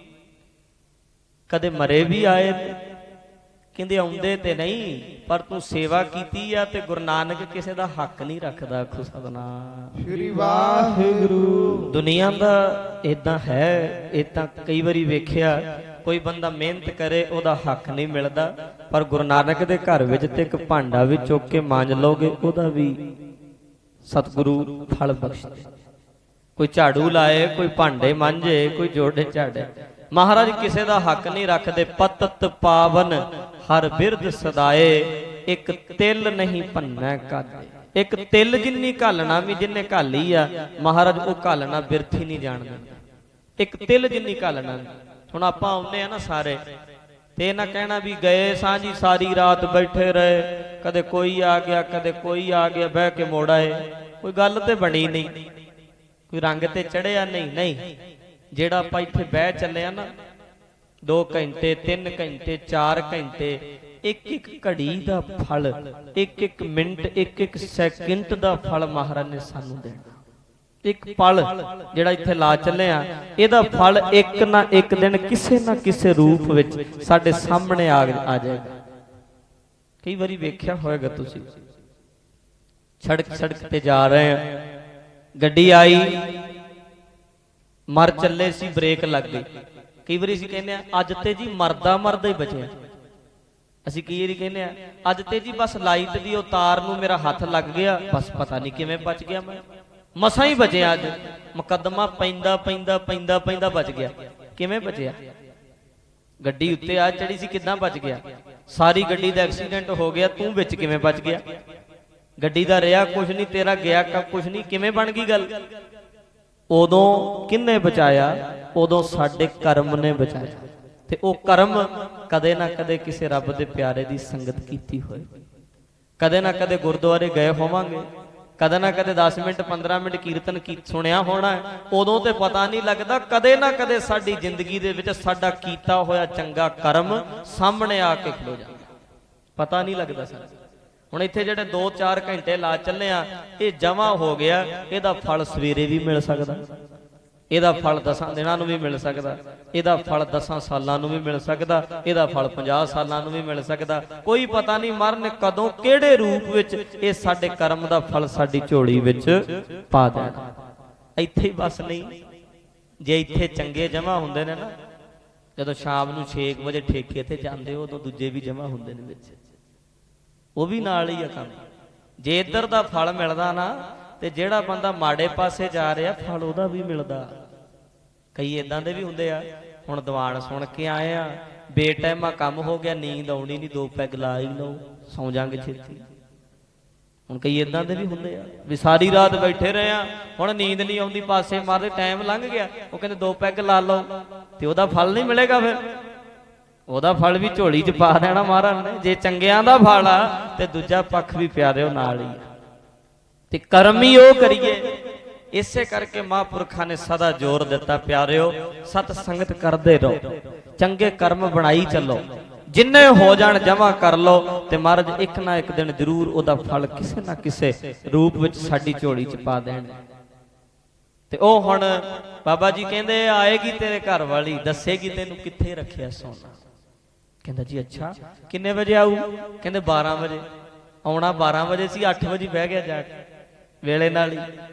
ਕਦੇ ਮਰੇ ਵੀ ਆਏ? ਕਹਿੰਦੇ ਆਉਂਦੇ ਤੇ ਨਹੀਂ, ਪਰ ਤੂੰ ਸੇਵਾ ਕੀਤੀ ਆ ਤੇ ਗੁਰੂ ਨਾਨਕ ਕਿਸੇ ਦਾ ਹੱਕ ਨਹੀਂ ਰੱਖਦਾ। ਆਖੋ ਸਤਿਨਾਮ ਸ੍ਰੀ ਵਾਹਿਗੁਰੂ। ਦੁਨੀਆ ਦਾ ਇਦਾਂ ਹੈ। ਇਹ ਤਾਂ ਕਈ ਵਾਰੀ ਵੇਖਿਆ ਕੋਈ ਬੰਦਾ ਮਿਹਨਤ ਕਰੇ ਉਹਦਾ ਹੱਕ ਨਹੀਂ ਮਿਲਦਾ, ਪਰ ਗੁਰੂ ਨਾਨਕ ਦੇ ਘਰ ਵਿੱਚ ਤੇ ਇੱਕ ਭਾਂਡਾ ਵੀ ਚੁੱਕ ਕੇ ਮਾਂਜ ਲਓਗੇ ਉਹਦਾ ਵੀ ਸਤਿਗੁਰੂ ਫਲ ਬਖਸ਼ਦੇ। ਕੋਈ ਝਾੜੂ ਲਾਏ, ਕੋਈ ਭਾਂਡੇ ਮਾਂਜੇ, ਕੋਈ ਜੋੜੇ ਝਾੜੇ, ਮਹਾਰਾਜ ਕਿਸੇ ਦਾ ਹੱਕ ਨਹੀਂ ਰੱਖਦੇ। ਪਤਤ ਪਾਵਨ ਹਰ ਬਿਰਧ ਸਦਾਏ, ਇੱਕ ਤਿਲ ਨਹੀਂ ਭੰਨੈ ਕਾਦੇ। ਇੱਕ ਤਿਲ ਜਿੰਨੀ ਘਾਲਣਾ ਵੀ ਜਿੰਨੇ ਘਾਲੀ ਆ ਮਹਾਰਾਜ ਉਹ ਘਾਲਣਾ ਬਿਰਥੀ ਨਹੀਂ ਜਾਣਦਾ। ਇੱਕ ਤਿਲ ਜਿੰਨੀ ਘਾਲਣਾ। ਹੁਣ ਆਪਾਂ ਆਉਂਦੇ ਆ ਨਾ ਸਾਰੇ ਤੇ ਇਹਨਾਂ ਕਹਿਣਾ ਵੀ ਗਏ ਸਾਂ ਜੀ ਸਾਰੀ ਰਾਤ ਬੈਠੇ ਰਹੇ, ਕਦੇ ਕੋਈ ਆ ਗਿਆ ਕਦੇ ਕੋਈ ਆ ਗਿਆ, ਬਹਿ ਕੇ ਮੋੜ ਆਏ। ਕੋਈ ਗੱਲ ਤੇ ਬਣੀ ਨਹੀਂ, ਕੋਈ ਰੰਗ ਤੇ ਚੜਿਆ ਨਹੀਂ। ਨਹੀਂ, ਜਿਹੜਾ ਆਪਾਂ ਇੱਥੇ ਬਹਿ ਚੱਲੇ ਆ ਨਾ ਦੋ ਘੰਟੇ ਤਿੰਨ ਘੰਟੇ ਚਾਰ ਘੰਟੇ, ਇੱਕ ਇੱਕ ਘੜੀ ਦਾ ਫਲ, ਇੱਕ ਇੱਕ ਮਿੰਟ ਇੱਕ ਇੱਕ ਸੈਕਿੰਡ ਦਾ ਫਲ ਮਹਾਰਾਜ ਨੇ ਸਾਨੂੰ ਦੇਣਾ। ਇੱਕ ਪਲ ਜਿਹੜਾ ਇੱਥੇ ਲਾ ਚੱਲੇ ਆ ਇਹਦਾ ਫਲ ਇੱਕ ਨਾ ਇੱਕ ਦਿਨ ਕਿਸੇ ਨਾ ਕਿਸੇ ਰੂਪ ਵਿੱਚ ਸਾਡੇ ਸਾਹਮਣੇ ਆ ਜਾਏਗਾ। ਕਈ ਵਾਰੀ ਵੇਖਿਆ ਹੋਵੇਗਾ ਤੁਸੀਂ, ਸੜਕ ਸੜਕ ਤੇ ਜਾ ਰਹੇ ਆ, ਗੱਡੀ ਆਈ, ਮਰ ਚੱਲੇ ਸੀ, ਬ੍ਰੇਕ ਲੱਗ ਗਈ। ਕਈ ਵਾਰੀ ਅਸੀਂ ਕਹਿੰਦੇ ਆ ਅੱਜ ਤੇ ਜੀ ਮਰਦਾ ਮਰਦਾ ਹੀ ਬਚਿਆ। ਅਸੀਂ ਕਈ ਵਾਰੀ ਕਹਿੰਦੇ ਆ ਅੱਜ ਤੇ ਜੀ ਬਸ ਲਾਈਟ ਦੀ ਉਹ ਤਾਰ ਨੂੰ ਮੇਰਾ ਹੱਥ ਲੱਗ ਗਿਆ, ਬਸ ਪਤਾ ਨਹੀਂ ਕਿਵੇਂ ਬਚ ਗਿਆ, ਮੈਂ ਮਸਾਂ ਹੀ ਬਚਿਆ। ਅੱਜ ਮੁਕੱਦਮਾ ਪੈਂਦਾ ਪੈਂਦਾ ਪੈਂਦਾ ਪੈਂਦਾ ਬਚ ਗਿਆ। ਕਿਵੇਂ ਬਚਿਆ? ਗੱਡੀ ਉੱਤੇ ਆ ਚੜੀ ਸੀ, ਕਿੱਦਾਂ ਬਚ ਗਿਆ? ਸਾਰੀ ਗੱਡੀ ਦਾ ਐਕਸੀਡੈਂਟ ਹੋ ਗਿਆ, ਤੂੰ ਵਿੱਚ ਕਿਵੇਂ ਬਚ ਗਿਆ? ਗੱਡੀ ਦਾ ਰਿਹਾ ਕੁਛ ਨਹੀਂ, ਤੇਰਾ ਗਿਆ ਕੁਛ ਨਹੀਂ, ਕਿਵੇਂ ਬਣ ਗਈ ਗੱਲ? ਉਦੋਂ ਕਿਹਨੇ ਬਚਾਇਆ? ਉਦੋਂ ਸਾਡੇ ਕਰਮ ਨੇ ਬਚਾਇਆ। ਤੇ ਉਹ ਕਰਮ ਕਦੇ ਨਾ ਕਦੇ ਕਿਸੇ ਰੱਬ ਦੇ ਪਿਆਰੇ ਦੀ ਸੰਗਤ ਕੀਤੀ ਹੋਏ, ਕਦੇ ਨਾ ਕਦੇ ਗੁਰਦੁਆਰੇ ਗਏ ਹੋਵਾਂਗੇ, ਕਦੇ ਨਾ ਕਦੇ ਦਸ ਮਿੰਟ ਪੰਦਰਾਂ ਮਿੰਟ ਕੀਰਤਨ ਕੀ ਸੁਣਿਆ ਹੋਣਾ। ਉਦੋਂ ਤੇ ਪਤਾ ਨਹੀਂ ਲੱਗਦਾ, ਕਦੇ ਨਾ ਕਦੇ ਸਾਡੀ ਜ਼ਿੰਦਗੀ ਦੇ ਵਿੱਚ ਸਾਡਾ ਕੀਤਾ ਹੋਇਆ ਚੰਗਾ ਕਰਮ ਸਾਹਮਣੇ ਆ ਕੇ ਖਲੋ ਜਾਂਦਾ, ਪਤਾ ਨਹੀਂ ਲੱਗਦਾ ਸਾਨੂੰ। ਹੁਣ ਇੱਥੇ ਜਿਹੜੇ ਦੋ ਚਾਰ ਘੰਟੇ ਲਾ ਚੱਲੇ ਆ, ਇਹ ਜਮਾ ਹੋ ਗਿਆ, ਇਹਦਾ ਫਲ ਸਵੇਰੇ ਵੀ ਮਿਲ ਸਕਦਾ, ਇਹਦਾ ਫਲ ਦਸਾਂ ਦਿਨਾਂ ਨੂੰ ਵੀ ਮਿਲ ਸਕਦਾ, ਇਹਦਾ ਫਲ ਦਸਾਂ ਸਾਲਾਂ ਨੂੰ ਵੀ ਮਿਲ ਸਕਦਾ, ਇਹਦਾ ਫਲ ਪੰਜਾਹ ਸਾਲਾਂ ਨੂੰ ਵੀ ਮਿਲ ਸਕਦਾ। ਕੋਈ ਪਤਾ ਨਹੀਂ ਮਰਨ ਕਦੋਂ ਕਿਹੜੇ ਰੂਪ ਵਿੱਚ ਇਹ ਸਾਡੇ ਕਰਮ ਦਾ ਫਲ ਸਾਡੀ ਝੋਲੀ ਵਿੱਚ ਪਾ ਦੇਣਾ। ਇੱਥੇ ਹੀ ਬਸ ਨਹੀਂ, ਜੇ ਇੱਥੇ ਚੰਗੇ ਜਮਾ ਹੁੰਦੇ ਨੇ ਨਾ, ਜਦੋਂ ਸ਼ਾਮ ਨੂੰ ਛੇ ਵਜੇ ਠੇਕੇ ਤੇ ਜਾਂਦੇ ਹੋ ਉਦੋਂ ਦੂਜੇ ਵੀ ਜਮਾ ਹੁੰਦੇ ਨੇ ਵਿੱਚ, ਉਹ ਵੀ ਨਾਲ ਹੀ ਆ ਕੰਮ। ਜੇ ਇੱਧਰ ਦਾ ਫਲ ਮਿਲਦਾ ਨਾ ਤੇ ਜਿਹੜਾ ਬੰਦਾ ਮਾੜੇ ਪਾਸੇ ਜਾ ਰਿਹਾ ਫਲ ਉਹਦਾ ਵੀ ਮਿਲਦਾ। ਕਈ ਇਦਾਂ ਦੇ ਵੀ ਹੁੰਦੇ ਆ, ਹੁਣ ਦੀਵਾਨ ਸੁਣ ਕੇ ਆਏ ਆ, ਬੇਟਾਈਮਾ ਕੰਮ ਹੋ ਗਿਆ, ਨੀਂਦ ਆਉਣੀ ਨਹੀਂ, ਦੋ ਪੈਗ ਲਾ ਹੀ ਲਓ, ਸੌਂ ਜਾਾਂਗੇ ਛੇਤੀ। ਹੁਣ ਕਈ ਇਦਾਂ ਦੇ ਵੀ ਹੁੰਦੇ ਆ ਵੀ ਸਾਰੀ ਰਾਤ ਬੈਠੇ ਰਹੇ ਆ, ਹੁਣ ਨੀਂਦ ਨਹੀਂ ਆਉਂਦੀ, ਪਾਸੇ ਮਾਰਦੇ, ਟਾਈਮ ਲੰਘ ਗਿਆ, ਉਹ ਕਹਿੰਦੇ ਦੋ ਪੈਗ ਲਾ ਲਓ, ਤੇ ਉਹਦਾ ਫਲ ਨਹੀਂ ਮਿਲੇਗਾ। ਫਿਰ ਉਹਦਾ ਫਲ ਵੀ ਝੋਲੀ 'ਚ ਪਾ ਦੇਣਾ ਮਹਾਰਾਜ ਨੇ। ਜੇ ਚੰਗਿਆਂ ਦਾ ਫਲ ਆ ਤੇ ਦੂਜਾ ਪੱਖ ਵੀ ਪਿਆਰੇ ਉਹ ਨਾਲ ਹੀ, ਤੇ ਕਰਮ ਹੀ ਉਹ ਕਰੀਏ। ਇਸੇ ਕਰਕੇ ਮਹਾਂਪੁਰਖਾਂ ਨੇ ਸਦਾ ਜ਼ੋਰ ਦਿੱਤਾ, ਪਿਆਰਿਓ ਸਤ ਸੰਗਤ ਕਰਦੇ ਰਹੋ, ਚੰਗੇ ਕਰਮ ਬਣਾਈ ਚੱਲੋ, ਜਿੰਨੇ ਹੋ ਜਾਣ ਜਮਾ ਕਰ ਲਓ, ਤੇ ਮਹਾਰਾਜ ਇੱਕ ਨਾ ਇੱਕ ਦਿਨ ਜ਼ਰੂਰ ਉਹਦਾ ਫਲ ਕਿਸੇ ਨਾ ਕਿਸੇ ਰੂਪ ਵਿੱਚ ਸਾਡੀ ਝੋਲੀ 'ਚ ਪਾ ਦੇਣ। ਤੇ ਉਹ ਹੁਣ ਬਾਬਾ ਜੀ ਕਹਿੰਦੇ ਆਏਗੀ ਤੇਰੇ ਘਰ ਵਾਲੀ, ਦੱਸੇਗੀ ਤੈਨੂੰ ਕਿੱਥੇ ਰੱਖਿਆ ਸੋਨਾ। ਕਹਿੰਦਾ ਜੀ ਅੱਛਾ, ਕਿੰਨੇ ਵਜੇ ਆਊ? ਕਹਿੰਦੇ ਬਾਰਾਂ ਵਜੇ। ਆਉਣਾ ਬਾਰਾਂ ਵਜੇ ਸੀ, ਅੱਠ ਵਜੇ ਬਹਿ ਗਿਆ ਜਾ ਕੇ, ਵੇਲੇ ਨਾਲ ਹੀ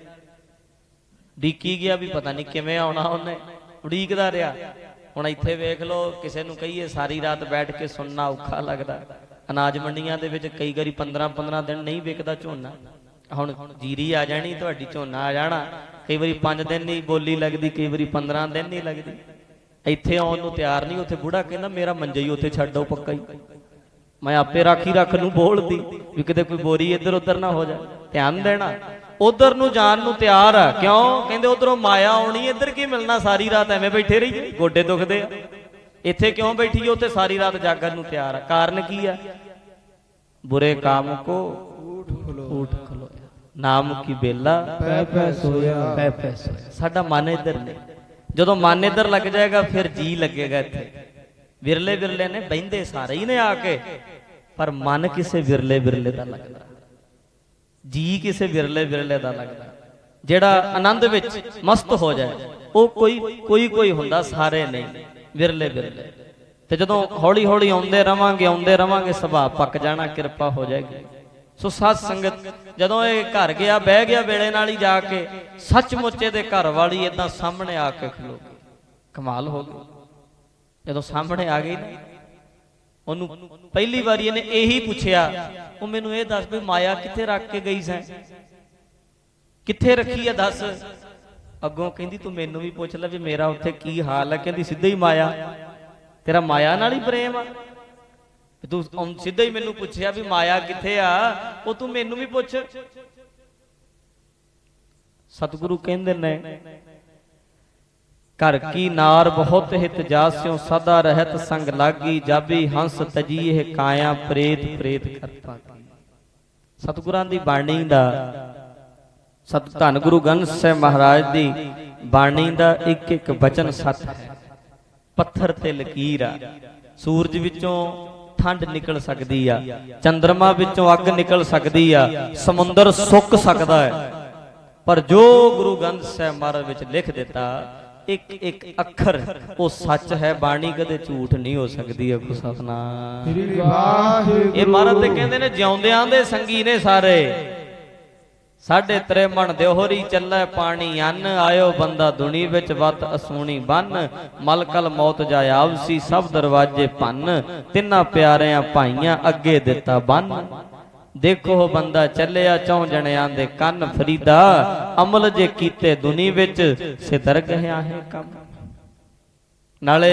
ਡੀਕੀ ਗਿਆ ਵੀ ਪਤਾ ਨਹੀਂ ਕਿਵੇਂ ਆਉਣਾ, ਉਹਨੇ ਉਡੀਕਦਾ ਰਿਹਾ। ਹੁਣ ਇੱਥੇ ਵੇਖ ਲਓ, ਕਿਸੇ ਨੂੰ ਕਹੀਏ ਸਾਰੀ ਰਾਤ ਬੈਠ ਕੇ ਸੁਣਨਾ ਔਖਾ ਲੱਗਦਾ। ਅਨਾਜ ਮੰਡੀਆਂ ਦੇ ਵਿੱਚ ਕਈ ਵਾਰੀ ਪੰਦਰਾਂ ਪੰਦਰਾਂ ਦਿਨ ਨਹੀਂ ਵਿਕਦਾ ਝੋਨਾ। ਹੁਣ ਜੀਰੀ ਆ ਜਾਣੀ, ਤੁਹਾਡੀ ਝੋਨਾ ਆ ਜਾਣਾ, ਕਈ ਵਾਰੀ ਪੰਜ ਦਿਨ ਨਹੀਂ ਬੋਲੀ ਲੱਗਦੀ, ਕਈ ਵਾਰੀ ਪੰਦਰਾਂ ਦਿਨ ਨਹੀਂ ਲੱਗਦੀ। ਇੱਥੇ ਆਉਣ ਨੂੰ ਤਿਆਰ ਨਹੀਂ। ਉੱਥੇ ਬੁੜਾ ਕਹਿੰਦਾ ਮੇਰਾ ਮੰਜਾ ਹੀ ਉੱਥੇ ਛੱਡੋ ਪੱਕਾ ਹੀ, ਮੈਂ ਆਪੇ ਰਾਖੀ ਰੱਖ ਨੂੰ ਬੋਲਦੀ ਵੀ ਕਿਤੇ ਕੋਈ ਬੋਰੀ ਇੱਧਰ ਉੱਧਰ ਨਾ ਹੋ ਜਾ। ਧਿਆਨ ਦੇਣਾ, ਉਧਰ ਨੂੰ ਜਾਣ ਨੂੰ ਤਿਆਰ ਆ। ਕਿਉਂ? ਕਹਿੰਦੇ ਉਧਰੋਂ ਮਾਇਆ ਆਉਣੀ, ਇੱਧਰ ਕੀ ਮਿਲਣਾ, ਸਾਰੀ ਰਾਤ ਐਵੇਂ ਬੈਠੇ ਰਹੀਏ, ਗੋਡੇ ਦੁਖਦੇ ਆ। ਇੱਥੇ ਕਿਉਂ ਬੈਠੀਏ? ਉੱਥੇ ਸਾਰੀ ਰਾਤ ਜਾਗਣ ਨੂੰ ਤਿਆਰ ਆ। ਕਾਰਨ ਕੀ ਆ? ਬੁਰੇ ਕਾਮ ਕੋ ਊਠ ਖਲੋਇਆ, ਨਾਮ ਕੀ ਬੇਲਾ ਪੈ ਪੈ ਸੋਇਆ, ਪੈ ਪੈ ਸੋਇਆ। ਸਾਡਾ ਮਨ ਇੱਧਰ ਨਹੀਂ। ਜਦੋਂ ਮਨ ਇੱਧਰ ਲੱਗ ਜਾਏਗਾ ਫਿਰ ਜੀ ਲੱਗੇਗਾ ਇੱਥੇ। ਵਿਰਲੇ ਵਿਰਲੇ ਨੇ ਬਹਿੰਦੇ ਸਾਰੇ ਹੀ ਨੇ ਆ ਕੇ, ਪਰ ਮਨ ਕਿਸੇ ਵਿਰਲੇ ਵਿਰਲੇ ਦਾ ਲੱਗਦਾ, ਜੀ ਕਿਸੇ ਵਿਰਲੇ ਵਿਰਲੇ ਦਾ ਲੱਗਦਾ। ਜਿਹੜਾ ਆਨੰਦ ਵਿੱਚ ਮਸਤ ਹੋ ਜਾਏ ਉਹ ਕੋਈ ਕੋਈ ਕੋਈ ਹੁੰਦਾ, ਸਾਰੇ ਨਹੀਂ, ਵਿਰਲੇ ਵਿਰਲੇ। ਤੇ ਜਦੋਂ ਹੌਲੀ ਹੌਲੀ ਆਉਂਦੇ ਰਵਾਂਗੇ ਆਉਂਦੇ ਰਵਾਂਗੇ ਸੁਭਾਅ ਪੱਕ ਜਾਣਾ, ਕਿਰਪਾ ਹੋ ਜਾਏਗੀ। ਸੋ ਸਾਧ ਸੰਗਤ ਜਦੋਂ ਇਹ ਘਰ ਗਿਆ, ਬਹਿ ਗਿਆ ਵੇਲੇ ਨਾਲ ਹੀ ਜਾ ਕੇ, ਸੱਚਮੁੱਚ ਇਹਦੇ ਘਰ ਵਾਲੀ ਏਦਾਂ ਸਾਹਮਣੇ ਆ ਕੇ ਖਲੋ ਗਈ। ਕਮਾਲ ਹੋ ਗਈ। ਜਦੋਂ ਸਾਹਮਣੇ ਆ ਗਈ ਨਾ, ਉਹਨੂੰ ਪਹਿਲੀ ਵਾਰੀ ਇਹਨੇ ਇਹੀ ਪੁੱਛਿਆ, ਉਹ ਮੈਨੂੰ ਇਹ ਦੱਸ ਵੀ ਮਾਇਆ ਕਿੱਥੇ ਰੱਖ ਕੇ ਗਈ ਸੈਂ, ਕਿੱਥੇ ਰੱਖੀ ਆ ਦੱਸ। ਅੱਗੋਂ ਕਹਿੰਦੀ ਤੂੰ ਮੈਨੂੰ ਵੀ ਪੁੱਛ ਲੈ ਵੀ ਮੇਰਾ ਉੱਥੇ ਕੀ ਹਾਲ ਹੈ। ਕਹਿੰਦੀ ਸਿੱਧਾ ਹੀ ਮਾਇਆ, ਤੇਰਾ ਮਾਇਆ ਨਾਲ ਹੀ ਪ੍ਰੇਮ ਆ, ਤੂੰ ਸਿੱਧਾ ਹੀ ਮੈਨੂੰ ਪੁੱਛਿਆ ਵੀ ਮਾਇਆ ਕਿੱਥੇ ਆ, ਉਹ ਤੂੰ ਮੈਨੂੰ ਵੀ ਪੁੱਛ। ਸਤਿਗੁਰੂ ਕਹਿੰਦੇ ਨੇ ਘਰ ਕੀ ਨਾਰ ਬਹੁਤ ਹਿਤ ਜਾਸਿਓ, ਸਦਾ ਰਹਿਤ ਸੰਗ ਲਾਗੀ, ਜਾਬੀ ਹੰਸ ਤਜੀਏ ਕਾਇਆ, ਪ੍ਰੇਤ ਪ੍ਰੇਤ ਕਰ ਭਾਗੀ। ਸਤਿਗੁਰਾਂ ਦੀ ਬਾਣੀ ਦਾ, ਸਤ ਧੰਨ ਗੁਰੂ ਗ੍ਰੰਥ ਸਾਹਿਬ ਮਹਾਰਾਜ ਦੀ ਬਾਣੀ ਦਾ ਇੱਕ ਇੱਕ ਬਚਨ ਸੱਚ ਹੈ। ਪੱਥਰ ਤੇ ਲਕੀਰ ਆ। ਸੂਰਜ ਵਿੱਚੋਂ ਠੰਡ ਨਿਕਲ ਸਕਦੀ ਆ, ਚੰਦਰਮਾ ਵਿੱਚੋਂ ਅੱਗ ਨਿਕਲ ਸਕਦੀ ਆ, ਸਮੁੰਦਰ ਸੁੱਕ ਸਕਦਾ ਹੈ, ਪਰ ਜੋ ਗੁਰੂ ਗ੍ਰੰਥ ਸਾਹਿਬ ਮਹਾਰਾਜ ਵਿੱਚ ਲਿਖ ਦਿੱਤਾ ਇੱਕ ਇੱਕ ਅੱਖਰ ਉਹ ਸੱਚ ਹੈ। ਬਾਣੀ ਕਦੇ ਝੂਠ ਨਹੀਂ ਹੋ ਸਕਦੀ। ਆਖੋ ਸਤਿਨਾਮ। ਇਹ ਮਹਾਰਾਜ ਤੇ ਕਹਿੰਦੇ ਨੇ ਜਿਉਂਦਿਆਂ ਦੇ ਸੰਗੀ ਨੇ ਸਾਰੇ। ਸਾਢੇ ਤਰੇ ਮਣ ਦਿਓਹਰੀ ਚੱਲੇ ਪਾਣੀ ਅੰਨ, ਆਇਓ ਬੰਦਾ ਦੁਨੀ ਵਿੱਚ ਵਤ ਅਸੂਣੀ ਬੰਨ, ਮਲਕਲ ਮੌਤ ਜਾ ਆਵਸੀ ਸਭ ਦਰਵਾਜੇ ਭੰਨ, ਤਿੰਨਾਂ ਪਿਆਰਿਆਂ ਭਾਈਆਂ ਅੱਗੇ ਦਿੱਤਾ ਬੰਨ। ਦੇਖੋ ਬੰਦਾ ਚੱਲਿਆ ਚੌਂ ਜਣਿਆਂ ਦੇ ਕੰਨ, ਫਰੀਦਾ ਅਮਲ ਜੇ ਕੀਤੇ ਦੁਨੀ ਵਿੱਚ ਸਿਦਰ ਗਿਆ ਹੈ ਕੰਮ। ਨਾਲੇ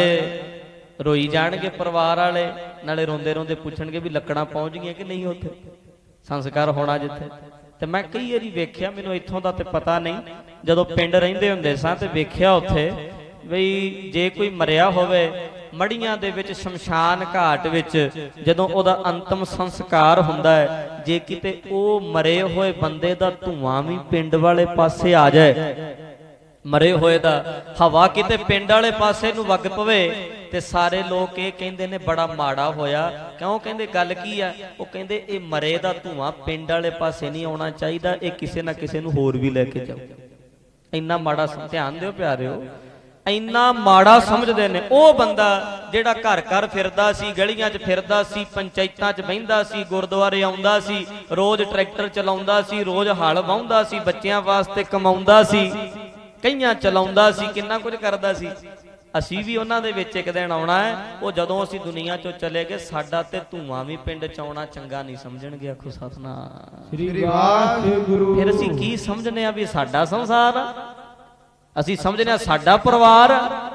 ਰੋਈ ਜਾਣਗੇ ਪਰਿਵਾਰ ਵਾਲੇ, ਨਾਲੇ ਰੋਂਦੇ ਰੋਂਦੇ ਪੁੱਛਣਗੇ ਵੀ ਲੱਕੜਾਂ ਪਹੁੰਚ ਗਈਆਂ ਕਿ ਨਹੀਂ, ਉੱਥੇ ਸੰਸਕਾਰ ਹੋਣਾ ਜਿੱਥੇ। ਤੇ ਮੈਂ ਕਈ ਵਾਰੀ ਵੇਖਿਆ, ਮੈਨੂੰ ਇੱਥੋਂ ਦਾ ਤੇ ਪਤਾ ਨਹੀਂ, ਜਦੋਂ ਪਿੰਡ ਰਹਿੰਦੇ ਹੁੰਦੇ ਸਾਂ ਤੇ ਵੇਖਿਆ ਉੱਥੇ ਬਈ ਜੇ ਕੋਈ ਮਰਿਆ ਹੋਵੇ ਮੜੀਆਂ ਦੇ ਵਿੱਚ, ਸ਼ਮਸ਼ਾਨ ਘਾਟ ਵਿੱਚ ਜਦੋਂ ਉਹਦਾ ਅੰਤਮ ਸੰਸਕਾਰ ਹੁੰਦਾ ਹੈ, ਜੇ ਕਿਤੇ ਉਹ ਮਰੇ ਹੋਏ ਬੰਦੇ ਦਾ ਧੂਆਂ ਵੀ ਪਿੰਡ ਵਾਲੇ ਪਾਸੇ ਆ ਜਾਏ, ਮਰੇ ਹੋਏ ਦਾ ਹਵਾ ਕਿਤੇ ਪਿੰਡ ਵਾਲੇ ਪਾਸੇ ਨੂੰ ਵਗ ਪਵੇ, ਤੇ ਸਾਰੇ ਲੋਕ ਇਹ ਕਹਿੰਦੇ ਨੇ ਬੜਾ ਮਾੜਾ ਹੋਇਆ। ਕਿਉਂ? ਕਹਿੰਦੇ ਗੱਲ ਕੀ ਆ? ਉਹ ਕਹਿੰਦੇ ਇਹ ਮਰੇ ਦਾ ਧੂਆਂ ਪਿੰਡ ਵਾਲੇ ਪਾਸੇ ਨਹੀਂ ਆਉਣਾ ਚਾਹੀਦਾ, ਇਹ ਕਿਸੇ ਨਾ ਕਿਸੇ ਨੂੰ ਹੋਰ ਵੀ ਲੈ ਕੇ ਜਾਓ। ਇੰਨਾ ਮਾੜਾ, ਧਿਆਨ ਦਿਓ ਪਿਆਰਿਓ, ਇੰਨਾ ਮਾੜਾ ਸਮਝਦੇ ਨੇ। ਉਹ ਬੰਦਾ ਜਿਹੜਾ ਘਰ ਘਰ ਫਿਰਦਾ ਸੀ, ਗਲੀਆਂ 'ਚ ਫਿਰਦਾ ਸੀ, ਪੰਚਾਇਤਾਂ 'ਚ ਬਹਿੰਦਾ ਸੀ, ਗੁਰਦੁਆਰੇ ਆਉਂਦਾ ਸੀ, ਰੋਜ਼ ਟਰੈਕਟਰ ਚਲਾਉਂਦਾ ਸੀ, ਰੋਜ਼ ਹਲ ਵਾਹੁੰਦਾ ਸੀ, ਬੱਚਿਆਂ ਵਾਸਤੇ ਕਮਾਉਂਦਾ ਸੀ, ਕਈਆਂ ਚਲਾਉਂਦਾ ਸੀ, ਕਿੰਨਾ ਕੁਝ ਕਰਦਾ ਸੀ। ਅਸੀਂ ਵੀ ਉਹਨਾਂ ਦੇ ਵਿੱਚ ਇੱਕ ਦਿਨ ਆਉਣਾ ਹੈ। ਉਹ ਜਦੋਂ ਅਸੀਂ ਦੁਨੀਆ 'ਚੋਂ ਚਲੇ ਗਏ, ਸਾਡਾ ਤੇ ਧੂਆਂ ਵੀ ਪਿੰਡ 'ਚ ਆਉਣਾ ਚੰਗਾ ਨਹੀਂ ਸਮਝਣਗੇ। ਆਖੋ ਸਤਿਨਾਮ। ਸ੍ਰੀ ਵਾਹਿਗੁਰੂ। ਫਿਰ ਅਸੀਂ ਕੀ ਸਮਝਨੇ ਆ ਵੀ ਸਾਡਾ ਸੰਸਾਰ ਆ, ਅਸੀਂ ਸਮਝਦੇ ਹਾਂ ਸਾਡਾ ਪਰਿਵਾਰ,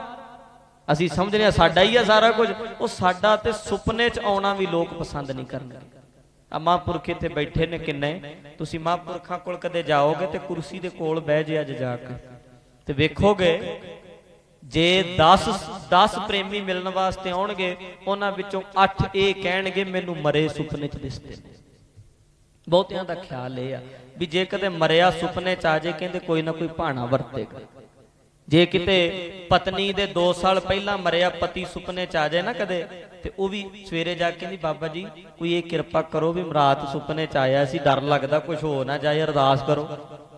ਅਸੀਂ ਸਮਝਦੇ ਹਾਂ ਸਾਡਾ ਹੀ ਆ ਸਾਰਾ ਕੁਝ। ਉਹ ਸਾਡਾ ਤੇ ਸੁਪਨੇ 'ਚ ਆਉਣਾ ਵੀ ਲੋਕ ਪਸੰਦ ਨਹੀਂ ਕਰਨਗੇ। ਆ ਮਹਾਂਪੁਰਖ ਇੱਥੇ ਬੈਠੇ ਨੇ ਕਿੰਨੇ, ਤੁਸੀਂ ਮਹਾਂਪੁਰਖਾਂ ਕੋਲ ਕਦੇ ਜਾਓਗੇ ਤੇ ਕੁਰਸੀ ਦੇ ਕੋਲ ਬਹਿ ਜੇ ਅੱਜ ਜਾ ਕੇ, ਤੇ ਵੇਖੋਗੇ ਜੇ ਦਸ ਦਸ ਪ੍ਰੇਮੀ ਮਿਲਣ ਵਾਸਤੇ ਆਉਣਗੇ, ਉਹਨਾਂ ਵਿੱਚੋਂ ਅੱਠ ਇਹ ਕਹਿਣਗੇ ਮੈਨੂੰ ਮਰੇ ਸੁਪਨੇ 'ਚ ਦਿਸਦੇ ਨੇ। ਬਹੁਤਿਆਂ ਦਾ ਖਿਆਲ ਇਹ ਆ ਵੀ ਜੇ ਕਦੇ ਮਰਿਆ ਸੁਪਨੇ 'ਚ ਆ ਜੇ, ਕਹਿੰਦੇ ਕੋਈ ਨਾ ਕੋਈ ਭਾਣਾ ਵਰਤੇਗਾ। ਜੇ ਕਿਤੇ ਪਤਨੀ ਦੇ ਦੋ ਸਾਲ ਪਹਿਲਾਂ ਮਰਿਆ ਪਤੀ ਸੁਪਨੇ 'ਚ ਆ ਜਾਏ ਨਾ ਕਦੇ, ਤੇ ਉਹ ਵੀ ਸਵੇਰੇ ਜਾ ਕੇ ਕਹਿੰਦੀ ਬਾਬਾ ਜੀ ਕੋਈ ਇਹ ਕਿਰਪਾ ਕਰੋ ਵੀ ਰਾਤ ਸੁਪਨੇ 'ਚ ਆਇਆ ਸੀ, ਡਰ ਲੱਗਦਾ ਕੁਝ ਹੋ ਨਾ ਜਾਏ, ਅਰਦਾਸ ਕਰੋ।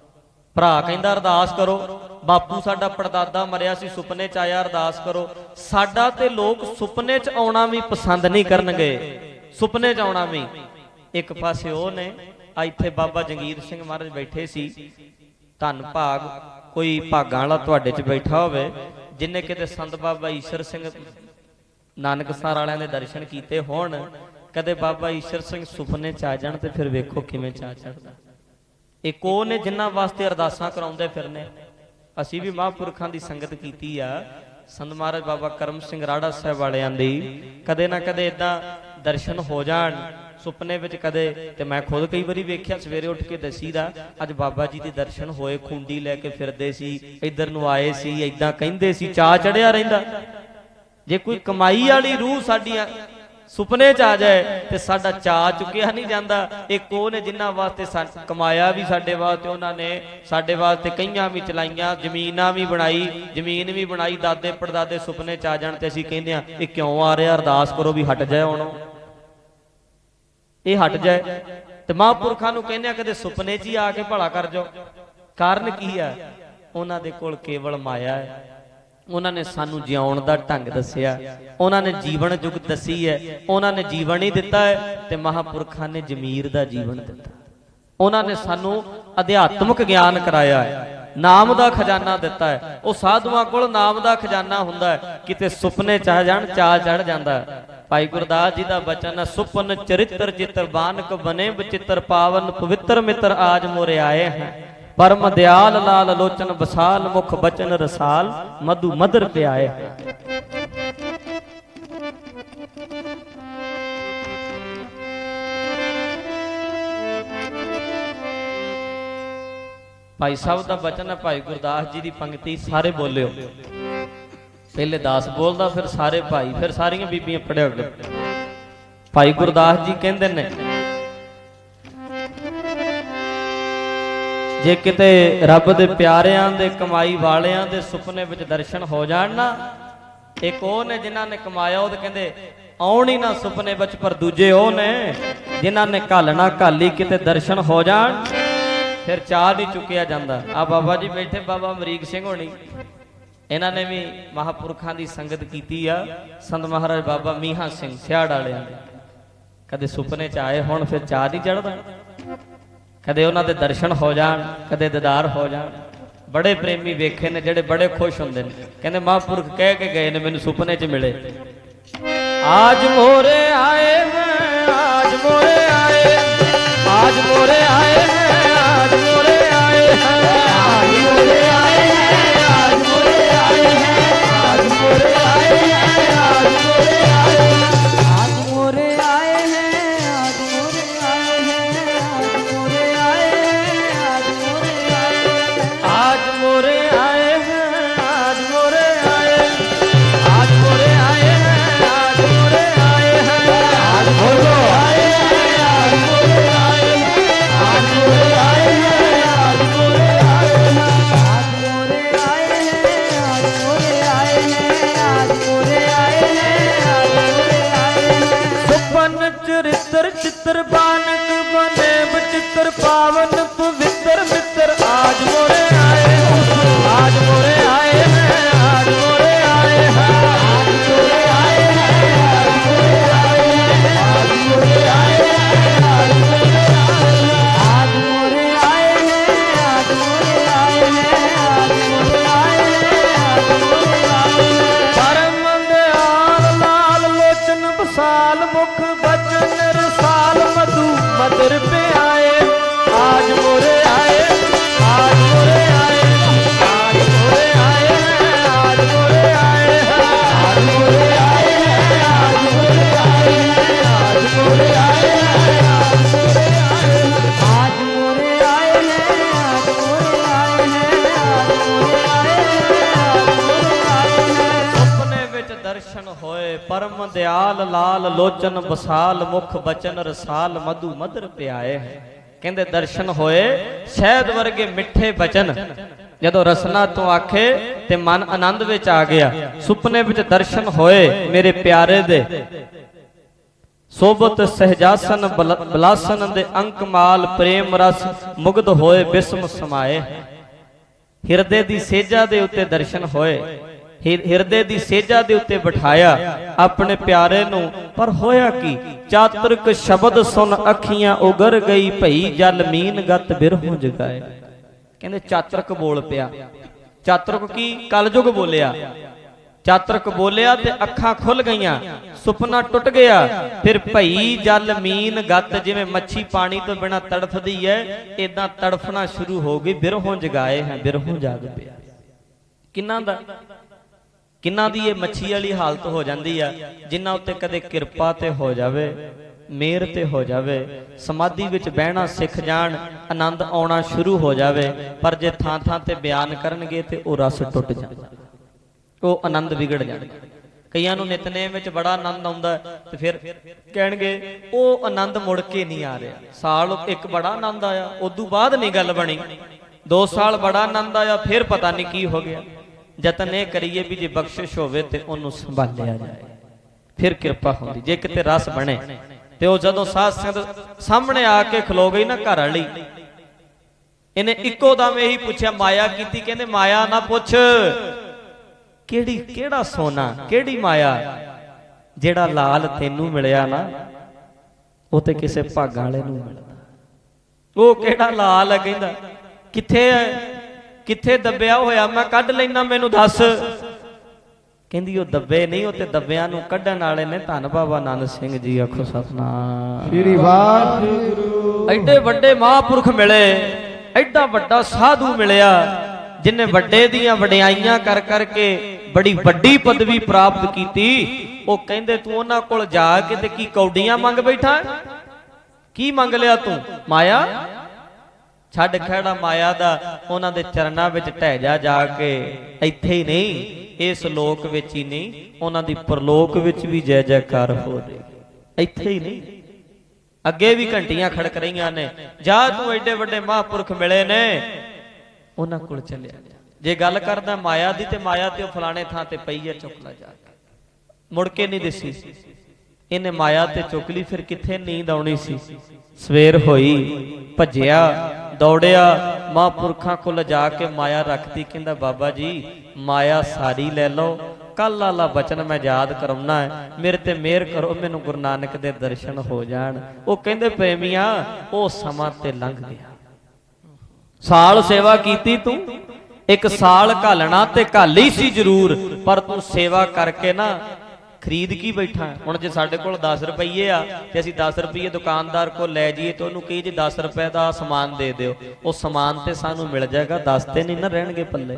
ਭਰਾ ਕਹਿੰਦਾ ਅਰਦਾਸ ਕਰੋ। ਬਾਪੂ ਸਾਡਾ ਪੜਦਾਦਾ ਮਰਿਆ ਸੀ, ਸੁਪਨੇ 'ਚ ਆਇਆ, ਅਰਦਾਸ ਕਰੋ। ਸਾਡਾ ਤੇ ਲੋਕ ਸੁਪਨੇ 'ਚ ਆਉਣਾ ਵੀ ਪਸੰਦ ਨਹੀਂ ਕਰਨਗੇ, ਸੁਪਨੇ 'ਚ ਆਉਣਾ ਵੀ। ਇੱਕ ਪਾਸੇ ਉਹ ਨੇ, ਆ ਇੱਥੇ ਬਾਬਾ ਜੰਗੀਰ ਸਿੰਘ ਮਹਾਰਾਜ ਬੈਠੇ ਸੀ, ਧੰਨ ਭਾਗ ਕੋਈ ਭਾਗਾਂ ਵਾਲਾ ਤੁਹਾਡੇ 'ਚ ਬੈਠਾ ਹੋਵੇ ਜਿਨੇ ਕਿਤੇ ਸੰਤ ਬਾਬਾ ਈਸ਼ਰ ਸਿੰਘ ਨਾਨਕਸਰ ਵਾਲਿਆਂ ਦੇ ਦਰਸ਼ਨ ਕੀਤੇ ਹੋਣ। ਕਦੇ ਬਾਬਾ ਈਸ਼ਰ ਸਿੰਘ ਸੁਪਨੇ 'ਚ ਆ ਜਾਣ ਤੇ ਫਿਰ ਵੇਖੋ ਕਿਵੇਂ ਚਾਅ ਚੜਦਾ। ਇੱਕ ਉਹ ਨੇ ਜਿਨ੍ਹਾਂ ਵਾਸਤੇ ਅਰਦਾਸਾਂ ਕਰਾਉਂਦੇ ਫਿਰਨੇ। ਅਸੀਂ ਵੀ ਮਹਾਂਪੁਰਖਾਂ ਦੀ ਸੰਗਤ ਕੀਤੀ ਆ, ਸੰਤ ਮਹਾਰਾਜ ਬਾਬਾ ਕਰਮ ਸਿੰਘ ਰਾੜਾ ਸਾਹਿਬ ਵਾਲਿਆਂ ਦੀ ਕਦੇ ਨਾ ਕਦੇ ਇਦਾਂ ਦਰਸ਼ਨ ਹੋ ਜਾਣ ਸੁਪਨੇ ਵਿੱਚ ਕਦੇ। ਤੇ ਮੈਂ ਖੁਦ ਕਈ ਵਾਰੀ ਵੇਖਿਆ, ਸਵੇਰੇ ਉੱਠ ਕੇ ਦਸੀਦਾ ਅੱਜ ਬਾਬਾ ਜੀ ਦੇ ਦਰਸ਼ਨ ਹੋਏ, ਖੁੰਡੀ ਲੈ ਕੇ ਫਿਰਦੇ ਸੀ, ਇੱਧਰ ਨੂੰ ਆਏ ਸੀ, ਏਦਾਂ ਕਹਿੰਦੇ ਸੀ, ਚਾਅ ਚੜਿਆ ਰਹਿੰਦਾ। ਜੇ ਕੋਈ ਕਮਾਈ ਵਾਲੀ ਰੂਹ ਸਾਡੀਆਂ ਸੁਪਨੇ 'ਚ ਆ ਜਾਏ ਤੇ ਸਾਡਾ ਚਾਅ ਚੁੱਕਿਆ ਨਹੀਂ ਜਾਂਦਾ। ਇੱਕ ਉਹ ਨੇ ਜਿਨ੍ਹਾਂ ਵਾਸਤੇ ਕਮਾਇਆ ਵੀ ਸਾਡੇ ਵਾਸਤੇ, ਉਹਨਾਂ ਨੇ ਸਾਡੇ ਵਾਸਤੇ ਕਈਆਂ ਵੀ ਚਲਾਈਆਂ, ਜ਼ਮੀਨਾਂ ਵੀ ਬਣਾਈ, ਜ਼ਮੀਨ ਵੀ ਬਣਾਈ, ਦਾਦੇ ਪੜਦਾਦੇ ਸੁਪਨੇ 'ਚ ਆ ਜਾਣ ਤੇ ਅਸੀਂ ਕਹਿੰਦੇ ਆ ਇਹ ਕਿਉਂ ਆ ਰਿਹਾ, ਅਰਦਾਸ ਕਰੋ ਵੀ ਹਟ ਜਾਏ, ਹੁਣ ਇਹ ਹਟ ਜਾਏ। ਤੇ ਮਹਾਂਪੁਰਖਾਂ ਨੂੰ ਕਹਿੰਦੇ ਆ ਕਦੇ ਸੁਪਨੇ 'ਚ ਹੀ ਆ ਕੇ ਭਲਾ ਕਰ ਜਾਓ। ਕਾਰਨ ਕੀ ਆ? ਉਹਨਾਂ ਦੇ ਕੋਲ ਕੇਵਲ ਮਾਇਆ ਹੈ, ਉਹਨਾਂ ਨੇ ਸਾਨੂੰ ਜਿਉਣ ਦਾ ਢੰਗ ਦੱਸਿਆ, ਉਹਨਾਂ ਨੇ ਜੀਵਨ ਜੁਗਤ ਦੱਸੀ ਹੈ, ਉਹਨਾਂ ਨੇ ਜੀਵਨ ਹੀ ਦਿੱਤਾ ਹੈ ਤੇ ਮਹਾਂਪੁਰਖਾਂ ਨੇ ਜ਼ਮੀਰ ਦਾ ਜੀਵਨ ਦਿੱਤਾ। ਉਹਨਾਂ ਨੇ ਸਾਨੂੰ ਅਧਿਆਤਮਿਕ ਗਿਆਨ ਕਰਾਇਆ ਹੈ, ਨਾਮ ਦਾ ਖਜ਼ਾਨਾ ਦਿੱਤਾ ਹੈ। ਉਹ ਸਾਧੂਆਂ ਕੋਲ ਨਾਮ ਦਾ ਖਜ਼ਾਨਾ ਹੁੰਦਾ ਹੈ, ਕਿਤੇ ਸੁਪਨੇ ਚਾਹ ਜਾਣ ਚਾਹ ਚੜ ਜਾਂਦਾ ਹੈ। ਭਾਈ ਗੁਰਦਾਸ ਜੀ ਦਾ ਬਚਨ ਹੈ, ਸੁਪਨ ਚਰਿੱਤਰ ਚਿੱਤਰ ਬਾਨਕ ਬਨੇ ਬਚਿੱਤਰ ਪਾਵਨ ਪਵਿੱਤਰ ਮਿੱਤਰ ਆਜ ਮੋਰੇ ਆਏ ਹੈ। ਪਰਮ ਦਿਆਲ ਲਾਲ ਲੋਚਨ ਬਸਾਲ ਮੁਖ ਬਚਨ ਰਸਾਲ ਮਧੂ ਮਦਰ ਪਿਆਏ। ਭਾਈ ਸਾਹਿਬ ਦਾ ਬਚਨ ਹੈ, ਭਾਈ ਗੁਰਦਾਸ ਜੀ ਦੀ ਪੰਕਤੀ ਸਾਰੇ ਬੋਲਿਓ। ਪਹਿਲੇ ਦਾਸ ਬੋਲਦਾ, ਫਿਰ ਸਾਰੇ ਭਾਈ, ਫਿਰ ਸਾਰੀਆਂ ਬੀਬੀਆਂ ਪੜਿਓ। ਭਾਈ ਗੁਰਦਾਸ ਜੀ ਕਹਿੰਦੇ ਨੇ, ਜੇ ਕਿਤੇ ਰੱਬ ਦੇ ਪਿਆਰਿਆਂ ਦੇ ਕਮਾਈ ਵਾਲਿਆਂ ਦੇ ਸੁਪਨੇ ਵਿੱਚ ਦਰਸ਼ਨ ਹੋ ਜਾਣ ਨਾ, ਇੱਕ ਉਹ ਨੇ ਜਿਨ੍ਹਾਂ ਨੇ ਕਮਾਇਆ, ਉਹ ਤੇ ਕਹਿੰਦੇ ਆਉਣ ਹੀ ਨਾ ਸੁਪਨੇ ਵਿੱਚ, ਪਰ ਦੂਜੇ ਉਹ ਨੇ ਜਿਨ੍ਹਾਂ ਨੇ ਘਾਲਣਾ ਘਾਲੀ ਕਿਤੇ ਦਰਸ਼ਨ ਹੋ ਜਾਣ, ਫਿਰ ਚਾਹ ਨਹੀਂ ਚੁੱਕਿਆ ਜਾਂਦਾ। ਆ ਬਾਬਾ ਜੀ ਬੈਠੇ, ਬਾਬਾ ਅਮਰੀਕ ਸਿੰਘ ਹੋਣੀ, ਇਹਨਾਂ ਨੇ ਵੀ ਮਹਾਂਪੁਰਖਾਂ ਦੀ ਸੰਗਤ ਕੀਤੀ ਆ। ਸੰਤ ਮਹਾਰਾਜ ਬਾਬਾ ਮੀਹਾ ਸਿੰਘ ਸਿਆੜ ਵਾਲਿਆਂ ਦੇ ਕਦੇ ਸੁਪਨੇ ਚ ਆਏ ਹੁਣ, ਫਿਰ ਚਾਹ ਨਹੀਂ ਚੜਦਾ। ਕਦੇ ਉਹਨਾਂ ਦੇ ਦਰਸ਼ਨ ਹੋ ਜਾਣ, ਕਦੇ ਦੀਦਾਰ ਹੋ ਜਾਣ। ਬੜੇ ਪ੍ਰੇਮੀ ਵੇਖੇ ਨੇ ਜਿਹੜੇ ਬੜੇ ਖੁਸ਼ ਹੁੰਦੇ ਨੇ, ਕਹਿੰਦੇ ਮਹਾਂਪੁਰਖ ਕਹਿ ਕੇ ਗਏ ਨੇ ਮੈਨੂੰ ਸੁਪਨੇ ਚ ਮਿਲੇ, ਆਜ ਮੋਰੇ ਆਏ ਮੈਂ, ਆਜ ਮੋਰੇ ਆਏ, ਆਜ ਮੋਰੇ ਆਏ ਮੈਂ, ਆਜ ਮੋਰੇ ਆਏ ਹੈ, ਆਜ ਮੋਰੇ ਆਏ ਹੈ, ਆਜ ਮੋਰੇ ਆਏ ਹੈ, ਆਜ ਮੋਰੇ ਆਏ ਹੈ, ਆਜ ਮੋਰੇ ਆਏ ਹੈ, आज मोरे आए हैं, आज मोरे आए हैं, आज मोरे आए हैं, आज मोरे आए हैं, आज मोरे आए हैं, आज मोरे आए, आज मोरे आए हैं, आज मोरे आए हैं, आज बोलो आए हैं, आज मोरे आए हैं, आज मोरे आए हैं, आज मोरे आए हैं, आज मोरे आए हैं, आज मोरे आए हैं, आज मोरे आए हैं, आज मोरे आए हैं। सुपन चरित्र चित्र बानक बने बचित्र पावन पवित्र मित्र आज मोरे आए, आज मोरे आए हैं, आज मोरे आए हैं, आज मोरे आए हैं, आज मोरे आए हैं, आज मोरे आए हैं, आज मोरे आए हैं, आज मोरे आए हैं, आज मोरे आए हैं, आज मोरे आए हैं, आज मोरे आए हैं। परम दयाल लाल लोचन बसाल मुख बचन रसाल मधु मधुर पे आए, आज मोरे आए, आज मोरे आए, आज मोरे आए हैं, आज मोरे आए हैं, आज मोरे आए हैं, आज मोरे आए हैं, आज मोरे आए हैं, आज मोरे आए हैं। आज मोरे आए हैं, आज मोरे आए हैं, आज मोरे आए हैं, आज मोरे आए हैं। ਸੁਪਨੇ ਵਿੱਚ ਦਰਸ਼ਨ ਹੋਏ, ਪਰਮ ਦਿਆਲ ਲਾਲ ਲੋਚਨ ਬਸਾਲ ਮੁਖ ਬਚਨ ਰਸਾਲ ਮਧੂ ਮਧੁਰ ਪਿਆਏ ਹੈ। ਕਹਿੰਦੇ ਦਰਸ਼ਨ ਹੋਏ, ਸ਼ਹਿਦ ਵਰਗੇ ਮਿੱਠੇ ਬਚਨ ਜਦੋਂ ਰਸਨਾ ਤੋਂ ਆਖੇ ਤੇ ਮਨ ਆਨੰਦ ਵਿੱਚ ਆ ਗਿਆ। ਸੁਪਨੇ ਵਿੱਚ ਦਰਸ਼ਨ ਹੋਏ ਮੇਰੇ ਪਿਆਰੇ ਦੇ, ਸੋਬਤ ਸਹਜਾਸਨ ਬਲਾਸਨ ਦੇ ਅੰਕਮਾਲ ਪ੍ਰੇਮ ਰਸ ਮੁਗਧ ਹੋਏ ਬਿਸਮ ਸਮਾਏ। ਹਿਰਦੇ ਦੀ ਸੇਜਾ ਦੇ ਉੱਤੇ ਦਰਸ਼ਨ ਹੋਏ, ਹਿਰਦੇ ਦੀ ਸੇਜਾ ਦੇ ਉੱਤੇ ਬਿਠਾਇਆ ਆਪਣੇ ਪਿਆਰੇ ਨੂੰ। ਪਰ ਹੋਇਆ ਕੀ, ਚਾਤਰਕ ਸ਼ਬਦ ਸੁਨ ਅੱਖੀਆਂ ਉਗਰ ਗਈ ਭਈ ਜਲ ਮੀਨ ਗਤ ਬਿਰਹੋਂ ਜਗਾਏ। ਕਹਿੰਦੇ ਚਾਤਰਕ ਬੋਲ ਪਿਆ। ਚਾਤਰਕ ਕੀ, ਕਲਯੁਗ ਬੋਲਿਆ। ਚਾਤਰਕ ਬੋਲਿਆ ਤੇ ਅੱਖਾਂ ਖੁੱਲ ਗਈਆਂ, ਸੁਪਨਾ ਟੁੱਟ ਗਿਆ। ਫਿਰ ਭਈ ਜਲ ਮੀਨ ਗਤ, ਜਿਵੇਂ ਮੱਛੀ ਪਾਣੀ ਤੋਂ ਬਿਨਾ ਤੜਫਦੀ ਹੈ, ਇਦਾਂ ਤੜਫਣਾ ਸ਼ੁਰੂ ਹੋ ਗਈ। ਬਿਰਹੋਂ ਜਗਾਏ ਹੈ, ਬਿਰਹੋਂ ਜਾਗ ਪਿਆ। ਕਿੰਨਾਂ ਦਾ, ਕਿੰਨਾਂ ਦੀ ਇਹ ਮੱਛੀ ਵਾਲੀ ਹਾਲਤ ਹੋ ਜਾਂਦੀ ਆ, ਜਿਨ੍ਹਾਂ ਉੱਤੇ ਕਦੇ ਕਿਰਪਾ ਤੇ ਹੋ ਜਾਵੇ, ਮਿਹਰ ਤੇ ਹੋ ਜਾਵੇ, ਸਮਾਧੀ ਵਿੱਚ ਬਹਿਣਾ ਸਿੱਖ ਜਾਣ, ਆਨੰਦ ਆਉਣਾ ਸ਼ੁਰੂ ਹੋ ਜਾਵੇ। ਪਰ ਜੇ ਥਾਂ ਥਾਂ ਤੇ ਬਿਆਨ ਕਰਨਗੇ ਤੇ ਉਹ ਰਸ ਟੁੱਟ ਜਾਂਦਾ, ਉਹ ਆਨੰਦ ਵਿਗੜ ਜਾਂਦਾ। ਕਈਆਂ ਨੂੰ ਨਿਤਨੇਮ ਵਿੱਚ ਬੜਾ ਆਨੰਦ ਆਉਂਦਾ ਤੇ ਫਿਰ ਕਹਿਣਗੇ ਉਹ ਆਨੰਦ ਮੁੜ ਕੇ ਨਹੀਂ ਆ ਰਿਹਾ। ਸਾਲ ਇੱਕ ਬੜਾ ਆਨੰਦ ਆਇਆ, ਉਦੋਂ ਬਾਅਦ ਨਹੀਂ ਗੱਲ ਬਣੀ। ਦੋ ਸਾਲ ਬੜਾ ਆਨੰਦ ਆਇਆ, ਫਿਰ ਪਤਾ ਨਹੀਂ ਕੀ ਹੋ ਗਿਆ। ਯਤਨ ਇਹ ਕਰੀਏ ਵੀ ਜੇ ਬਖਸ਼ਿਸ਼ ਹੋਵੇ ਤੇ ਉਹਨੂੰ ਸੰਭਾਲਿਆ ਜਾਏ, ਫਿਰ ਕਿਰਪਾ ਹੁੰਦੀ। ਜੇ ਕਿਤੇ ਰਸ ਬਣੇ ਤੇ ਉਹ ਜਦੋਂ ਸਾਧ ਸੰਗਤ ਸਾਹਮਣੇ ਆ ਕੇ ਖਲੋ ਗਈ ਨਾ ਘਰ ਵਾਲੀ, ਇਹਨੇ ਇੱਕੋ ਦਮ ਇਹੀ ਪੁੱਛਿਆ ਮਾਇਆ ਕੀਤੀ? ਕਹਿੰਦੇ ਮਾਇਆ ਨਾ ਪੁੱਛ, ਕਿਹੜੀ ਕਿਹੜਾ ਸੋਨਾ ਕਿਹੜੀ ਮਾਇਆ ਜਿਹੜਾ ਲਾਲ ਤੈਨੂੰ ਮਿਲਿਆ ਨਾ ਉਹ ਤੇ ਕਿਸੇ ਭਾਗਾਂ ਵਾਲੇ ਨੂੰ ਮਿਲਦਾ। ਉਹ ਕਿਹੜਾ ਲਾਲ ਹੈ ਕਹਿੰਦਾ ਕਿੱਥੇ ਹੈ ਕਿੱਥੇ ਦੱਬਿਆ ਹੋਇਆ ਮੈਂ ਕੱਢ ਲੈਣਾ ਮੈਨੂੰ ਦੱਸ। ਕਹਿੰਦੀ ਉਹ ਦੱਬੇ ਨਹੀਂ ਉਹ ਤੇ ਦੱਬਿਆਂ ਨੂੰ ਕੱਢਣ ਵਾਲੇ ਨੇ ਧੰਨ ਬਾਬਾ ਆਨੰਦ ਸਿੰਘ ਜੀ। ਆਖੋ ਸਤਿਨਾਮ ਸ੍ਰੀ ਵਾਹਿਗੁਰੂ। ਐਡੇ ਵੱਡੇ ਮਹਾਂਪੁਰਖ ਮਿਲੇ ਐਡਾ ਵੱਡਾ ਸਾਧੂ ਮਿਲਿਆ ਜਿਨੇ ਵੱਡੇ ਦੀਆਂ ਵਡਿਆਈਆਂ ਕਰ ਕਰਕੇ ਬੜੀ ਵੱਡੀ ਪਦਵੀ ਪ੍ਰਾਪਤ ਕੀਤੀ। ਉਹ ਕਹਿੰਦੇ ਤੂੰ ਉਹਨਾਂ ਕੋਲ ਜਾ ਕੇ ਤੇ ਕੀ ਕੌਡੀਆਂ ਮੰਗ ਬੈਠਾ ਕੀ ਮੰਗ ਲਿਆ ਤੂੰ ਮਾਇਆ ਛੱਡ ਖਹਿੜਾ ਮਾਇਆ ਦਾ ਉਹਨਾਂ ਦੇ ਚਰਨਾਂ ਵਿੱਚ ਢਹਿ ਜਾ ਜਾ ਕੇ। ਇੱਥੇ ਹੀ ਨਹੀਂ ਇਸ ਲੋਕ ਵਿੱਚ ਹੀ ਨਹੀਂ ਉਹਨਾਂ ਦੀ ਪਰਲੋਕ ਵਿੱਚ ਵੀ ਜੈ ਜੈਕਾਰ ਹੋ ਰਹੀ। ਇੱਥੇ ਹੀ ਨਹੀਂ ਅੱਗੇ ਵੀ ਘੰਟੀਆਂ ਖੜਕ ਰਹੀਆਂ ਨੇ। ਜਾ ਤੂੰ ਐਡੇ ਵੱਡੇ ਮਹਾਂਪੁਰਖ ਮਿਲੇ ਨੇ ਉਹਨਾਂ ਕੋਲ ਚੱਲਿਆ ਜਾ। ਜੇ ਗੱਲ ਕਰਦਾ ਮਾਇਆ ਦੀ ਤੇ ਮਾਇਆ ਤੇ ਉਹ ਫਲਾਣੇ ਥਾਂ ਤੇ ਪਈ ਹੈ ਚੁੱਕ ਲੈ ਜਾ ਕੇ। ਮੁੜ ਕੇ ਨਹੀਂ ਦਿਸੀ ਇਹਨੇ ਮਾਇਆ ਤੇ ਚੁੱਕ ਲਈ। ਫਿਰ ਕਿੱਥੇ ਨੀਂਦ ਆਉਣੀ ਸੀ। ਸਵੇਰ ਹੋਈ ਭੱਜਿਆ ਦੌੜਿਆ ਮਹਾਂਪੁਰਖਾਂ ਕੋਲ ਜਾ ਕੇ ਮਾਇਆ ਰੱਖਤੀ। ਕਹਿੰਦਾ ਬਾਬਾ ਜੀ ਮਾਇਆ ਸਾਰੀ ਲੈ ਲਓ ਕੱਲ ਵਾਲਾ ਬਚਨ ਮੈਂ ਯਾਦ ਕਰਾਉਣਾ ਹੈ ਮੇਰੇ ਤੇ ਮਿਹਰ ਕਰੋ ਮੈਨੂੰ ਗੁਰੂ ਨਾਨਕ ਦੇ ਦਰਸ਼ਨ ਹੋ ਜਾਣ। ਉਹ ਕਹਿੰਦੇ ਪ੍ਰੇਮੀਆਂ ਉਹ ਸਮਾਂ ਤੇ ਲੰਘ ਗਿਆ। ਸਾਲ ਸੇਵਾ ਕੀਤੀ ਤੂੰ ਇੱਕ ਸਾਲ ਘਾਲਣਾ ਤੇ ਘਾਲ ਹੀ ਸੀ ਜ਼ਰੂਰ ਪਰ ਤੂੰ ਸੇਵਾ ਕਰਕੇ ਨਾ ਖਰੀਦ ਕੀ ਬੈਠਾ। ਹੁਣ ਜੇ ਸਾਡੇ ਕੋਲ ਦਸ ਰੁਪਈਏ ਆ ਤੇ ਅਸੀਂ ਦਸ ਰੁਪਈਏ ਦੁਕਾਨਦਾਰ ਕੋਲ ਲੈ ਜਾਈਏ ਤੇ ਉਹਨੂੰ ਕਹੀ ਜੀ ਦਸ ਰੁਪਏ ਦਾ ਸਮਾਨ ਦੇ ਦਿਓ ਉਹ ਸਮਾਨ ਤੇ ਸਾਨੂੰ ਮਿਲ ਜਾਏਗਾ ਦਸ ਤੇ ਨਹੀਂ ਨਾ ਰਹਿਣਗੇ ਪੱਲੇ।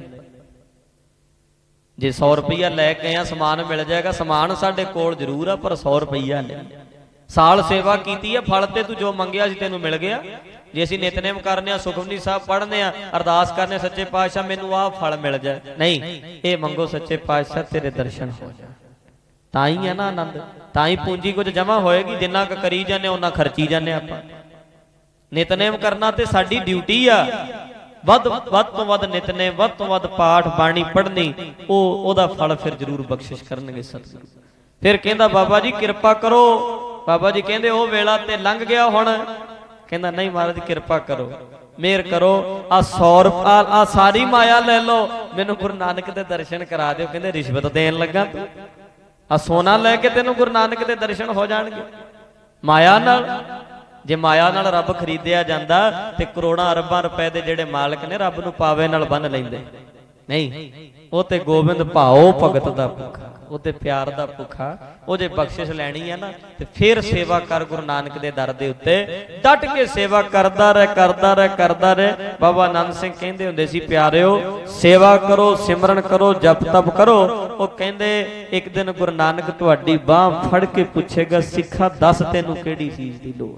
ਜੇ ਸੌ ਰੁਪਈਆ ਲੈ ਕੇ ਆ ਸਮਾਨ ਮਿਲ ਜਾਏਗਾ ਸਮਾਨ ਸਾਡੇ ਕੋਲ ਜ਼ਰੂਰ ਆ ਪਰ ਸੌ ਰੁਪਈਆ ਨਹੀਂ। ਸਾਲ ਸੇਵਾ ਕੀਤੀ ਆ ਫਲ ਤੇ ਤੂੰ ਜੋ ਮੰਗਿਆ ਸੀ ਤੈਨੂੰ ਮਿਲ ਗਿਆ। ਜੇ ਅਸੀਂ ਨਿਤਨੇਮ ਕਰਨੇ ਆ ਸੁਖਮਨੀ ਸਾਹਿਬ ਪੜ੍ਹਨੇ ਆ ਅਰਦਾਸ ਕਰਨੇ ਸੱਚੇ ਪਾਤਸ਼ਾਹ ਮੈਨੂੰ ਆਹ ਫਲ ਮਿਲ ਜਾਏ ਨਹੀਂ ਇਹ ਮੰਗੋ ਸੱਚੇ ਪਾਤਸ਼ਾਹ ਤੇਰੇ ਦਰਸ਼ਨ ਹੋ ਜਾਣ। ਤਾਂ ਹੀ ਹੈ ਨਾ ਆਨੰਦ ਤਾਂ ਹੀ ਪੂੰਜੀ ਕੁਝ ਜਮਾ ਹੋਏਗੀ। ਜਿੰਨਾ ਕੁ ਕਰੀ ਜਾਂਦੇ ਉਹਨਾਂ ਖਰਚੀ ਜਾਂਦੇ ਆਪਾਂ। ਨਿਤਨੇਮ ਕਰਨਾ ਤੇ ਸਾਡੀ ਡਿਊਟੀ ਆ। ਵੱਧ ਵੱਧ ਤੋਂ ਵੱਧ ਨਿਤਨੇਮ ਵੱਧ ਤੋਂ ਵੱਧ ਪਾਠ ਬਾਣੀ ਪੜ੍ਹਨੀ ਉਹ ਉਹਦਾ ਫਲ ਫਿਰ ਜ਼ਰੂਰ ਬਖਸ਼ਿਸ਼ ਕਰਨਗੇ ਸਤਿਗੁਰੂ। ਫਿਰ ਕਹਿੰਦਾ ਬਾਬਾ ਜੀ ਕਿਰਪਾ ਕਰੋ। ਬਾਬਾ ਜੀ ਕਹਿੰਦੇ ਉਹ ਵੇਲਾ ਤੇ ਲੰਘ ਗਿਆ ਹੁਣ। ਕਹਿੰਦਾ ਨਹੀਂ ਮਹਾਰਾਜ ਕਿਰਪਾ ਕਰੋ ਮਿਹਰ ਕਰੋ ਆ ਸੌ ਰੁਪਏ ਆ ਸਾਰੀ ਮਾਇਆ ਲੈ ਲਓ ਮੈਨੂੰ ਗੁਰੂ ਨਾਨਕ ਦੇ ਦਰਸ਼ਨ ਕਰਾ ਦਿਓ। ਕਹਿੰਦੇ ਰਿਸ਼ਵਤ ਦੇਣ ਲੱਗਾ ਤੂੰ ਆ ਸੋਨਾ ਲੈ ਕੇ ਤੈਨੂੰ ਗੁਰੂ ਨਾਨਕ ਦੇ ਦਰਸ਼ਨ ਹੋ ਜਾਣਗੇ ਮਾਇਆ ਨਾਲ। ਜੇ ਮਾਇਆ ਨਾਲ ਰੱਬ ਖਰੀਦਿਆ ਜਾਂਦਾ ਤੇ ਕਰੋੜਾਂ ਅਰਬਾਂ ਰੁਪਏ ਦੇ ਜਿਹੜੇ ਮਾਲਕ ਨੇ ਰੱਬ ਨੂੰ ਪਾਵੇ ਨਾਲ ਬੰਨ ਲੈਂਦੇ। ਨਹੀਂ ਉਹ ਤੇ ਗੋਬਿੰਦ ਭਾਓ ਭਗਤ ਦਾ ਭੁੱਖਾ ਉਹ ਤੇ ਪਿਆਰ ਦਾ ਭੁੱਖਾ। ਉਹ ਜੇ ਬਖਸ਼ਿਸ਼ ਲੈਣੀ ਹੈ ਨਾ ਤੇ ਫਿਰ ਸੇਵਾ ਕਰ ਗੁਰੂ ਨਾਨਕ ਦੇ ਦਰ ਦੇ ਉੱਤੇ ਡਟ ਕੇ ਸੇਵਾ ਕਰਦਾ ਰਹਿ ਕਰਦਾ ਰਹਿ ਕਰਦਾ ਰਹਿ। ਬਾਬਾ ਆਨੰਦ ਸਿੰਘ ਕਹਿੰਦੇ ਹੁੰਦੇ ਸੀ ਪਿਆਰਿਓ ਸੇਵਾ ਕਰੋ ਸਿਮਰਨ ਕਰੋ ਜਪ ਤਪ ਕਰੋ। ਉਹ ਕਹਿੰਦੇ ਇੱਕ ਦਿਨ ਗੁਰੂ ਨਾਨਕ ਤੁਹਾਡੀ ਬਾਹ ਫੜ ਕੇ ਪੁੱਛੇਗਾ ਸਿੱਖਾ ਦੱਸ ਤੈਨੂੰ ਕਿਹੜੀ ਚੀਜ਼ ਦੀ ਲੋੜ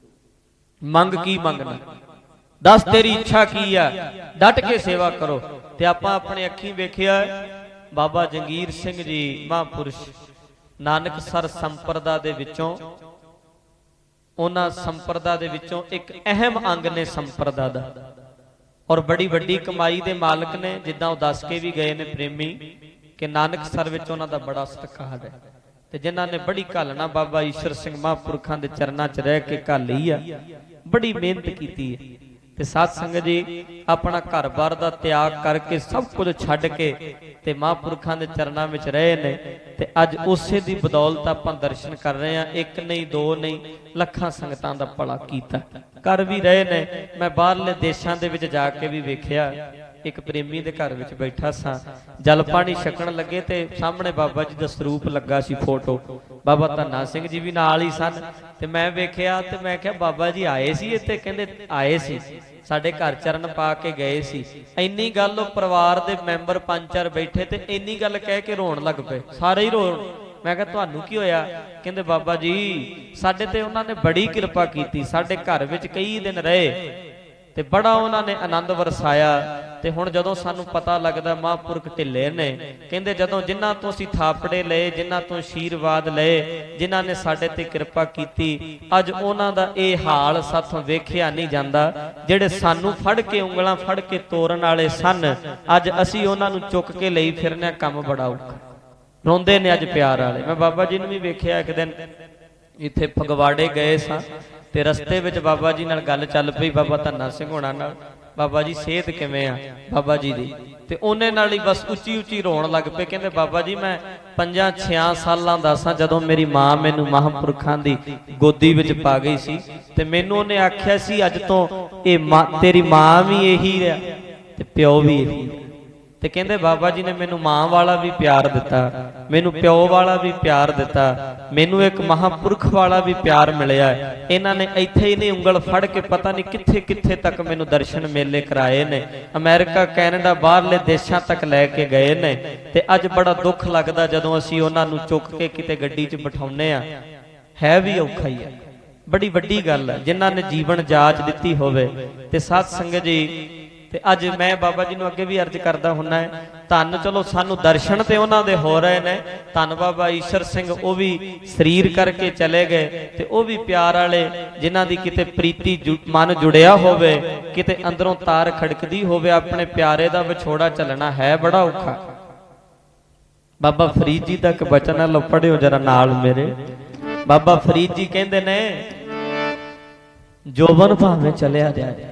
ਮੰਗ ਕੀ ਮੰਗਣਾ ਦੱਸ ਤੇਰੀ ਇੱਛਾ ਕੀ ਆ ਡਟ ਕੇ ਸੇਵਾ ਕਰੋ। ਤੇ ਆਪਾਂ ਆਪਣੇ ਅੱਖੀਂ ਵੇਖਿਆ ਬਾਬਾ ਜੰਗੀਰ ਸਿੰਘ ਜੀ ਮਹਾਂਪੁਰਸ਼ ਨਾਨਕਸਰ ਸੰਪਰਦਾ ਦੇ ਵਿੱਚੋਂ ਉਹਨਾਂ ਸੰਪਰਦਾ ਦੇ ਵਿੱਚੋਂ ਇੱਕ ਅਹਿਮ ਅੰਗ ਨੇ ਸੰਪਰਦਾ ਦਾ ਔਰ ਬੜੀ ਵੱਡੀ ਕਮਾਈ ਦੇ ਮਾਲਕ ਨੇ। ਜਿੱਦਾਂ ਉਹ ਦੱਸ ਕੇ ਵੀ ਗਏ ਨੇ ਪ੍ਰੇਮੀ ਕਿ ਨਾਨਕਸਰ ਵਿੱਚ ਉਹਨਾਂ ਦਾ ਬੜਾ ਸਤਿਕਾਰ ਹੈ ਤੇ ਜਿਨ੍ਹਾਂ ਨੇ ਬੜੀ ਘਾਲਣਾ ਬਾਬਾ ਈਸ਼ਰ ਸਿੰਘ ਮਹਾਂਪੁਰਖਾਂ ਦੇ ਚਰਨਾਂ 'ਚ ਰਹਿ ਕੇ ਘਾਲੀ ਆ ਬੜੀ ਮਿਹਨਤ ਕੀਤੀ ਹੈ। ਤੇ ਸਾਧ ਸੰਗਤ ਜੀ ਆਪਣਾ ਘਰ-ਬਾਰ ਦਾ ਤਿਆਗ ਕਰਕੇ ਸਭ ਕੁਝ ਛੱਡ ਕੇ ਤੇ ਮਹਾਂਪੁਰਖਾਂ ਦੇ ਚਰਨਾਂ ਵਿੱਚ ਰਹੇ ਨੇ ਤੇ ਅੱਜ ਉਸੇ ਦੀ ਬਦੌਲਤ ਆਪਾਂ ਦਰਸ਼ਨ ਕਰ ਰਹੇ ਹਾਂ। ਇੱਕ ਨਹੀਂ ਦੋ ਨਹੀਂ ਲੱਖਾਂ ਸੰਗਤਾਂ ਦਾ ਭਲਾ ਕੀਤਾ ਕਰ ਵੀ ਰਹੇ ਨੇ। ਮੈਂ ਬਾਹਰਲੇ ਦੇਸ਼ਾਂ ਦੇ ਵਿੱਚ ਜਾ ਕੇ ਵੀ ਵੇਖਿਆ ਇੱਕ ਪ੍ਰੇਮੀ ਦੇ ਘਰ ਵਿੱਚ ਬੈਠਾ ਸਾਂ ਜਲ ਪਾਣੀ ਛਕਣ ਲੱਗੇ ਤੇ ਸਾਹਮਣੇ ਬਾਬਾ ਜੀ ਦਾ ਸਰੂਪ ਲੱਗਾ ਸੀ ਫੋਟੋ। ਬਾਬਾ ਧੰਨਾ ਸਿੰਘ ਜੀ ਵੀ ਨਾਲ ਹੀ ਸਨ ਤੇ ਮੈਂ ਵੇਖਿਆ ਤੇ ਮੈਂ ਕਿਹਾ ਬਾਬਾ ਜੀ ਆਏ ਸੀ ਇੱਥੇ। ਕਹਿੰਦੇ ਆਏ ਸੀ ਸਾਡੇ ਘਰ ਚਰਨ ਪਾ ਕੇ ਗਏ ਸੀ। ਇੰਨੀ ਗੱਲ ਉਹ ਪਰਿਵਾਰ ਦੇ ਮੈਂਬਰ ਪੰਜ ਚਾਰ ਬੈਠੇ ਤੇ ਇੰਨੀ ਗੱਲ ਕਹਿ ਕੇ ਰੋਣ ਲੱਗ ਪਏ ਸਾਰੇ ਹੀ ਰੋਣ। ਮੈਂ ਕਿਹਾ ਤੁਹਾਨੂੰ ਕੀ ਹੋਇਆ? ਕਹਿੰਦੇ ਬਾਬਾ ਜੀ ਸਾਡੇ ਤੇ ਉਹਨਾਂ ਨੇ ਬੜੀ ਕਿਰਪਾ ਕੀਤੀ ਸਾਡੇ ਘਰ ਵਿੱਚ ਕਈ ਦਿਨ ਰਹੇ ਤੇ ਬੜਾ ਉਹਨਾਂ ਨੇ ਆਨੰਦ ਵਰਸਾਇਆ ਤੇ ਹੁਣ ਜਦੋਂ ਸਾਨੂੰ ਪਤਾ ਲੱਗਦਾ ਮਹਾਂਪੁਰਖ ਢਿੱਲੇ ਨੇ ਕਹਿੰਦੇ ਜਦੋਂ ਜਿਨ੍ਹਾਂ ਤੋਂ ਅਸੀਂ ਥਾਪੜੇ ਲਏ ਜਿਨ੍ਹਾਂ ਤੋਂ ਆਸ਼ੀਰਵਾਦ ਲਏ ਜਿਨ੍ਹਾਂ ਨੇ ਸਾਡੇ ਤੇ ਕਿਰਪਾ ਕੀਤੀ ਅੱਜ ਉਹਨਾਂ ਦਾ ਇਹ ਹਾਲ ਸਾਥੋਂ ਵੇਖਿਆ ਨਹੀਂ ਜਾਂਦਾ। ਜਿਹੜੇ ਸਾਨੂੰ ਫੜ ਕੇ ਉਂਗਲਾਂ ਫੜ ਕੇ ਤੋਰਨ ਵਾਲੇ ਸਨ ਅੱਜ ਅਸੀਂ ਉਹਨਾਂ ਨੂੰ ਚੁੱਕ ਕੇ ਲਈ ਫਿਰਨੇ ਕੰਮ ਬੜਾ ਔਖਾ। ਰੋਂਦੇ ਨੇ ਅੱਜ ਪਿਆਰ ਵਾਲੇ। ਮੈਂ ਬਾਬਾ ਜੀ ਨੂੰ ਵੀ ਵੇਖਿਆ ਇੱਕ ਦਿਨ ਇੱਥੇ ਫਗਵਾੜੇ ਗਏ ਸਾਂ ਤੇ ਰਸਤੇ ਵਿੱਚ ਬਾਬਾ ਜੀ ਨਾਲ ਗੱਲ ਚੱਲ ਪਈ ਬਾਬਾ ਧੰਨਾ ਸਿੰਘ ਹੋਣਾ ਨਾਲ। ਬਾਬਾ ਜੀ ਸਿਹਤ ਕਿਵੇਂ ਆ ਬਾਬਾ ਜੀ ਦੀ? ਤੇ ਉਹਨੇ ਨਾਲ ਹੀ ਬਸ ਉੱਚੀ ਉੱਚੀ ਰੋਣ ਲੱਗ ਪਏ। ਕਹਿੰਦੇ ਬਾਬਾ ਜੀ ਮੈਂ ਪੰਜਾਂ ਛਿਆਂ ਸਾਲਾਂ ਦਾ ਸਾਂ ਜਦੋਂ ਮੇਰੀ ਮਾਂ ਮੈਨੂੰ ਮਹਾਂਪੁਰਖਾਂ ਦੀ ਗੋਦੀ ਵਿੱਚ ਪਾ ਗਈ ਸੀ ਤੇ ਮੈਨੂੰ ਉਹਨੇ ਆਖਿਆ ਸੀ ਅੱਜ ਤੋਂ ਇਹ ਮਾਂ ਤੇਰੀ ਮਾਂ ਵੀ ਇਹੀ ਆ ਤੇ ਪਿਓ ਵੀ ਇਹੀ। ਤੇ ਕਹਿੰਦੇ ਬਾਬਾ ਜੀ ਨੇ ਮੈਨੂੰ ਮਾਂ ਵਾਲਾ ਵੀ ਪਿਆਰ ਦਿੱਤਾ, ਮੈਨੂੰ ਪਿਓ ਵਾਲਾ ਵੀ ਪਿਆਰ ਦਿੱਤਾ, ਮੈਨੂੰ ਇੱਕ ਮਹਾਂਪੁਰਖ ਵਾਲਾ ਵੀ ਪਿਆਰ ਮਿਲਿਆ। ਇਹਨਾਂ ਨੇ ਇੱਥੇ ਹੀ ਨਹੀਂ ਉਂਗਲ ਫੜ ਕੇ ਪਤਾ ਨਹੀਂ ਕਿੱਥੇ ਕਿੱਥੇ ਤੱਕ ਮੈਨੂੰ ਦਰਸ਼ਨ ਮੇਲੇ ਕਰਾਏ ਨੇ, ਅਮਰੀਕਾ ਕੈਨੇਡਾ ਬਾਹਰਲੇ ਦੇਸ਼ਾਂ ਤੱਕ ਲੈ ਕੇ ਗਏ ਨੇ। ਤੇ ਅੱਜ ਬੜਾ ਦੁੱਖ ਲੱਗਦਾ ਜਦੋਂ ਅਸੀਂ ਉਹਨਾਂ ਨੂੰ ਚੁੱਕ ਕੇ ਕਿਤੇ ਗੱਡੀ 'ਚ ਬਿਠਾਉਂਦੇ ਆ, ਹੈ ਵੀ ਔਖਾ ਹੀ ਹੈ, ਬੜੀ ਵੱਡੀ ਗੱਲ ਹੈ ਜਿਨ੍ਹਾਂ ਨੇ ਜੀਵਨ ਜਾਚ ਦਿੱਤੀ ਹੋਵੇ। ਤੇ ਸਾਧ ਸੰਗਤ ਜੀ ਤੇ ਅੱਜ ਮੈਂ ਬਾਬਾ ਜੀ ਨੂੰ ਅੱਗੇ ਵੀ ਅਰਜ਼ ਕਰਦਾ ਹੁੰਨਾ ਹੈ, ਧੰਨ ਚਲੋ ਸਾਨੂੰ ਦਰਸ਼ਨ ਤੇ ਉਹਨਾਂ ਦੇ ਹੋ ਰਹੇ ਨੇ। ਧੰਨ ਬਾਬਾ ਈਸ਼ਰ ਸਿੰਘ, ਉਹ ਵੀ ਸਰੀਰ ਕਰਕੇ ਚਲੇ ਗਏ ਤੇ ਉਹ ਵੀ ਪਿਆਰ ਵਾਲੇ ਜਿਨ੍ਹਾਂ ਦੀ ਕਿਤੇ ਪ੍ਰੀਤੀ ਮਨ ਜੁੜਿਆ ਹੋਵੇ, ਕਿਤੇ ਅੰਦਰੋਂ ਤਾਰ ਖੜਕਦੀ ਹੋਵੇ, ਆਪਣੇ ਪਿਆਰੇ ਦਾ ਵਿਛੋੜਾ ਚੱਲਣਾ ਹੈ ਬੜਾ ਔਖਾ। ਬਾਬਾ ਫਰੀਦ ਜੀ ਦਾ ਇੱਕ ਬਚਨ ਲਓ, ਪੜਿਓ ਜਰਾ ਨਾਲ ਮੇਰੇ। ਬਾਬਾ ਫਰੀਦ ਜੀ ਕਹਿੰਦੇ ਨੇ ਜੋਬਨ ਭਾਵੇਂ ਚਲਿਆ ਜਾਏ,